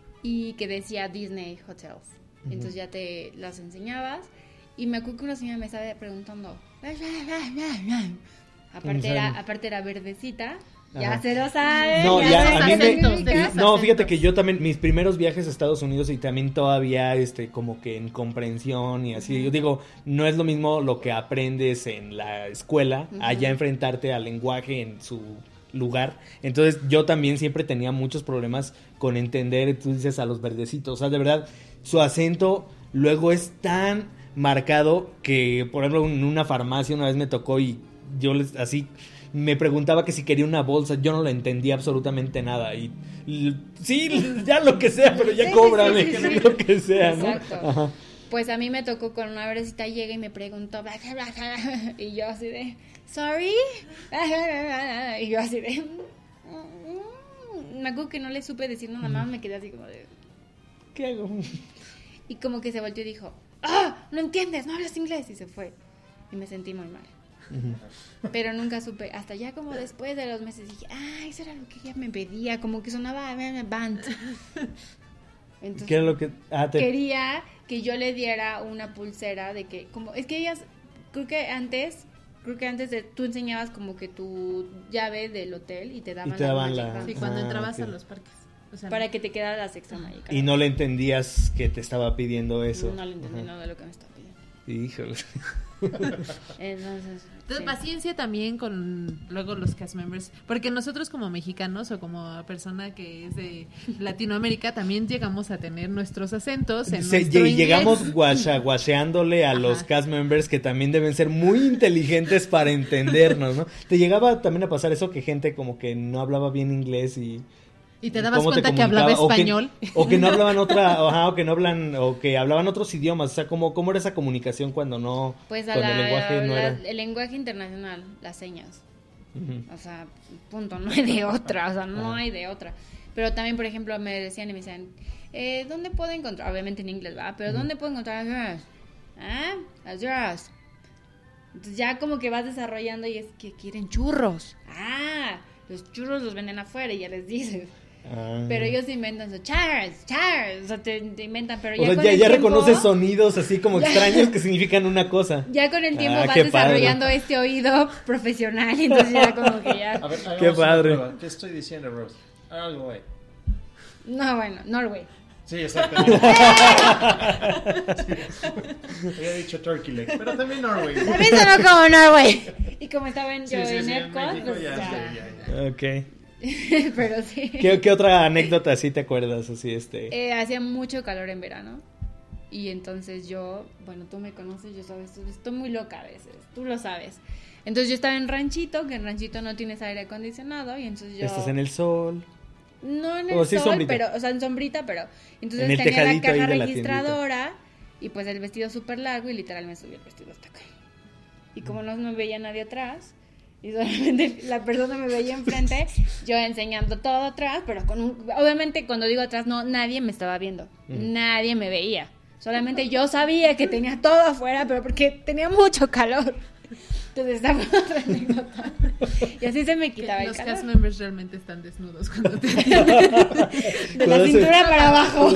y que decía Disney Hotels. Ujú. Entonces ya te las enseñabas y me acuerdo que una señora me estaba preguntando. Aparte era, aparte era verdecita. Ya Ajá. se lo saben. No, ya ya, se a lo mí me, saben. acentos, de y- esos no, fíjate acentos. que yo también, mis primeros viajes a Estados Unidos y también todavía, este, como que en comprensión y así, yo digo, no es lo mismo lo que aprendes en la escuela, Ujú. allá enfrentarte al lenguaje en su lugar, entonces yo también siempre tenía muchos problemas con entender, tú dices, a los verdecitos, o sea, de verdad, su acento luego es tan marcado que, por ejemplo, en una farmacia una vez me tocó y yo les, así... me preguntaba que si quería una bolsa, yo no le entendía absolutamente nada y l- sí, ya lo que sea, pero ya Sí, sí, cóbrame, sí, sí, sí. lo que sea, ¿no? Exacto. Ajá. Pues a mí me tocó con una verdecita, llega y me preguntó, bla, bla, bla, bla, y yo así de, sorry, y yo así de, mm, me acuerdo que no le supe decir nada más, me quedé así como de, ¿Qué hago? y como que se volteó y dijo, ah, no entiendes, no hablas inglés, y se fue, y me sentí muy mal. Pero nunca supe, hasta ya como después de los meses dije, ah, eso era lo que ella me pedía, como que sonaba band. Entonces, ¿Qué era lo que...? Ah, te... quería que yo le diera una pulsera de que, como, es que ellas, creo que antes, creo que antes de, tú enseñabas como que tu llave del hotel y te daban, Y te daban Magic la- Band Sí, cuando Ah, entrabas ok. a los parques. O sea, para que te quedara las extra mágicas. Y no le entendías que te estaba pidiendo eso. No le entendí Ajá. nada de lo que me estaba pidiendo. Híjole. Entonces, Entonces, sí. paciencia también con luego los cast members, porque nosotros como mexicanos o como persona que es de Latinoamérica también llegamos a tener nuestros acentos en Se- nuestro lle- inglés. llegamos guasha, guacheándole a Ajá. los cast members que también deben ser muy inteligentes para entendernos, ¿no? ¿Te llegaba también a pasar eso que gente como que no hablaba bien inglés y... Y te dabas ¿Cómo te cuenta que hablaba comunicaba? O que- español. O que, no hablaban otra, ajá, o que no hablan, o que hablaban otros idiomas, o sea, ¿cómo, cómo era esa comunicación cuando no, Pues a cuando la, el lenguaje no la- era? el lenguaje internacional, las señas. Ujú. O sea, punto, no hay de otra, o sea, no Ah. hay de otra. Pero también, por ejemplo, me decían y me decían, eh, ¿dónde puedo encontrar? Obviamente en inglés, ¿va? Pero ¿dónde puedo encontrar las yours? ¿Ah? Las yours. Entonces ya como que vas desarrollando y es que quieren churros. Ah, los churros los venden afuera y ya les dices. Ah. Pero ellos se inventan su chars, chars, o sea, te, te inventan, pero O ya sea, con ya, el ya tiempo- reconoces sonidos así como Ya. extraños que significan una cosa. Ya con el tiempo Ah, vas qué padre. desarrollando este oído profesional y entonces ya como que ya... A ver, hagamos Qué una padre. prueba. ¿Qué estoy diciendo, Rose? Algo, güey. No, bueno, Norway. Sí, exactamente. Sí. Había dicho Turkey Leg, pero también Norway. A mí sonó como Norway. Y como estaba en, Sí, yo sí, en sí, en Epcot, México pues ya, ya. sí, ya, ya. Ok. Pero sí. ¿Qué, qué otra anécdota así te acuerdas? Así, este... Eh, hacía mucho calor en verano. Y entonces yo, bueno, tú me conoces, yo sabes, estoy muy loca a veces, tú lo sabes. Entonces yo estaba en ranchito, que en ranchito no tienes aire acondicionado, y entonces yo... Estás en el sol. No en O el sí, sol, sombrita. pero, o sea, en sombrita, pero... Entonces En el tenía la tejadito ahí caja de la registradora, y pues el vestido súper largo, y literal me subí el vestido hasta acá. Y como no me veía nadie atrás, y solamente la persona me veía enfrente, yo enseñando todo atrás, pero con un... Obviamente cuando digo atrás, no, nadie me estaba viendo, Mm. nadie me veía. Solamente yo sabía que tenía todo afuera, pero porque tenía mucho calor. Entonces esa fue otra anécdota. Y así se me Que quitaba el los calor. cast members realmente están desnudos cuando te De la Todos- cintura para abajo.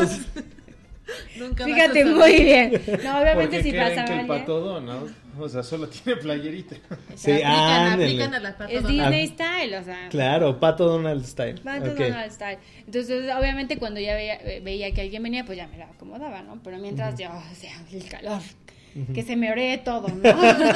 Nunca vas Fíjate a saber. muy bien. No, obviamente Porque si creen pasaba que el alguien. patodo, ¿no? O sea, solo tiene playerita. Sí, Aplican, ándale. aplican a la pata Es donada. Disney style, o sea. Claro, Pato Donald Style. Pato Ok. Donald style. Entonces, obviamente, cuando ya veía, veía que alguien venía, pues ya me la acomodaba, ¿no? Pero mientras yo, o sea, el calor, que se me oree todo, ¿no?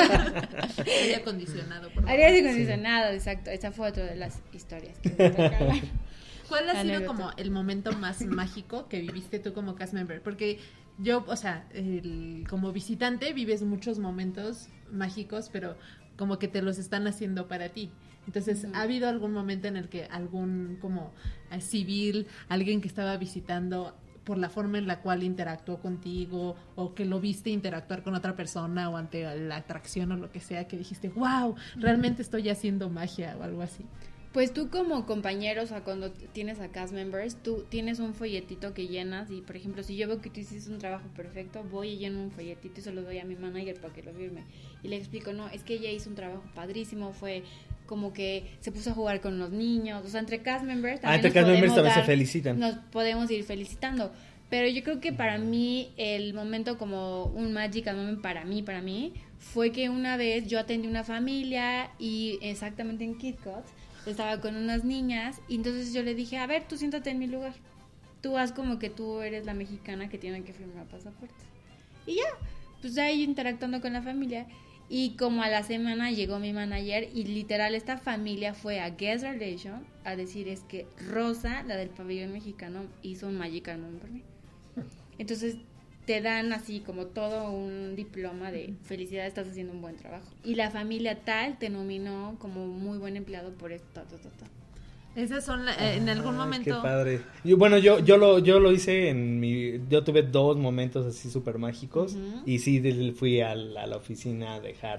Aire acondicionado, por favor. Aire acondicionado, exacto. Esa fue otra de las historias que me tocaban. ¿Cuál ha sido Anécdota. como el momento más mágico que viviste tú como cast member? Porque yo, o sea, el- como visitante vives muchos momentos mágicos, pero como que te los están haciendo para ti. Entonces, Ujú. ¿ha habido algún momento en el que algún como eh, civil, alguien que estaba visitando por la forma en la cual interactuó contigo o que lo viste interactuar con otra persona o ante la atracción o lo que sea, que dijiste, wow, realmente estoy haciendo magia o algo así? Pues tú como compañero, o sea, cuando tienes a cast members, tú tienes un folletito que llenas y, por ejemplo, si yo veo que tú hiciste un trabajo perfecto, voy y lleno un folletito y se lo doy a mi manager para que lo firme. Y le explico, no, es que ella hizo un trabajo padrísimo, fue como que se puso a jugar con los niños, o sea, entre cast members Ah, también entre nos cast members podemos también se dar- felicitan. nos podemos ir felicitando. Pero yo creo que para mí, el momento como un magical moment para mí, para mí, fue que una vez yo atendí una familia y exactamente en KitKat estaba con unas niñas y entonces yo le dije, a ver, tú siéntate en mi lugar. Tú haz como que tú eres la mexicana que tiene que firmar pasaportes. Y ya, pues ahí interactuando con la familia. Y como a la semana llegó mi manager y literal esta familia fue a Guest Relation a decir es que Rosa, la del pabellón mexicano, hizo un magical moment por mí. Entonces te dan así como todo un diploma de felicidad, estás haciendo un buen trabajo. Y la familia tal te nominó como muy buen empleado por esto, ta, ta, ta, ta. Esas son, la- eh, en algún Ah, momento... Qué padre. Yo, bueno, yo, yo lo, yo lo hice en mi, yo tuve dos momentos así súper mágicos Ujú. y sí de- fui al- a la oficina a dejar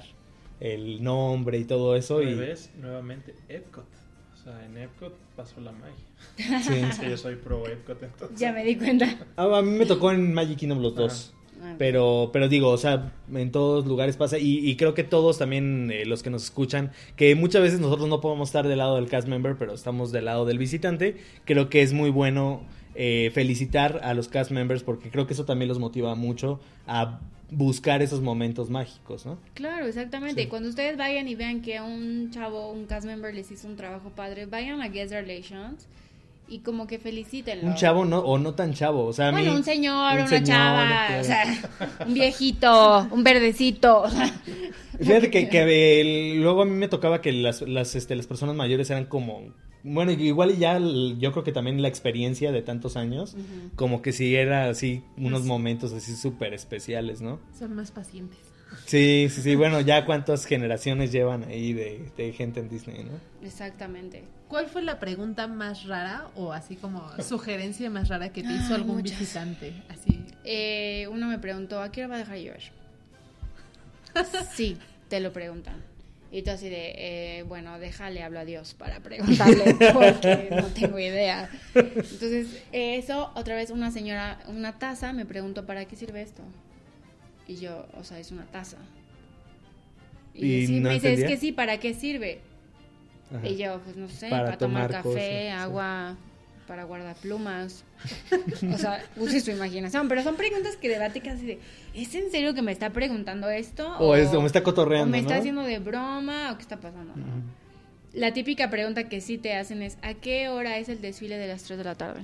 el nombre y todo eso y ¿Ves? Nuevamente Epcot. O sea, en Epcot pasó la magia. sí. Es que yo soy pro Epcot entonces. Ya me di cuenta. Ah, a mí me tocó en Magic Kingdom los dos. Ah, Pero, pero digo, o sea, en todos lugares pasa y, y creo que todos también eh, los que nos escuchan, que muchas veces nosotros no podemos estar del lado del cast member, pero estamos del lado del visitante, creo que es muy bueno eh, felicitar a los cast members porque creo que eso también los motiva mucho a buscar esos momentos mágicos, ¿no? Claro, exactamente. Sí. Cuando ustedes vayan y vean que a un chavo, un cast member les hizo un trabajo padre, vayan a Guest Relations y como que felicítenlo. Un chavo no, o no tan chavo, o sea, a bueno, mí, un señor, un una señor, chava, claro. o sea, un viejito, un verdecito, o sea, Fíjate que, que el- luego a mí me tocaba que las, las, este, las personas mayores eran como, bueno, igual y ya el- yo creo que también la experiencia de tantos años, Ujú. como que sí era así, unos Pues- momentos así súper especiales, ¿no? Son más pacientes. Sí, sí, sí, bueno, ya cuántas generaciones llevan ahí de, de gente en Disney, ¿no? exactamente. ¿Cuál fue la pregunta más rara o así como sugerencia más rara que te hizo Ay, algún muchas. visitante? Así. Eh, uno me preguntó, ¿a qué hora va a dejar de llover? Sí, te lo preguntan. Y tú así de, eh, bueno, déjale, hablo a Dios para preguntarle, porque no tengo idea. Entonces, eso, otra vez una señora, una taza, me preguntó, ¿para qué sirve esto? Y yo, o sea, es una taza. Y, ¿Y sí, no me dice, es entendía? que sí, ¿para qué sirve? Ajá. Y yo, pues no sé, Para para, tomar, tomar café, cosas, sí. agua, para guardar plumas. O sea, use su imaginación. Pero son preguntas que debate casi de, ¿es en serio que me está preguntando esto? O, es, o me está cotorreando, o me ¿no? está haciendo de broma, o qué está pasando, ¿no? Ujú. La típica pregunta que sí te hacen es, ¿a qué hora es el desfile de las tres de la tarde?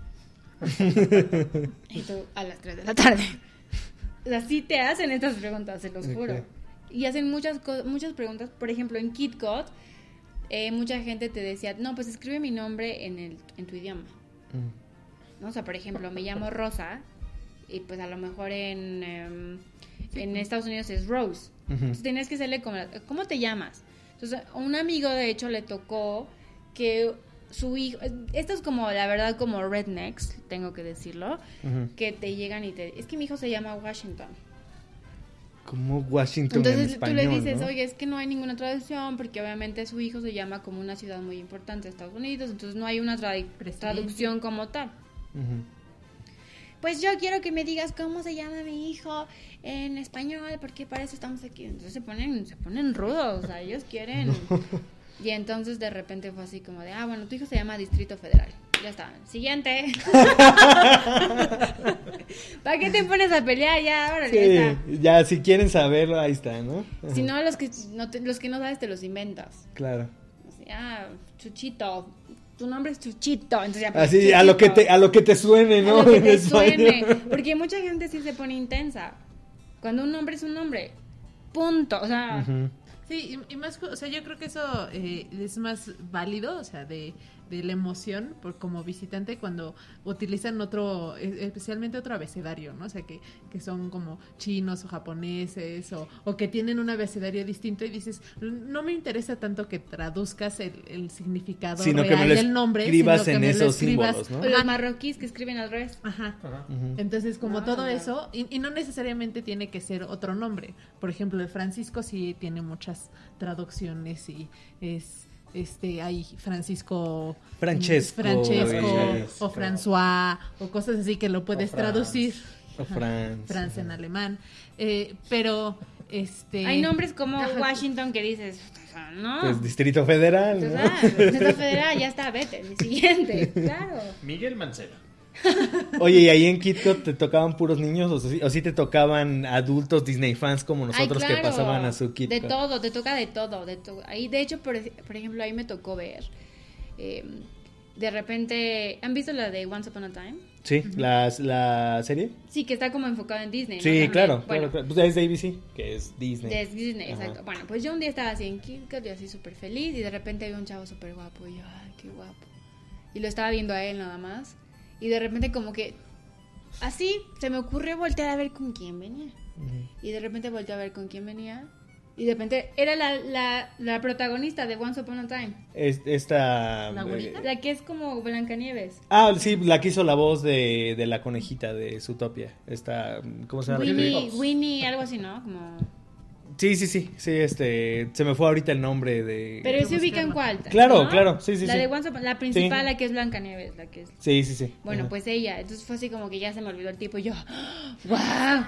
Y tú, a las tres de la tarde. O sea, sí te hacen estas preguntas, se los juro. Ok. Y hacen muchas co- muchas preguntas. Por ejemplo, en KitKat, eh, mucha gente te decía, no, pues escribe mi nombre en, el, en tu idioma. Ujú. ¿No? O sea, por ejemplo, me llamo Rosa y pues a lo mejor en, em, en Estados Unidos es Rose. Ujú. Entonces tenías que hacerle como, ¿cómo te llamas? Entonces, a un amigo de hecho le tocó que su hijo, esto es como, la verdad, como rednecks, tengo que decirlo, Ujú. que te llegan y te, es que mi hijo se llama Washington. Como Washington en Entonces español, tú le dices, ¿no? oye, es que no hay ninguna traducción porque obviamente su hijo se llama como una ciudad muy importante de Estados Unidos, entonces no hay una tradu- Presidente. traducción como tal. Ujú. Pues yo quiero que me digas cómo se llama mi hijo en español, porque para eso estamos aquí. Entonces se ponen, se ponen rudos, o sea, ellos quieren. Y entonces de repente fue así como de, ah, bueno, tu hijo se llama Distrito Federal. Ya está, siguiente. ¿Para qué te pones a pelear ya? Órale, ya Sí, está. ya si quieren saberlo, ahí está, ¿no? Ajá. Si no, los que no, te- los que no sabes te los inventas. Claro. Así, ah, Chuchito. Tu nombre es Chuchito. Entonces ya, Así, Chuchito. a lo que te, a lo que te suene, ¿no? A lo que En te español. suene. Porque mucha gente sí se pone intensa. Cuando un nombre es un nombre. Punto. O sea, Ujú. Sí, y, y más, o sea, yo creo que eso eh, es más válido, o sea, de, de la emoción por como visitante cuando utilizan otro, eh, especialmente otro abecedario, ¿no? O sea, que, que son como chinos o japoneses o, o que tienen un abecedario distinto y dices, no me interesa tanto que traduzcas el, el significado Sino que real me lo del nombre, escribas sino que en me lo esos escribas- símbolos, ¿no? o los marroquíes que escriben al revés. Ajá. Ajá. Ujú. Entonces, como Ah. todo eso, y, y no necesariamente tiene que ser otro nombre. Por ejemplo, el Francisco sí tiene muchas traducciones y es, este, hay Francisco... Francesco, Francesco, eh, o François, o cosas así que lo puedes O Franz. traducir. O Ajá, Franz. Franz en alemán. Eh, pero, este... Hay nombres como Ajá. Washington que dices, o sea, ¿no? Pues Distrito Federal, Entonces, ¿no? ah, Distrito Federal, ya está, vete, el siguiente. Claro. Miguel Mancera. Oye, ¿y ahí en KitKat te tocaban puros niños o sí, o sí te tocaban adultos Disney fans como nosotros Ay, que claro. pasaban a su KitKat? De todo, te toca de todo, de todo. Ahí, de hecho, por, por ejemplo, ahí me tocó ver. eh, de repente, ¿han visto la de Once Upon a Time? Sí, la, la serie. Sí, que está como enfocada en Disney, ¿no? Sí, También. claro, Bueno, claro, claro. Pues es de A B C, que es Disney. de Disney, Ajá. exacto. Bueno, pues yo un día estaba así en KitKat y así súper feliz y de repente había un chavo súper guapo y yo, ay, qué guapo. Y lo estaba viendo a él nada más y de repente como que así se me ocurrió voltear a ver con quién venía. Ujú. Y de repente volteé a ver con quién venía. Y de repente era la, la, la protagonista de Once Upon a Time. Es- esta... ¿La güerita? eh, La que es como Blancanieves. ah, sí, la que hizo la voz de, de la conejita de Zootopia. Esta, ¿cómo se llama? Winnie, Hobbs. Winnie, algo así, ¿no? Como... Sí, sí, sí, sí, este, se me fue ahorita el nombre de... Pero que se ubica en buscarla. cuál. Claro, ¿no? claro, sí, sí, La sí. de Once Upon, la principal, Sí. la que es Blancanieves, la que es... Sí, sí, sí. Bueno, Ajá. pues ella. Entonces fue así como que ya se me olvidó el tipo y yo, ¡wow!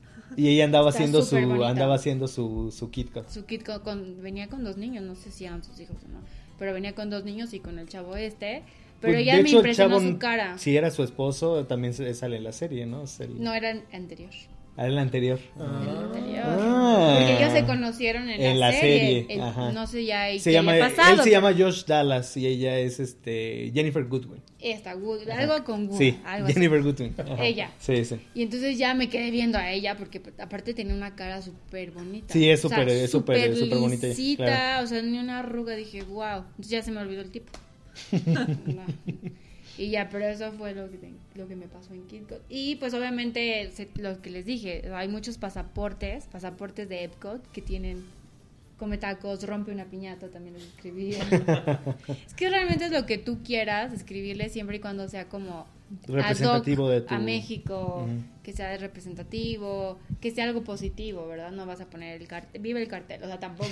Y ella andaba Está haciendo su, súper bonita. andaba haciendo su, su KitKat. Su kit con, con- venía con dos niños, no sé si eran sus hijos o no, pero venía con dos niños y con el chavo este, pero Pues, ya de me hecho, el impresionó chavo, su cara. Si era su esposo, también se- sale en la serie, ¿no? Es el- No era anterior. A el anterior. El anterior. Ah. Porque ellos se conocieron en, En la, la serie. serie, El- ajá. no sé ya y Se qué llama, haya pasado. él se llama Josh Dallas y ella es este Jennifer Goodwin. Esta, Wood, algo con Wood. Sí, algo así. Jennifer Goodwin. Ajá. Ella. Sí, sí. Y entonces ya me quedé viendo a ella porque pues, aparte tenía una cara súper bonita. Sí, es O sea, súper, es súper, súper súper bonita, lisita, claro. o sea, ni una arruga. Dije, wow. Entonces ya se me olvidó el tipo. No. Y ya, pero eso fue lo que, lo que me pasó en KidCot. Y pues obviamente, se, lo que les dije, hay muchos pasaportes, pasaportes de Epcot que tienen come tacos, rompe una piñata, también les escribí. Es que realmente es lo que tú quieras escribirle siempre y cuando sea como Representativo ad hoc de tu... a México, Ujú. que sea representativo, que sea algo positivo, ¿verdad? No vas a poner el cartel, vive el cartel, o sea, tampoco.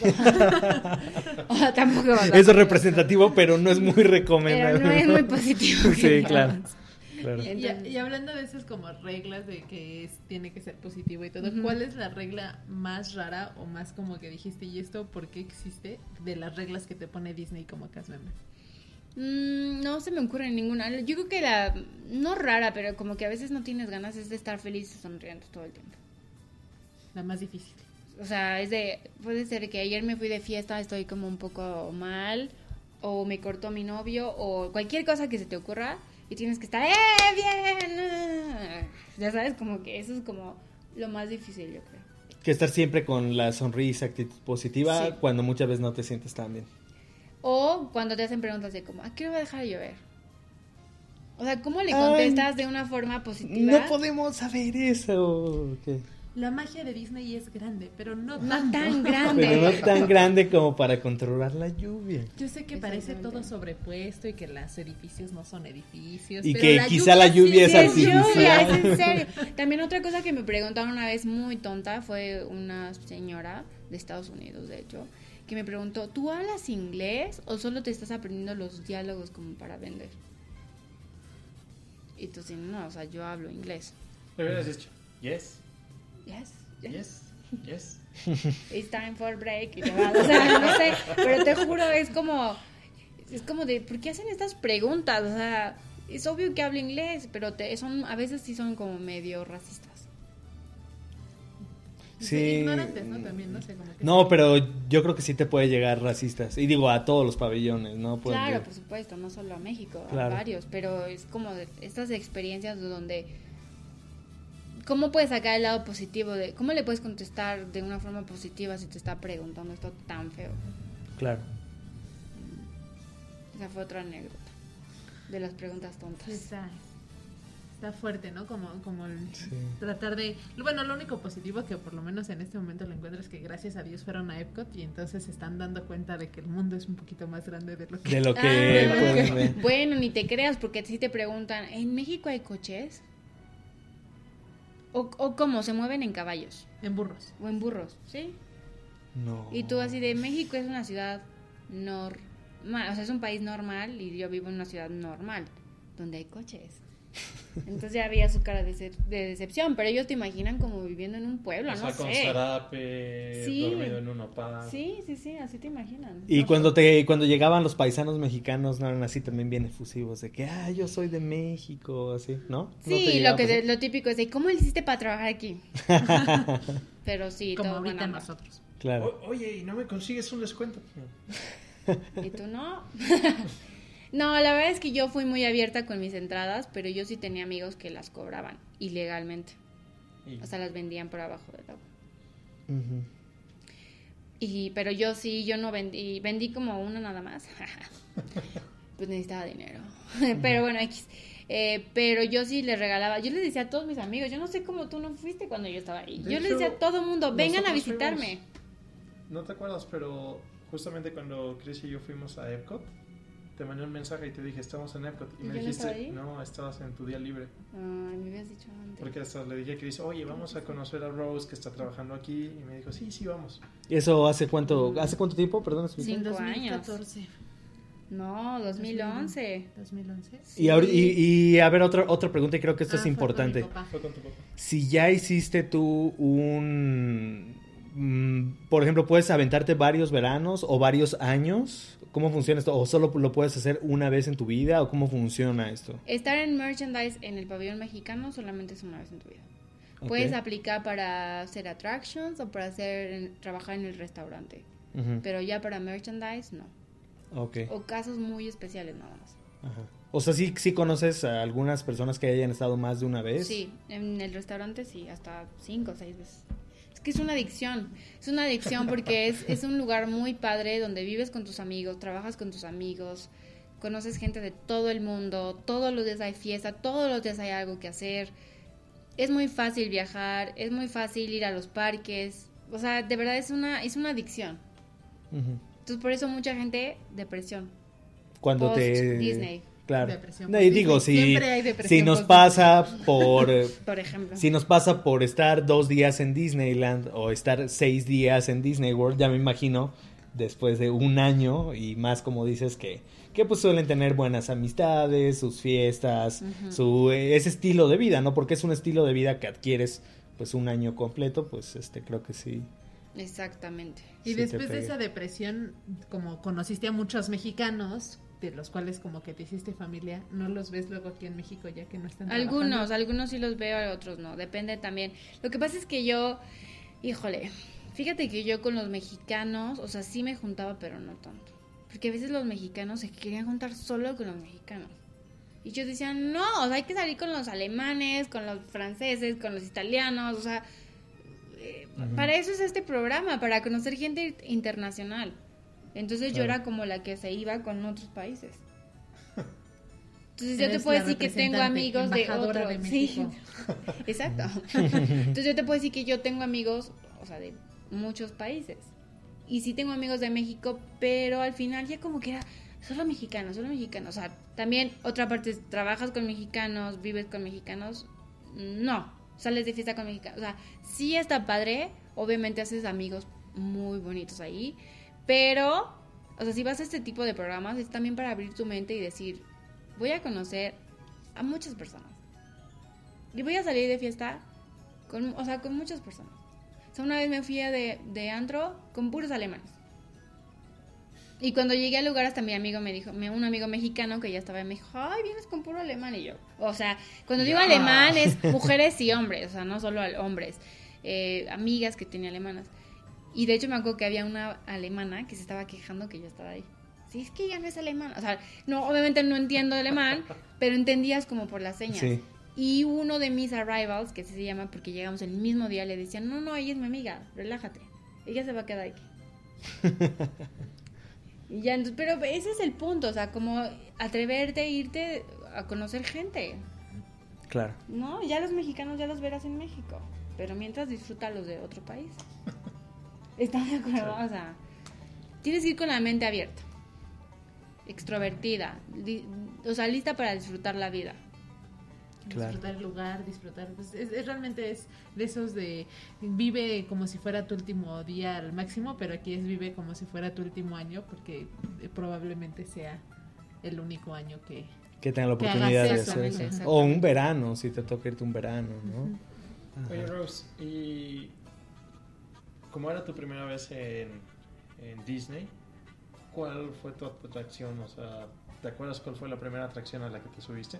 O sea, tampoco vas a Eso es poner representativo, pero no es muy Pero recomendable. no es muy positivo. Sí, que claro. digamos. Claro. Y, Entonces- y- y hablando de esas como reglas de que es, tiene que ser positivo y todo, Ujú. ¿cuál es la regla más rara o más como que dijiste, y esto por qué existe, de las reglas que te pone Disney como cast member? Mm, no se me ocurre ninguna. Yo creo que la, no rara, pero como que a veces no tienes ganas es de estar feliz y sonriendo todo el tiempo. La más difícil. O sea, es de, puede ser que ayer me fui de fiesta, estoy como un poco mal, o me cortó mi novio, o cualquier cosa que se te ocurra, y tienes que estar, ¡eh, bien! ah". Ya sabes, como que eso es como lo más difícil, yo creo. Que estar siempre con la sonrisa, actitud positiva, Sí. cuando muchas veces no te sientes tan bien. O cuando te hacen preguntas de como, ¿a qué hora va a dejar de llover? O sea, ¿cómo le Ay, contestas de una forma positiva? No podemos saber eso. ¿Qué? La magia de Disney es grande, pero no, No tanto. tan grande. Pero no tan grande como para controlar la lluvia. Yo sé que parece Exactamente. todo sobrepuesto y que los edificios no son edificios. Y pero que la quizá la lluvia sí es Sí, es artificial. lluvia, es en serio. También otra cosa que me preguntaron una vez muy tonta fue una señora de Estados Unidos, de hecho, que me preguntó, ¿tú hablas inglés o solo te estás aprendiendo los diálogos como para vender? Y tú sí, no, o sea, yo hablo inglés. Le hubieras dicho, yes, Yes, yes. yes, yes. It's time for break y te vas, o sea, no sé, pero te juro, es como, es como de, ¿por qué hacen estas preguntas? O sea, es obvio que hablo inglés, pero te, son, a veces sí son como medio racistas. Sí, ignorantes, ¿no? También, no sé cómo que No, pero yo creo que sí te puede llegar racistas. Y digo, a todos los pabellones, ¿no? Pueden Claro, llegar. por supuesto, no solo a México, Claro. a varios, pero es como de estas experiencias de donde, ¿cómo puedes sacar el lado positivo? de ¿Cómo le puedes contestar de una forma positiva si te está preguntando esto tan feo? Claro. Esa fue otra anécdota de las preguntas tontas. Está, está fuerte, ¿no? Como, como el Sí. tratar de... Bueno, lo único positivo que por lo menos en este momento lo encuentro es que gracias a Dios fueron a Epcot y entonces se están dando cuenta de que el mundo es un poquito más grande de lo que... De lo que Ah, pueden ver. Bueno, ni te creas, porque si te preguntan, ¿en México hay coches? ¿O, o cómo? ¿Se mueven en caballos? En burros. ¿O en burros? ¿Sí? No. Y tú así de, México es una ciudad normal, o sea, es un país normal y yo vivo en una ciudad normal, donde hay coches. Entonces ya había su cara de, ce- de decepción, pero ellos te imaginan como viviendo en un pueblo, O sea, no con sé. zarape, Sí. dormido en un nopal. Sí, sí, sí, así te imaginan. Y No cuando te cuando llegaban los paisanos mexicanos, no eran así también bien efusivos, de que, ah, yo soy de México, así, ¿no? ¿No te Sí, llegaba lo que a pasar? lo típico es de ¿cómo le hiciste para trabajar aquí? Pero sí, Como todo ahorita buena onda. nosotros. Claro. O- oye, ¿y no me consigues un descuento? ¿Y tú no? No, la verdad es que yo fui muy abierta con mis entradas, pero yo sí tenía amigos que las cobraban ilegalmente. Y- O sea, las vendían por abajo del agua. Ujú. Y, pero yo sí, yo no vendí, vendí como una nada más. Pues necesitaba dinero. Pero bueno, X. Eh, pero yo sí les regalaba, yo les decía a todos mis amigos, yo no sé cómo tú no fuiste cuando yo estaba ahí. De Yo les hecho, decía a todo el mundo, vengan a nosotros visitarme. fuimos- no te acuerdas, pero justamente cuando Chris y yo fuimos a Epcot, te mandé un mensaje y te dije, estamos en Epcot. Y ¿Y me yo no dijiste, estaba ahí? no, estabas en tu día libre. Ay, me habías dicho antes. Porque hasta le dije a Chris, oye, vamos a conocer a Rose que está trabajando aquí. Y me dijo, sí, sí, vamos. ¿Eso hace cuánto, hace cuánto tiempo? Perdón. explica. Cinco dos mil años. catorce. No, dos mil once. dos mil once. Y, ahora- y, y a ver, otra, otra pregunta, y creo que esto Ah, es fue con mi importante. papá. Fue con tu papá. Si ya hiciste tú un... mm, por ejemplo, ¿puedes aventarte varios veranos o varios años? ¿Cómo funciona esto? ¿O solo lo puedes hacer una vez en tu vida? ¿O cómo funciona esto? Estar en merchandise en el pabellón mexicano solamente es una vez en tu vida. Ok. Puedes aplicar para hacer attractions o para hacer trabajar en el restaurante. Ujú. Pero ya para merchandise, no. Ok. O casos muy especiales nada más. Ajá. O sea, ¿sí, sí conoces a algunas personas que hayan estado más de una vez? Sí, en el restaurante sí, hasta cinco o seis veces. Es que es una adicción. Es una adicción porque es, es un lugar muy padre donde vives con tus amigos, trabajas con tus amigos, conoces gente de todo el mundo, todos los días hay fiesta, todos los días hay algo que hacer. Es muy fácil viajar, es muy fácil ir a los parques. O sea, de verdad es una, es una adicción. Ujú. Entonces por eso mucha gente, depresión. Cuando Post te... Disney. Claro. Depresión No, post y digo, Disney. si, Siempre hay depresión si nos post pasa por... Por ejemplo. Si nos pasa por estar dos días en Disneyland o estar seis días en Disney World, ya me imagino, después de un año y más como dices que, que pues suelen tener buenas amistades, sus fiestas, Ujú. su ese estilo de vida, ¿no? Porque es un estilo de vida que adquieres pues un año completo, pues este creo que sí. Exactamente. Y Sí te después de pega. esa depresión, como conociste a muchos mexicanos, de los cuales como que te hiciste familia, ¿no los ves luego aquí en México ya que no están Algunos, trabajando? algunos sí los veo, otros no, depende también. Lo que pasa es que yo, híjole, fíjate que yo con los mexicanos, o sea, sí me juntaba, pero no tanto. Porque a veces los mexicanos se querían juntar solo con los mexicanos. Y yo decía, no, o sea, hay que salir con los alemanes, con los franceses, con los italianos, o sea, eh, Ujú. para eso es este programa, para conocer gente internacional. Entonces yo Claro. era como la que se iba con otros países. Entonces yo te Eres puedo la decir que tengo representante, amigos de embajadora otros. de Sí, México. exacto. Entonces yo te puedo decir que yo tengo amigos, o sea, de muchos países. Y sí tengo amigos de México, pero al final ya como que era solo mexicanos, solo mexicanos. O sea, también otra parte es, trabajas con mexicanos, vives con mexicanos. No, sales de fiesta con mexicanos. O sea, sí está padre, obviamente haces amigos muy bonitos ahí, pero, o sea, si vas a este tipo de programas es también para abrir tu mente y decir, voy a conocer a muchas personas. Y voy a salir de fiesta con, o sea, con muchas personas. O sea, una vez me fui de, de antro con puros alemanes. Y cuando llegué al lugar hasta mi amigo me dijo, me- un amigo mexicano que ya estaba ahí, me dijo, ay, vienes con puro alemán. Y yo, o sea, cuando digo Ya. alemán es mujeres y hombres, o sea, no solo al- hombres. Eh, amigas que tenía alemanas. Y de hecho me acuerdo que había una alemana que se estaba quejando que yo estaba ahí. Sí, es que ella no es alemana. O sea, no, obviamente no entiendo alemán, pero entendías como por las señas. Sí. Y uno de mis arrivals, que así se llama porque llegamos el mismo día, le decían, no, no, ella es mi amiga, relájate. Ella se va a quedar aquí. Y ya, entonces, pero ese es el punto, o sea, como atreverte a irte a conocer gente. Claro. No, ya los mexicanos ya los verás en México, pero mientras disfruta los de otro país. ¿Estás de acuerdo? O sea, tienes que ir con la mente abierta, extrovertida, di- o sea, lista para disfrutar la vida. Claro. Disfrutar el lugar, disfrutar, pues es, es- realmente es de esos de vive como si fuera tu último día al máximo, pero aquí es vive como si fuera tu último año porque eh, probablemente sea el único año que Que tenga la Que oportunidad hagas de eso, hacer eso. exactamente. O un verano, si te toca irte un verano, ¿no? Ajá. Oye, Rose, y como era tu primera vez en, en Disney, ¿cuál fue tu atracción? O sea, ¿te acuerdas cuál fue la primera atracción a la que te subiste?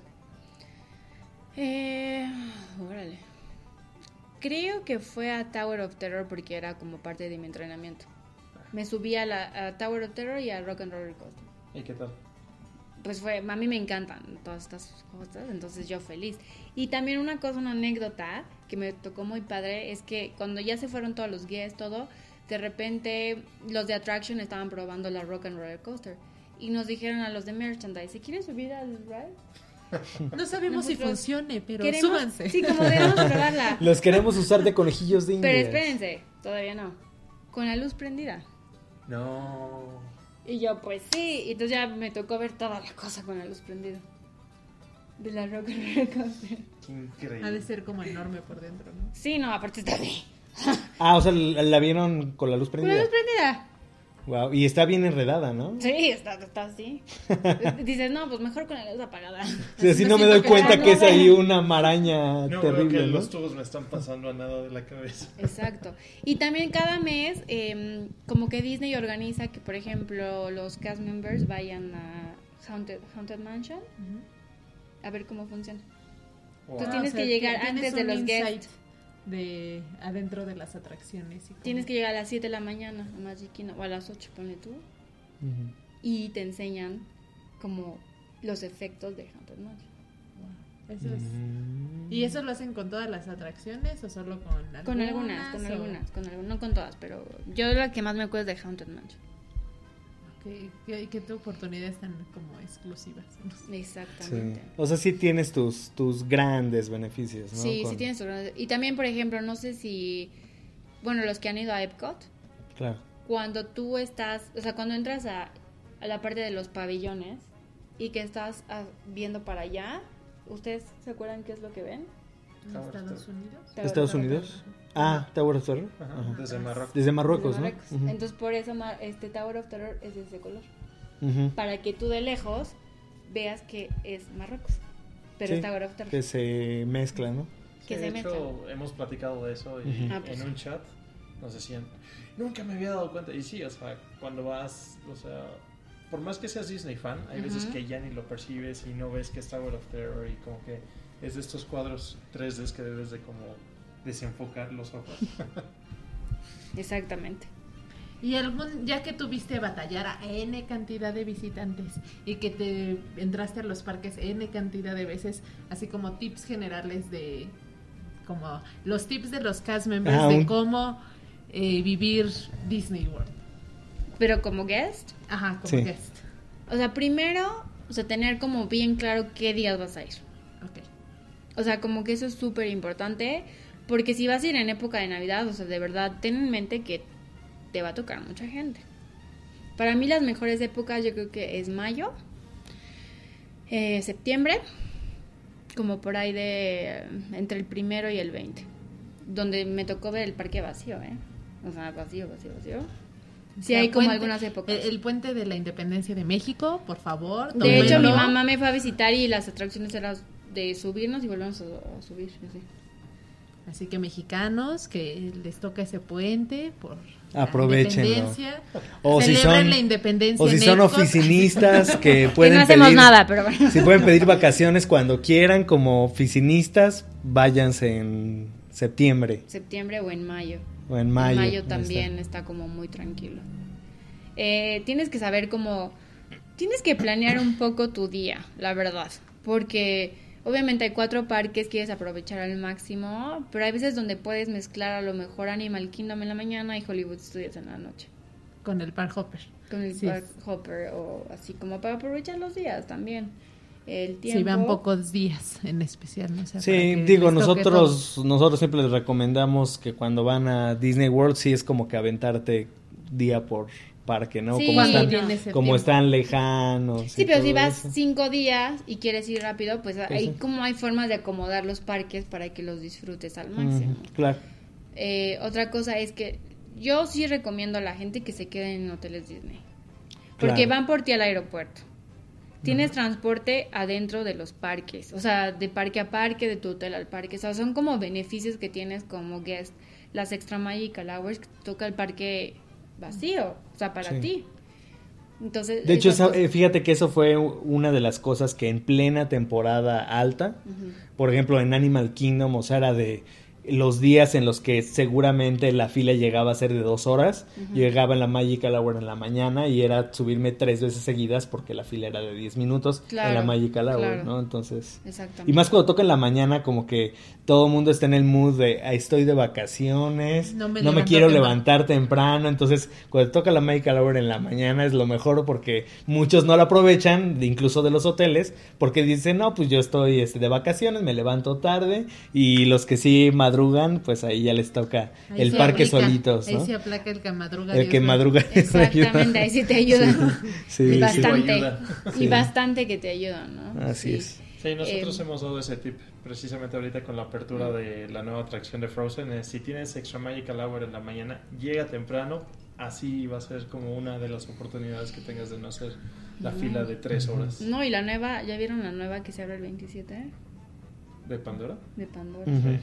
Eh, órale. Creo que fue a Tower of Terror porque era como parte de mi entrenamiento. Me subí a la a Tower of Terror y a Rock and Roller Coaster. ¿Y qué tal? Pues fue, a mí me encantan todas estas cosas, entonces yo feliz. Y también una cosa, una anécdota que me tocó muy padre es que cuando ya se fueron todos los guests, todo, de repente los de Attraction estaban probando la Rock and Roller Coaster y nos dijeron a los de Merchandise, ¿se quieren subir al ride? no sabemos si Nosotros funcione, pero Queremos- súbanse. Sí, como debemos probarla. Los queremos usar de conejillos de indias. Pero espérense, todavía no. Con la luz prendida. No. Y yo, pues sí. Y entonces ya me tocó ver toda la cosa con la luz prendida. De la Rock and Roller Coaster. Qué increíble. Ha de ser como enorme por dentro, ¿no? Sí, no, aparte está así. Ah, o sea, la la vieron con la luz Con la prendida. luz prendida. Wow, y está bien enredada, ¿no? Sí, está, está así. Dices, no, pues mejor con la luz apagada. Sí, así me no me siento doy que cuenta no que es veo. ahí una maraña No veo terrible, que ¿no? los tubos me están pasando a nada de la cabeza. Exacto. Y también cada mes, eh, como que Disney organiza que, por ejemplo, los cast members vayan a Haunted, Haunted Mansion a ver cómo funciona. Wow. Tú Ah, tienes o sea, que llegar tienes antes de un los insight guests. de adentro de las atracciones. Y Tienes que llegar a las siete de la mañana a Magic Kingdom, o a las ocho, ponle tú, Ujú. y te enseñan como los efectos de Haunted Mansion. Wow. Eso es... Mm. ¿Y eso lo hacen con todas las atracciones o solo con algunas? Con algunas, con o- algunas, con algunas, no con todas, pero yo la que más me acuerdo es de Haunted Mansion. ¿Qué, qué, qué tu oportunidades tan como exclusivas? Sí. Exactamente. O sea, sí tienes tus, tus grandes beneficios, ¿no? Sí, Con- sí tienes tu gran- Y también, por ejemplo, no sé si, bueno, los que han ido a Epcot, Claro. cuando tú estás, o sea, cuando entras a, a la parte de los pabellones y que estás ah, viendo para allá, ¿ustedes se acuerdan qué es lo que ven? ¿En Estados Unidos? ¿Estados Unidos? Ah, Tower of Terror. Ajá, Ajá. desde Marruecos. Desde Marruecos, Desde ¿no? Marruecos. Ujú. Entonces, por eso ma- este Tower of Terror es de ese color. Ujú. Para que tú de lejos veas que es Marruecos, pero Sí, es Tower of Terror. que se mezcla, ¿no? Que Sí, se de hecho, mezclan. hemos platicado de eso y Ujú. Ah, pues. en un chat nos decían, nunca me había dado cuenta. Y sí, o sea, cuando vas, o sea, por más que seas Disney fan, hay veces Ujú. que ya ni lo percibes y no ves que es Tower of Terror y como que es de estos cuadros tres D que debes de como desenfocar los ojos. Exactamente. Y algún, ya que tuviste batallar a N cantidad de visitantes y que te entraste a los parques N cantidad de veces, así como tips generales de, como los tips de los cast members Ah, de un- cómo eh, vivir Disney World. Pero como guest, Ajá, como Sí. guest. o sea, primero, o sea, tener como bien claro qué días vas a ir. Ok. O sea, como que eso es súper importante, porque si vas a ir en época de Navidad, o sea, de verdad, ten en mente que te va a tocar mucha gente. Para mí las mejores épocas yo creo que es mayo, eh, septiembre, como por ahí de eh, entre el primero y el veinte, donde me tocó ver el parque vacío, ¿eh? O sea, vacío, vacío, vacío. O Sí, sea, hay como puente- algunas épocas. El, el puente de la Independencia de México, por favor. De hecho, mi tómenlo. mamá me fue a visitar y las atracciones eran de subirnos y volvemos a, a subir, así. Así que mexicanos, que les toca ese puente por la Aprovechenlo. independencia. O si Celebren son- la independencia O si en son Epcot. oficinistas que Que pueden no hacemos pedir, nada, pero bueno. si pueden pedir vacaciones cuando quieran como oficinistas, váyanse en septiembre Septiembre o en mayo. o en mayo. En ahí mayo está. también está. como muy tranquilo. Eh, tienes que saber cómo... Tienes que planear un poco tu día, la verdad. Porque obviamente hay cuatro parques, quieres aprovechar al máximo, pero hay veces donde puedes mezclar a lo mejor Animal Kingdom en la mañana y Hollywood Studios en la noche. Con el Park Hopper. Con el Sí. Park Hopper o así como para aprovechar los días también. El tiempo... Si van pocos días en especial, no sé. para Sí, que digo, les toque nosotros nosotros siempre les recomendamos que cuando van a Disney World sí es como que aventarte día por parque, ¿no? Sí, como cuando están, tienes el como tiempo. están lejanos. Sí, y pero si todo vas eso. cinco días y quieres ir rápido, pues ahí sí. como hay formas de acomodar los parques para que los disfrutes al máximo. Ujú, claro. Eh, otra cosa es que yo sí recomiendo a la gente que se quede en hoteles Disney. Porque Claro. van por ti al aeropuerto. Tienes transporte adentro de los parques, o sea, de parque a parque, de tu hotel al parque. O sea, son como beneficios que tienes como guest. Las Extra Magical Hours, que toca el parque vacío, o sea, para Sí. ti. Entonces, De hecho, esas esa- cosas- eh, fíjate que eso fue una de las cosas que en plena temporada alta, Ujú. por ejemplo, en Animal Kingdom, o sea, era de los días en los que seguramente la fila llegaba a ser de dos horas, Ujú. llegaba en la Magical Hour en la mañana y era subirme tres veces seguidas porque la fila era de diez minutos en la Claro, Magical Hour, claro. ¿no? Entonces... Exactamente. Y más cuando toca en la mañana, como que todo el mundo está en el mood de "Ah, estoy de vacaciones, No no me me, levanto quiero temprano". levantar temprano". Entonces, cuando toca la Magical Hour en la mañana es lo mejor porque muchos no la aprovechan, de- incluso de los hoteles, porque dicen, no, pues yo estoy este, de vacaciones, me levanto tarde. Y los que sí madrugan, pues ahí ya les toca Ahí el se parque aplica, solitos, ¿no? Ahí se aplaca el que madruga. El Dios que ve. madruga. Exactamente, ahí sí te ayudan. Sí, Y sí, bastante. ayuda. Y Sí. bastante que te ayudan, ¿no? Así Sí. es. Sí, nosotros Eh, hemos dado ese tip precisamente ahorita con la apertura de la nueva atracción de Frozen. Es, si tienes Extra Magical Hour en la mañana, llega temprano, así va a ser como una de las oportunidades que tengas de no hacer la fila de tres horas. No, y la nueva, ¿ya vieron la nueva que se abre el veintisiete ¿De Pandora? de Pandora? Ujú.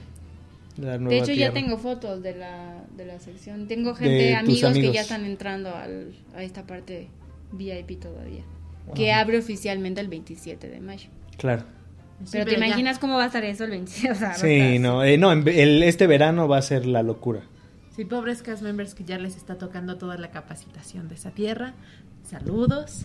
La De nueva hecho, ya tierra. tengo fotos de la, de la sección. Tengo De gente, tus amigos, que amigos. ya están entrando al, a esta parte V I P todavía. Wow. Que abre oficialmente el veintisiete de mayo. Claro. Sí, pero te pero ya. imaginas cómo va a estar eso el veinte, o sea, va a Sí, estar no, así. eh, no, en- el, este verano va a ser la locura. Sí, pobres cast members que ya les está tocando toda la capacitación de esa tierra. Saludos.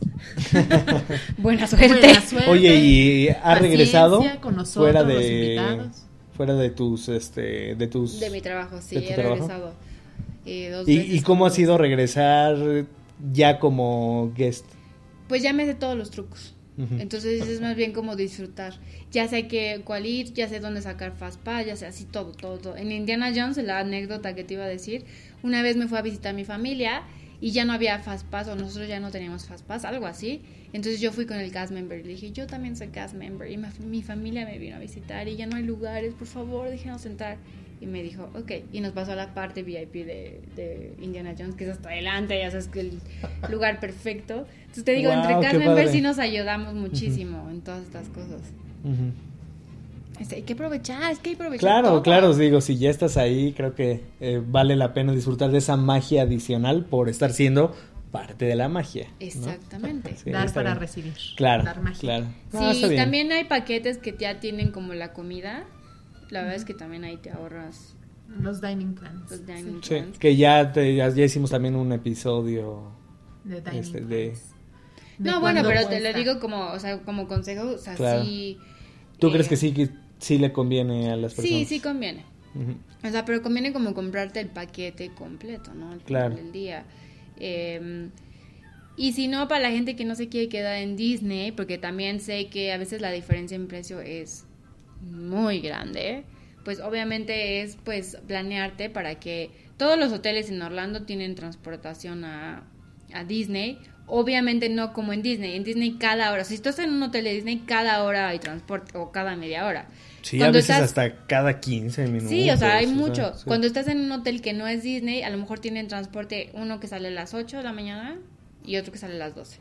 Buena suerte. Buena suerte. Oye, ¿y ha Paciencia regresado con nosotros, fuera los de invitados. fuera de tus este de tus De mi trabajo, sí, de tu he trabajo? regresado eh, dos ¿Y, veces y cómo ha con- sido regresar ya como guest? Pues ya me sé todos los trucos. Ujú. Entonces es más bien como disfrutar. Ya sé que cuál ir, ya sé dónde sacar Fastpass, ya sé así todo, todo, todo. En Indiana Jones, la anécdota que te iba a decir, una vez me fue a visitar a mi familia y ya no había Fastpass o nosotros ya no teníamos Fastpass, algo así. Entonces yo fui con el cast member y le dije, yo también soy cast member y ma- mi familia me vino a visitar y ya no hay lugares, por favor, déjenos entrar. Y me dijo, ok, y nos pasó a la parte V I P de, de Indiana Jones, que es hasta adelante, ya sabes que el lugar perfecto. Entonces te digo, Wow, entre qué cast members padre. sí nos ayudamos muchísimo en todas estas cosas. Ujú. Este, hay que aprovechar, es que hay que aprovechar Claro, todo. claro, digo, si ya estás ahí, creo que eh, vale la pena disfrutar de esa magia adicional por estar siendo parte de la magia, ¿no? Exactamente. Sí, Dar está para bien. recibir. Claro, Dar magia. claro. Sí, Ah, está bien. también hay paquetes que ya tienen como la comida. La verdad es que también ahí te ahorras Los dining plans. los dining Sí, plans. que ya, te- ya, ya hicimos también un episodio. De dining Este, plans. de- De No, bueno, cuánto pero te lo cuesta. digo como, o sea, como consejo, o sea, Claro. sí. ¿Tú eh, crees que sí, que sí le conviene a las personas? Sí, sí conviene. Ujú. O sea, pero conviene como comprarte el paquete completo, ¿no? Al Claro. final del día. Eh, y si no, para la gente que no se quiere quedar en Disney, porque también sé que a veces la diferencia en precio es muy grande, pues obviamente es pues planearte para que todos los hoteles en Orlando tienen transportación a, a Disney. Obviamente no como en Disney. En Disney cada hora, si estás en un hotel de Disney, cada hora hay transporte o cada media hora. Sí, Cuando a veces estás- hasta cada quince minutos. Sí, o sea, hay o sea, mucho. sí. Cuando estás en un hotel que no es Disney, a lo mejor tienen transporte uno que sale a las ocho de la mañana y otro que sale a las doce.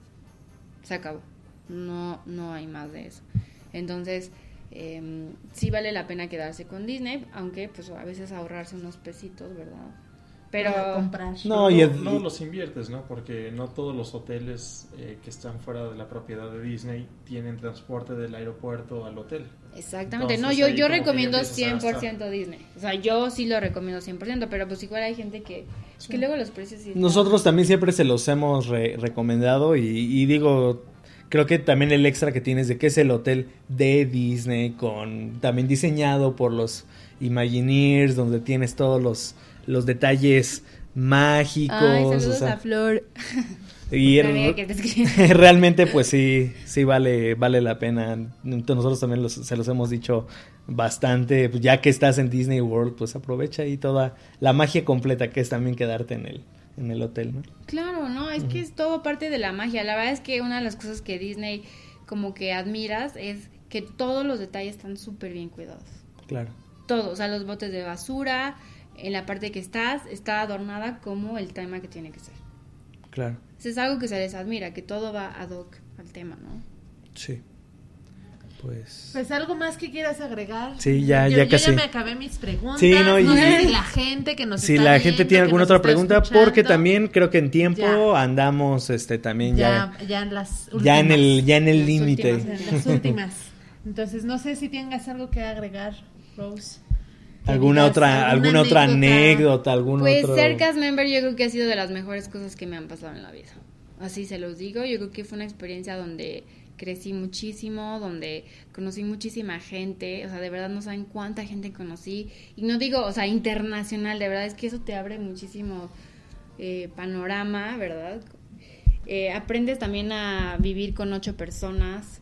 Se acabó. No, no hay más de eso. Entonces, eh, sí vale la pena quedarse con Disney, aunque pues a veces ahorrarse unos pesitos, ¿verdad? Pero Para comprar. No, Pero y es- no los inviertes, ¿no? Porque no todos los hoteles eh, que están fuera de la propiedad de Disney tienen transporte del aeropuerto al hotel. exactamente, Entonces, no, yo, ahí yo como que ya recomiendo empiezas a cien por gastar. ciento Disney. O sea, yo sí lo recomiendo cien por ciento, pero pues igual hay gente que, que luego los precios sí están- Nosotros también siempre se los hemos re- recomendado y, y digo, creo que también el extra que tienes de que es el hotel de Disney, con también diseñado por los Imagineers, donde tienes todos los, los detalles mágicos. Ay, o saludos sea, a Flor. y Una amiga que te escribe. realmente pues sí, sí vale, vale la pena. Entonces, nosotros también los- se los hemos dicho bastante, pues, ya que estás en Disney World, pues aprovecha ahí toda la magia completa que es también quedarte en el, en el hotel, ¿no? Claro, no, es que es todo parte de la magia. La verdad es que una de las cosas que Disney como que admiras es que todos los detalles están súper bien cuidados. Claro. Todo, o sea, los botes de basura, en la parte que estás, está adornada como el tema que tiene que ser. Claro, Eso es algo que se les admira, que todo va ad hoc al tema, ¿no? sí. Pues... Pues algo más que quieras agregar. Sí, ya- yo, ya yo casi. ya me acabé mis preguntas. Sí, no, y- sé si la gente que nos Si está la viendo, gente tiene que alguna nos otra está pregunta, escuchando, porque también creo que en tiempo Ya. andamos este también ya ya, ya en las últimas. ya en el ya en el Las límite. últimas. En las últimas. Entonces, no sé si tengas algo que agregar, Rose. Que alguna digas otra alguna otra anécdota, algún Pues otro ser cast member yo creo que ha sido de las mejores cosas que me han pasado en la vida. Así se los digo, yo creo que fue una experiencia donde crecí muchísimo, donde conocí muchísima gente, o sea, de verdad no saben cuánta gente conocí, y no digo, o sea, internacional, de verdad es que eso te abre muchísimo eh, panorama, ¿verdad? Eh, aprendes también a vivir con ocho personas.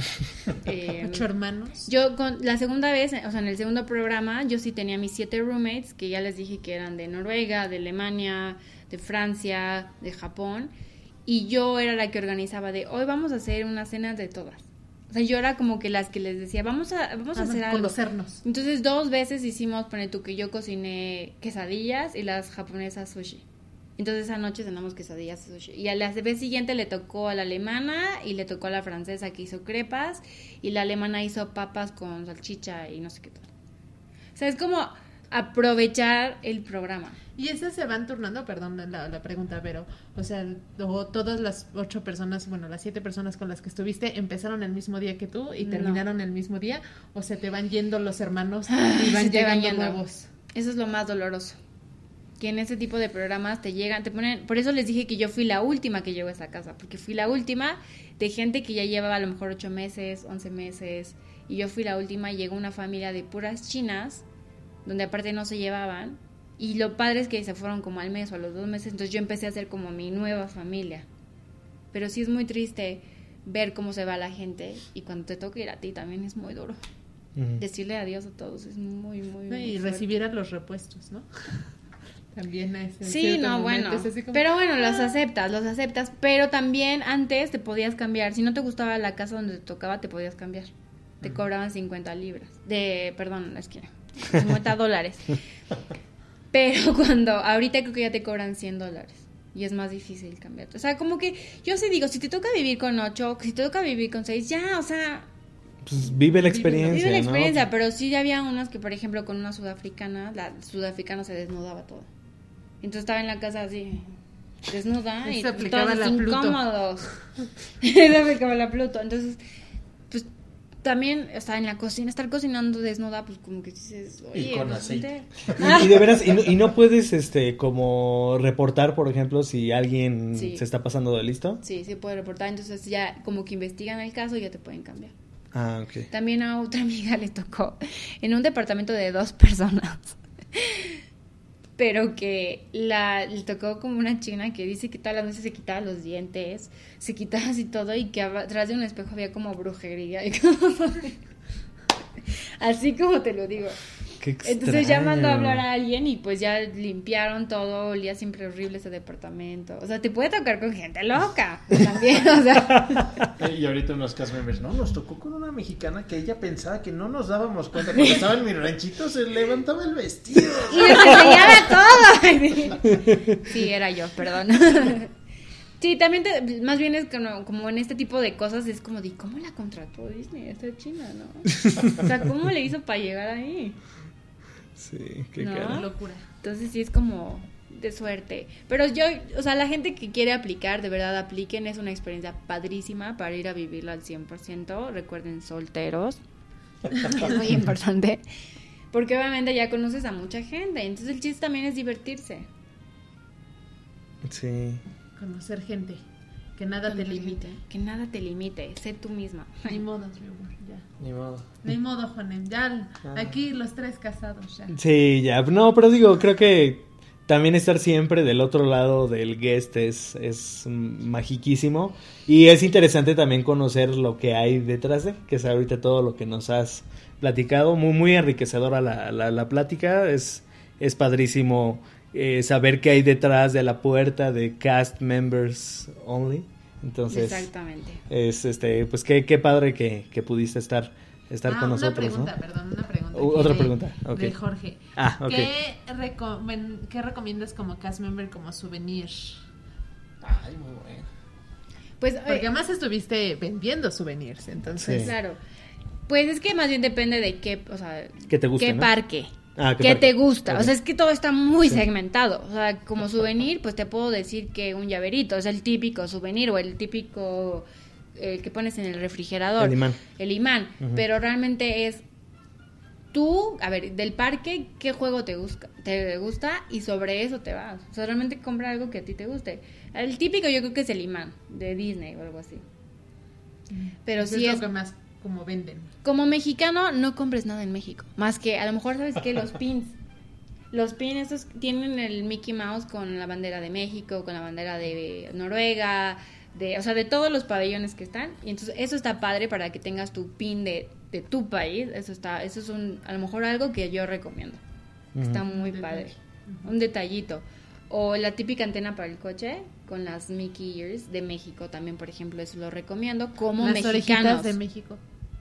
Eh, Ocho hermanos. yo con la segunda vez, o sea, en el segundo programa, yo sí tenía mis siete roommates, que ya les dije que eran de Noruega, de Alemania, de Francia, de Japón, y yo era la que organizaba de, hoy vamos a hacer una cena de todas. O sea, yo era como que las que les decía, vamos a, vamos a Vamos hacer a algo. conocernos. Entonces, dos veces hicimos, pone tú, que yo cociné quesadillas y las japonesas sushi. Entonces, esa noche cenamos quesadillas y sushi. Y a la vez siguiente le tocó a la alemana y le tocó a la francesa que hizo crepas y la alemana hizo papas con salchicha y no sé qué tal. O sea, es como aprovechar el programa. ¿Y esas se van turnando? Perdón la, la pregunta, pero, o sea, o todas las ocho personas, bueno, las siete personas con las que estuviste, ¿empezaron el mismo día que tú y terminaron no. el mismo día? ¿O se te van yendo los hermanos y van llegando nuevos? Eso es lo más doloroso. Que en ese tipo de programas te llegan, te ponen... Por eso les dije que yo fui la última que llegó a esa casa, porque fui la última de gente que ya llevaba a lo mejor ocho meses, once meses, y yo fui la última y llegó una familia de puras chinas, donde aparte no se llevaban. Y lo padre es que se fueron como al mes o a los dos meses, entonces yo empecé a hacer como mi nueva familia. Pero sí es muy triste ver cómo se va la gente y cuando te toca ir a ti también es muy duro. Uh-huh. Decirle adiós a todos es muy, muy, no, muy Y fuerte. Recibir a los repuestos, ¿no? También es sí, no, bueno. Es como... Pero bueno, los aceptas, los aceptas. Pero también antes te podías cambiar. Si no te gustaba la casa donde te tocaba, te podías cambiar. Te uh-huh. cobraban cincuenta libras. De, perdón, es que cincuenta dólares. Pero cuando, ahorita creo que ya te cobran cien dólares y es más difícil cambiarte. O sea, como que yo sí digo, si te toca vivir con ocho, si te toca vivir con seis, ya, o sea... Pues vive la experiencia, Vive la experiencia, ¿no? Pero sí había unas que, por ejemplo, con una sudafricana, la sudafricana se desnudaba todo. Entonces estaba en la casa así, desnuda y todos incómodos. Se aplicaba la Pluto. Entonces, pues... También, o sea, en la cocina, estar cocinando desnuda, pues como que dices, oye, y con pues, aceite. Y, y de veras, y no, y no puedes, este, como reportar, por ejemplo, si alguien sí. se está pasando de listo. Sí, sí puede reportar, entonces ya como que investigan el caso y ya te pueden cambiar. Ah, ok. También a otra amiga le tocó en un departamento de dos personas, pero que la le tocó como una china que dice que todas las noches se quitaba los dientes, se quitaba así todo y que atrás de un espejo había como brujería y cosas así como te lo digo. Qué extraño. Entonces ya mandó a hablar a alguien y pues ya limpiaron todo, olía siempre horrible ese departamento. O sea, te puede tocar con gente loca también, o sea. Y ahorita unos cast members, no, nos tocó con una mexicana que ella pensaba que no nos dábamos cuenta. Cuando estaba en mi ranchito se levantaba el vestido. Y nos enseñaba todo. Sí, era yo, perdón. Sí, también te, más bien es como, como en este tipo de cosas es como de ¿cómo la contrató Disney esta china, no? O sea, ¿cómo le hizo para llegar ahí? Sí, qué ¿no? cara. Locura. Entonces sí es como de suerte. Pero yo, o sea, la gente que quiere aplicar, de verdad apliquen, es una experiencia padrísima para ir a vivirla al cien por ciento. Recuerden, solteros, es muy importante, porque obviamente ya conoces a mucha gente, entonces el chiste también es divertirse. Sí. Conocer gente, que nada te limite. Que nada te limite, sé tú misma. Ni modo, mi amor, ya. Ni modo. Ni modo, Juanem, ya ah. aquí los tres casados ya. Sí, ya, no, pero digo, creo que también estar siempre del otro lado del guest es, es magiquísimo y es interesante también conocer lo que hay detrás de, que es ahorita todo lo que nos has platicado, muy, muy enriquecedora la, la, la plática, es, es padrísimo. Eh, saber qué hay detrás de la puerta de cast members only. Entonces, exactamente. Es este, pues qué, qué padre que, que pudiste estar, estar ah, con una nosotros, pregunta, ¿no? Perdón, una pregunta. Uh, otra de, pregunta, okay. De Jorge. Ah, ok. ¿Qué, reco- ¿Qué recomiendas como cast member como souvenir? Ay, muy bueno. Pues, porque eh, además estuviste vendiendo souvenirs, entonces. Sí. Claro. Pues es que más bien depende de qué, o sea, ¿qué te gusta, qué ¿no? parque. Ah, ¿Qué, ¿Qué te gusta? Okay. O sea, es que todo está muy sí. segmentado. O sea, como souvenir, pues te puedo decir que un llaverito es el típico souvenir o el típico el que pones en el refrigerador. El imán. El imán. Uh-huh. Pero realmente es tú, a ver, del parque, ¿qué juego te gusta? Te gusta y sobre eso te vas. O sea, realmente compra algo que a ti te guste. El típico yo creo que es el imán de Disney o algo así. Pero eso sí es es... lo que más como venden. Como mexicano, no compres nada en México. Más que, a lo mejor, ¿sabes qué? Los pins. Los pins esos tienen el Mickey Mouse con la bandera de México, con la bandera de Noruega, de, o sea, de todos los pabellones que están. Y entonces eso está padre para que tengas tu pin de, de tu país. Eso está, eso es un, a lo mejor algo que yo recomiendo. Uh-huh. Está muy un padre. Uh-huh. Un detallito. O la típica antena para el coche con las Mickey Ears de México también, por ejemplo, eso lo recomiendo como las mexicanos. Orejitas de México.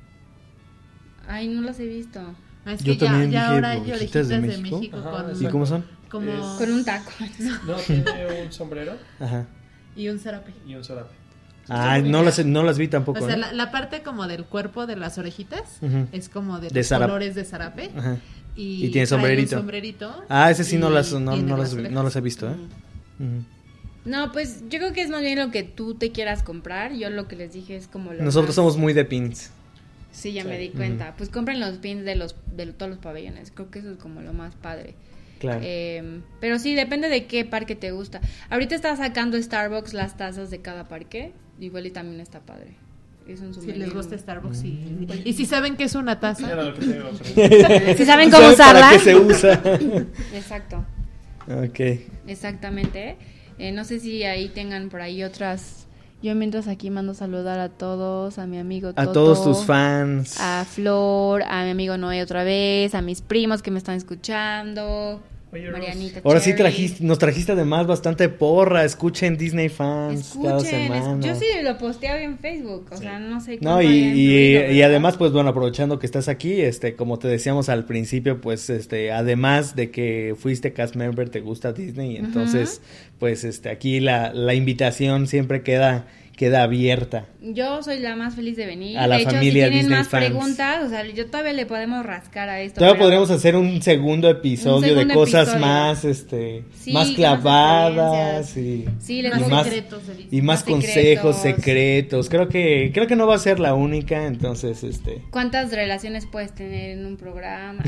Ay, no las he visto. Ah, es yo que también ya, ya dije ahora hay orejitas orejitas de de México. México. Ajá, con, ¿y cómo son? Como... Es... Con un taco. No, tiene un sombrero. Ajá. Y un zarape. Y un zarape. Ah, no las, no las vi tampoco. O sea, ¿eh? la, la parte como del cuerpo de las orejitas uh-huh. es como de, de los zarape. colores de zarape. Ajá. y, y tiene sombrerito. Un sombrerito. Ah, ese sí no, las, no, tiene no, las los, orejas. no los he visto, ¿eh? Mm. Uh-huh. No, pues yo creo que es más bien lo que tú te quieras comprar. Yo lo que les dije es como lo Nosotros más... somos muy de pins. Sí, ya Sí. me di cuenta. Pues compren los pins de los de todos los pabellones. Creo que eso es como lo más padre. Claro. Eh, pero sí, depende de qué parque te gusta. Ahorita está sacando Starbucks las tazas de cada parque. Igual y también está padre. Es un Si souvenir. les gusta Starbucks y, y si saben que es una taza. Era lo que te iba a preguntar. Si saben cómo ¿Sabe usarla. ¿Para qué se usa? Exacto. Ok. Exactamente. Eh, no sé si ahí tengan por ahí otras. Yo mientras aquí mando saludar a todos, a mi amigo A Toto, todos tus fans. a Flor, a mi amigo Noé otra vez, a mis primos que me están escuchando, Oye, Marianita. Ahora sí Cherry. trajiste, nos trajiste además bastante porra. Escuchen Disney Fans cada Escuchen, es- semana. yo sí lo posteaba en Facebook, o Sí. sea, no sé No, cuánto y, haya y, influido, y ¿verdad? además, pues bueno, aprovechando que estás aquí, este, como te decíamos al principio, pues, este, además de que fuiste cast member, te gusta Disney, entonces, pues, este, aquí la, la invitación siempre queda, queda abierta. Yo soy la más feliz de venir. A la de hecho, familia si tienen Disney más Fans. preguntas, o sea, yo todavía le podemos rascar a esto. Todavía pero- podríamos hacer un segundo episodio Un segundo de cosas episodio. más, este, Sí, más con más clavadas y, Sí, les y Más voy a- más, secretos de Disney. y más Más consejos secretos. secretos. Creo que, creo que no va a ser la única, entonces, este. ¿Cuántas relaciones puedes tener en un programa?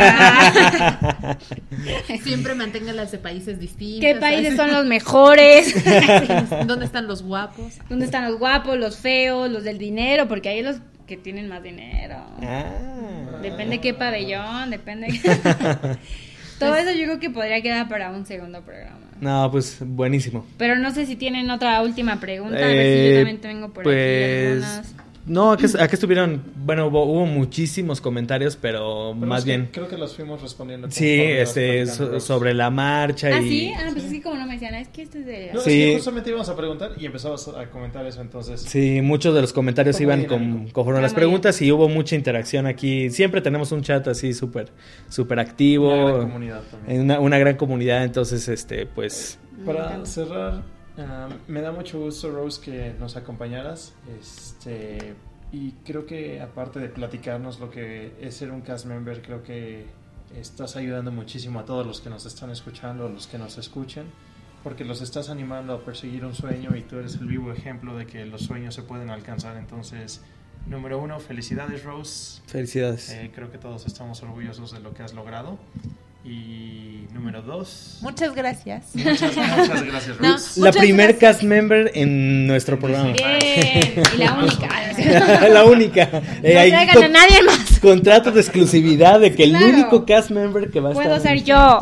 Ah. Siempre manténganlas de países distintos. ¿Qué países son los mejores? ¿Dónde están los guapos? ¿Dónde están los guapos, los feos, los del dinero? Porque hay los que tienen más dinero. Ah. Depende qué pabellón, depende. Todo eso yo creo que podría quedar para un segundo programa. No, pues buenísimo. Pero no sé si tienen otra última pregunta. A ver si Eh, yo también tengo por pues, aquí algunas. no, acá, acá estuvieron, bueno, hubo, hubo muchísimos comentarios, pero, Pero más es que bien, creo que los fuimos respondiendo. sí, conforme ibas este, platicando, so- Rose. sobre la marcha Ah, y... sí, ah, pues sí, como no me decían, es que este es de. No, Sí. es que justamente íbamos a preguntar y empezabas a comentar eso, entonces. Sí, muchos de los comentarios Fue muy iban con, dinámico. conforme a las Ah, muy preguntas y hubo mucha interacción aquí. Siempre tenemos un chat así súper súper activo, Una gran comunidad también. en una, una gran comunidad, entonces, este, pues... Me Para encanta. cerrar, ah, me da mucho gusto, Rose, que nos acompañaras. Este, y creo que aparte de platicarnos lo que es ser un cast member, creo que estás ayudando muchísimo a todos los que nos están escuchando, a los que nos escuchen, porque los estás animando a perseguir un sueño y tú eres el vivo ejemplo de que los sueños se pueden alcanzar. Entonces, número uno, felicidades, Rose. Felicidades. Eh, creo que todos estamos orgullosos de lo que has logrado. Y número dos, Muchas gracias. muchas, muchas gracias, No, Rose. la muchas primer gracias. cast member en nuestro programa. Bien, y la única. La única. Eh, No hay traigan a con- nadie más. contrato de exclusividad de que Claro. el único cast member que va a Puedo estar... ser yo.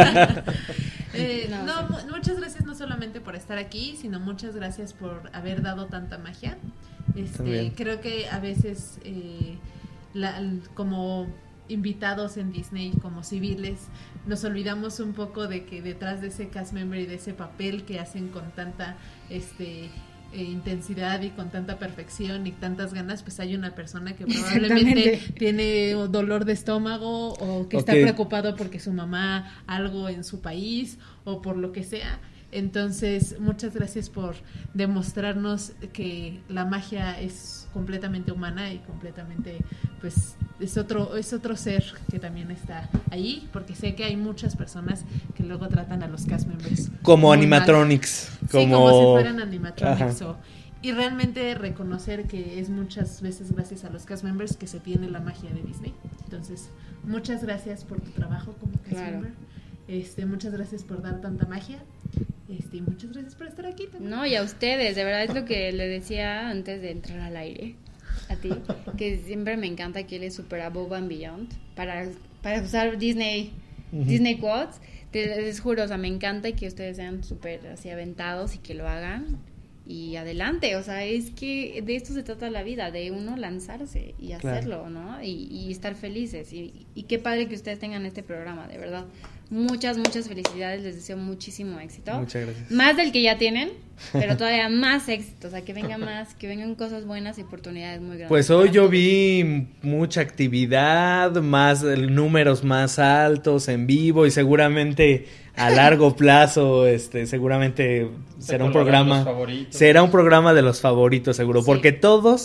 Eh, No, no, sí. mu- muchas gracias no solamente por estar aquí, sino muchas gracias por haber dado tanta magia. Este, También. creo que a veces eh, la- l- como invitados en Disney, como civiles, nos olvidamos un poco de que detrás de ese cast member y de ese papel que hacen con tanta este eh, intensidad y con tanta perfección y tantas ganas, pues hay una persona que probablemente Exactamente. tiene dolor de estómago o que está Ok. preocupado porque su mamá algo en su país o por lo que sea. Entonces, muchas gracias por demostrarnos que la magia es completamente humana y completamente, pues, es otro, es otro ser que también está ahí, porque sé que hay muchas personas que luego tratan a los cast members Como muy animatronics. mal. Como... Sí, como si fueran animatronics Ajá. o- y realmente reconocer que es muchas veces gracias a los cast members que se tiene la magia de Disney. Entonces, muchas gracias por tu trabajo como cast Claro. member. Este, muchas gracias por dar tanta magia. Este, y muchas gracias por estar aquí también. No, y a ustedes, de verdad es lo que le decía antes de entrar al aire, a ti, que siempre me encanta que él es super above and beyond para, para usar Disney, Ujú. Disney quotes. Te, les juro, o sea, me encanta que ustedes sean súper así aventados y que lo hagan y adelante, o sea, es que de esto se trata la vida, de uno lanzarse y Claro. hacerlo, ¿no? Y, y estar felices y, y qué padre que ustedes tengan este programa, de verdad. Muchas, muchas felicidades, les deseo muchísimo éxito. Muchas gracias. Más del que ya tienen, pero todavía más éxito, o sea, que venga más, que vengan cosas buenas y oportunidades muy grandes. Pues hoy para yo todos. vi mucha actividad, más eh, números más altos en vivo y seguramente a largo plazo, este, seguramente Se será un colarán programa, los favoritos. será un programa de los favoritos seguro, Sí. porque todos,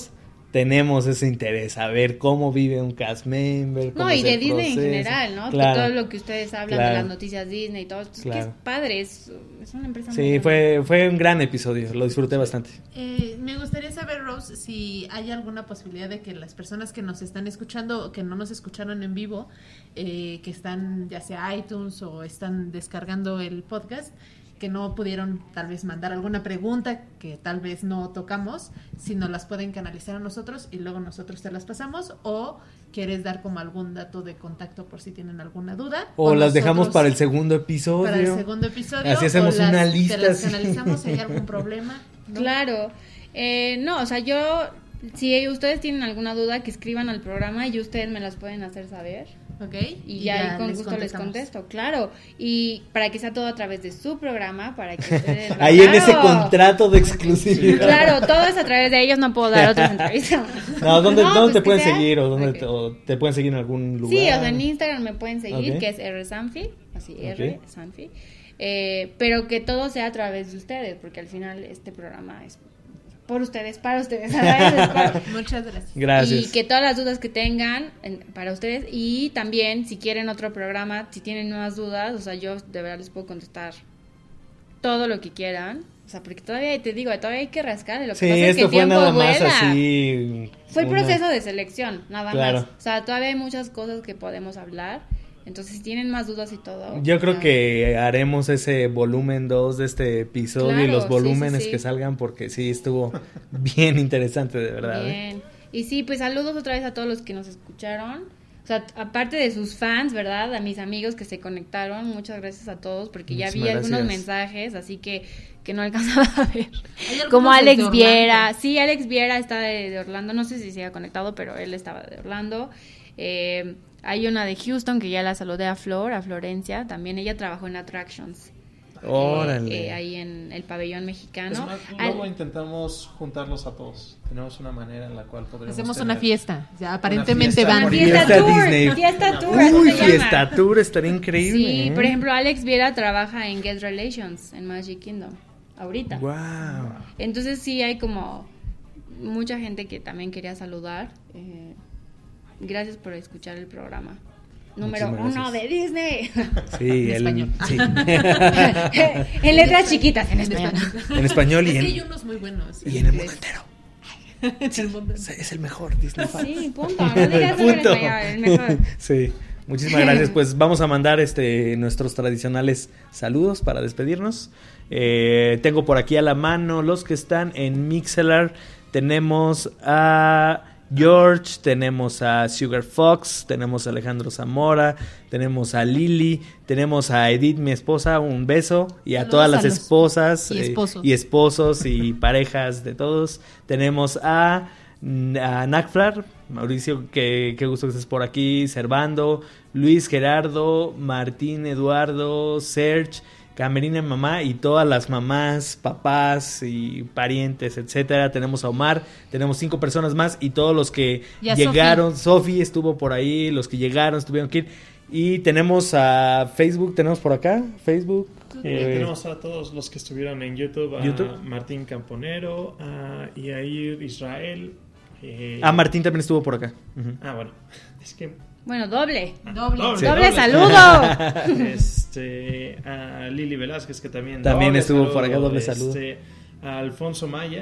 tenemos ese interés, a ver cómo vive un cast member. Cómo No, y es de el Disney proceso. en general, ¿no? Claro. Todo lo que ustedes hablan Claro. de las noticias Disney y todo. Es Claro. que es padre, es, es una empresa muy Sí, grande. fue, fue un gran episodio, lo disfruté bastante. Eh, me gustaría saber, Rose, si hay alguna posibilidad de que las personas que nos están escuchando o que no nos escucharon en vivo, eh, que están ya sea iTunes o están descargando el podcast, que no pudieron tal vez mandar alguna pregunta que tal vez no tocamos, si nos las pueden canalizar a nosotros y luego nosotros te las pasamos, o quieres dar como algún dato de contacto por si tienen alguna duda. O las nosotros dejamos para el segundo episodio. Para el segundo episodio. Así hacemos o las- una lista, Te las sí. canalizamos si hay algún problema. ¿no? Claro. Eh, no, o sea, yo, si ustedes tienen alguna duda, que escriban al programa y ustedes me las pueden hacer saber. Ok. Y, ya, ahí con gusto les contestamos. contesto, claro. Y para que sea todo a través de su programa, para que ustedes... Ahí en ¡Claro! ese contrato de exclusividad. Claro, todo es a través de ellos, no puedo dar otras entrevistas. No, ¿dónde, No, ¿dónde pues te que pueden sea- seguir? ¿O dónde Ok. te, o te pueden seguir en algún lugar? Sí, o sea, en Instagram me pueden seguir, Ok. que es rsanfi, así, R, Ok. Sanfi. Eh, pero que todo sea a través de ustedes, porque al final este programa es por ustedes, para ustedes. ¿sabes? Es para- Muchas gracias. Gracias. Y que todas las dudas que tengan en- para ustedes, y también si quieren otro programa, si tienen nuevas dudas, o sea, yo de verdad les puedo contestar todo lo que quieran. O sea, porque todavía, te digo, todavía hay que rascar. Lo que Sí, pasa es que esto el fue tiempo nada más vuela. así. Fue el una- proceso de selección, nada Claro. más. O sea, todavía hay muchas cosas que podemos hablar. Entonces, si tienen más dudas y todo. Yo creo ya. que haremos ese volumen dos de este episodio y Claro, los sí, volúmenes sí, sí. que salgan porque sí estuvo bien interesante, de verdad. ¿eh? Bien. Y sí, pues saludos otra vez a todos los que nos escucharon. O sea, aparte de sus fans, ¿verdad? A mis amigos que se conectaron, muchas gracias a todos porque ya vi Muchísimas algunos gracias. mensajes, así que que no alcanzaba a ver. Hay algunos Como desde Alex Orlando. Viera. Sí, Alex Viera está de, de Orlando, no sé si se ha conectado, pero él estaba de Orlando. Eh, hay una de Houston que ya la saludé a Flor, a Florencia, también ella trabajó en Attractions. Órale. Eh, eh, ahí en el pabellón Es mexicano. más, Al- luego intentamos juntarlos a todos. Tenemos una manera en la cual podremos Hacemos tener- una fiesta. Ya aparentemente fiesta van. por Fiesta, Fiesta Tour, Disney. Fiesta Tour, así Uy, se llama. Fiesta Tour estaría increíble. Sí, ¿eh? por ejemplo, Alex Viera trabaja en Guest Relations en Magic Kingdom ahorita. Wow. Entonces sí hay como mucha gente que también quería saludar. Eh, gracias por escuchar el programa. Número Muchísimas uno de gracias. Disney. Sí, En el, español. sí. En letras chiquitas, en español. En español y Es que hay en, unos muy buenos. y en el mundo inglés. entero. En el mundo Es, es el mejor Disney fan. Sí, punto. No digas eso en Punto. español, el mejor. Sí. Muchísimas gracias. Pues vamos a mandar este nuestros tradicionales saludos para despedirnos. Eh, tengo por aquí a la mano los que están en Mixelar. Tenemos a George, tenemos a Sugar Fox, tenemos a Alejandro Zamora, tenemos a Lili, tenemos a Edith, mi esposa, un beso, y a Saludos todas a las los- esposas y eh, esposos. y esposos y parejas de todos. Tenemos a, a Nakflar, Mauricio, que qué gusto que estés por aquí, Servando, Luis Gerardo, Martín Eduardo, Serge, Camerina mamá y todas las mamás, papás y parientes, etcétera. Tenemos a Omar, tenemos cinco personas más y todos los que Y a llegaron. Sofi estuvo por ahí, los que llegaron estuvieron aquí. Y tenemos a Facebook, tenemos por acá, Facebook. Eh, eh, tenemos a todos los que estuvieron en YouTube, a YouTube. Martín Camponero, a Yair Israel. eh, Ah, Martín también estuvo por acá. Ujú. Ah, bueno, es que... Bueno, doble. Doble. Doble. Doble saludo. Este, a Lili Velázquez, que también... También doble estuvo por acá, doble este, saludo. A Alfonso Maya.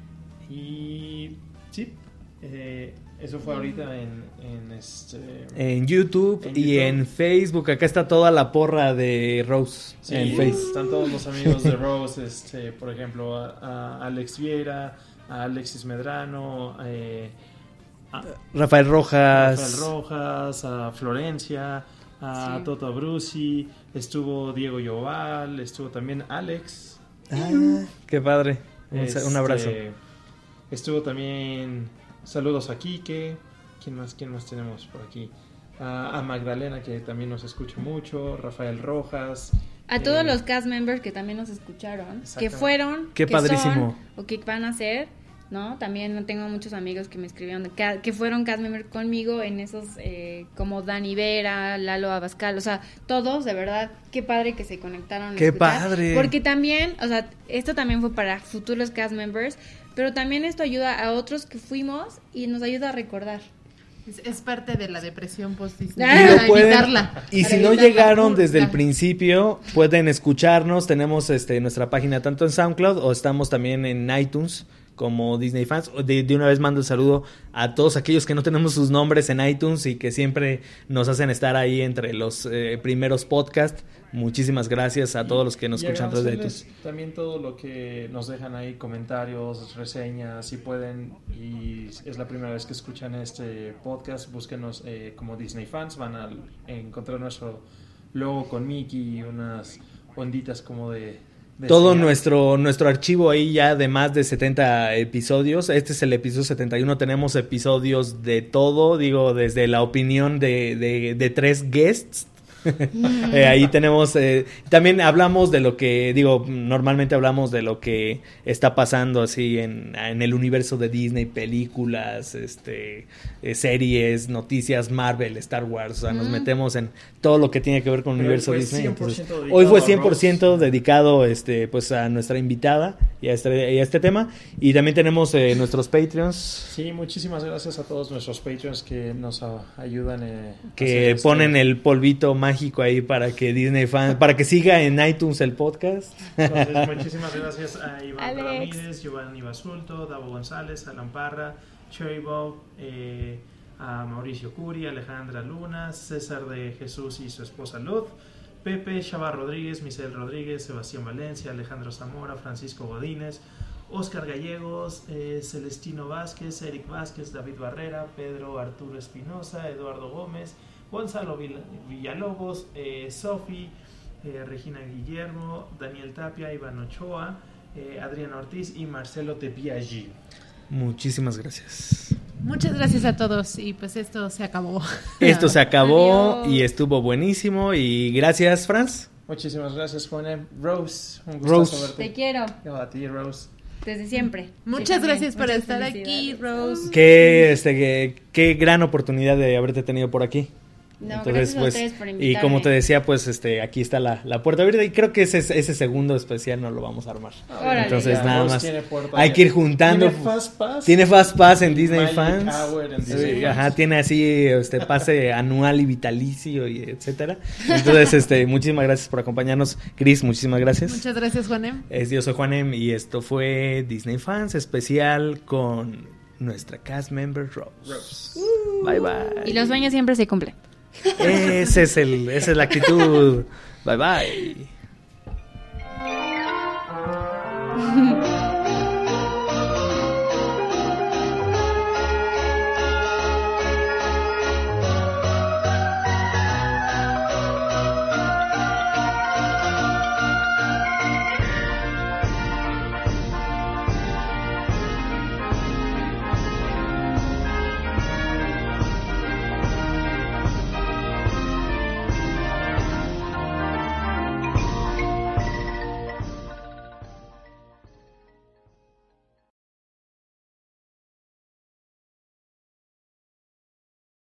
Y... Sí, eh, eso fue ahorita en, en este... En YouTube En y YouTube. en Facebook. Acá está toda la porra de Rose Sí, en Face. están todos los amigos de Rose, este, por ejemplo, a, a Alex Viera, a Alexis Medrano, eh, a Rafael Rojas. Rafael Rojas, a Florencia, a Sí. Toto Abruzzi, estuvo Diego Yoval, estuvo también Alex. Ah, qué padre. Un, este, un abrazo. Estuvo también, saludos a Quique, ¿quién más, quién más tenemos por aquí? A, a Magdalena, que también nos escucha mucho, Rafael Rojas. A todos eh, los cast members que también nos escucharon, que Exactamente. fueron, Qué que padrísimo. son, o que van a ser, ¿no? También tengo muchos amigos que me escribieron, que, que fueron cast member conmigo en esos, eh, como Dani Vera, Lalo Abascal, o sea, todos, de verdad, qué padre que se conectaron. ¡Qué padre! Porque también, o sea, esto también fue para futuros cast members, pero también esto ayuda a otros que fuimos y nos ayuda a recordar. Es, es parte de la depresión post-Disney. Ah, Y, lo para pueden- evitarla. y Para si no evitarla. llegaron desde el Claro. principio, pueden escucharnos. Tenemos este nuestra página tanto en SoundCloud o estamos también en iTunes como Disney Fans. De, de una vez mando el saludo a todos aquellos que no tenemos sus nombres en iTunes y que siempre nos hacen estar ahí entre los eh, primeros podcasts. Muchísimas gracias a todos los que nos Y escuchan a través de agradecerles iTunes. también todo lo que nos dejan ahí, comentarios, reseñas, si pueden, y es la primera vez que escuchan este podcast, búsquenos eh, como Disney Fans, van a encontrar nuestro logo con Mickey y unas onditas como de... de Todo señal. nuestro nuestro archivo ahí ya de más de setenta episodios. Este es el episodio setenta y uno. Tenemos episodios de todo, digo, desde la opinión de, de, de tres guests. Eh, ahí tenemos, eh, también hablamos de lo que, digo, normalmente hablamos de lo que está pasando así en, en el universo de Disney, películas, este, eh, series, noticias, Marvel, Star Wars, o sea, nos Mm. metemos en todo lo que tiene que ver con el Pero hoy universo fue Disney. cien por Entonces, ciento dedicado hoy fue a cien por ciento Rose. dedicado este, pues, a nuestra invitada y a este, y a este tema. Y también tenemos eh, nuestros Patreons Sí, muchísimas gracias a todos nuestros Patreons que nos a- ayudan. Eh, a hacer que esto. ponen el polvito mágico ahí para que Disney Fan, para que siga en iTunes el podcast. Entonces, muchísimas gracias a Iván Alex. Ramírez, Giovanni Basulto, Davo González, Alan Parra, Cherry Bob, eh, a Mauricio Curi, Alejandra Luna, César de Jesús y su esposa Luz, Pepe, Chava Rodríguez, Michelle Rodríguez, Sebastián Valencia, Alejandro Zamora, Francisco Godínez, Oscar Gallegos, eh, Celestino Vázquez, Eric Vázquez, David Barrera, Pedro Arturo Espinosa, Eduardo Gómez, Gonzalo Villa- Villalobos, eh, Sofi, eh, Regina Guillermo, Daniel Tapia, Iván Ochoa, eh, Adriana Ortiz y Marcelo Tepiaggi. Muchísimas gracias. Muchas gracias a todos y pues esto se acabó. Esto se acabó Adiós. y estuvo buenísimo y gracias, Franz. Muchísimas gracias, Juan. Rose, un Rose. gusto verte. Te quiero, A ti, Rose. desde siempre. Muchas Sí, también. gracias por Muchas estar aquí, felicidades. Rose. Qué este qué, qué gran oportunidad de haberte tenido por aquí. No, gracias a ustedes por y invitarme. como te decía, pues este aquí está la, la puerta abierta y creo que ese ese segundo especial no lo vamos a armar. Órale. Entonces Ya, nada Rose más tiene puerta hay que ir abierta. juntando. Tiene Fast Pass. Tiene Fast Pass en Disney Magic Fans. Hour en Sí, Disney ajá, Fans. tiene así este pase anual y vitalicio y etcétera. Entonces, este, muchísimas gracias por acompañarnos, Chris, muchísimas gracias. Muchas gracias, Juanem. Es, yo soy Juanem y esto fue Disney Fans especial con nuestra cast member Rose. Rose. Bye bye. Y los sueños siempre se cumplen. Ese es el, esa es la actitud. Bye bye.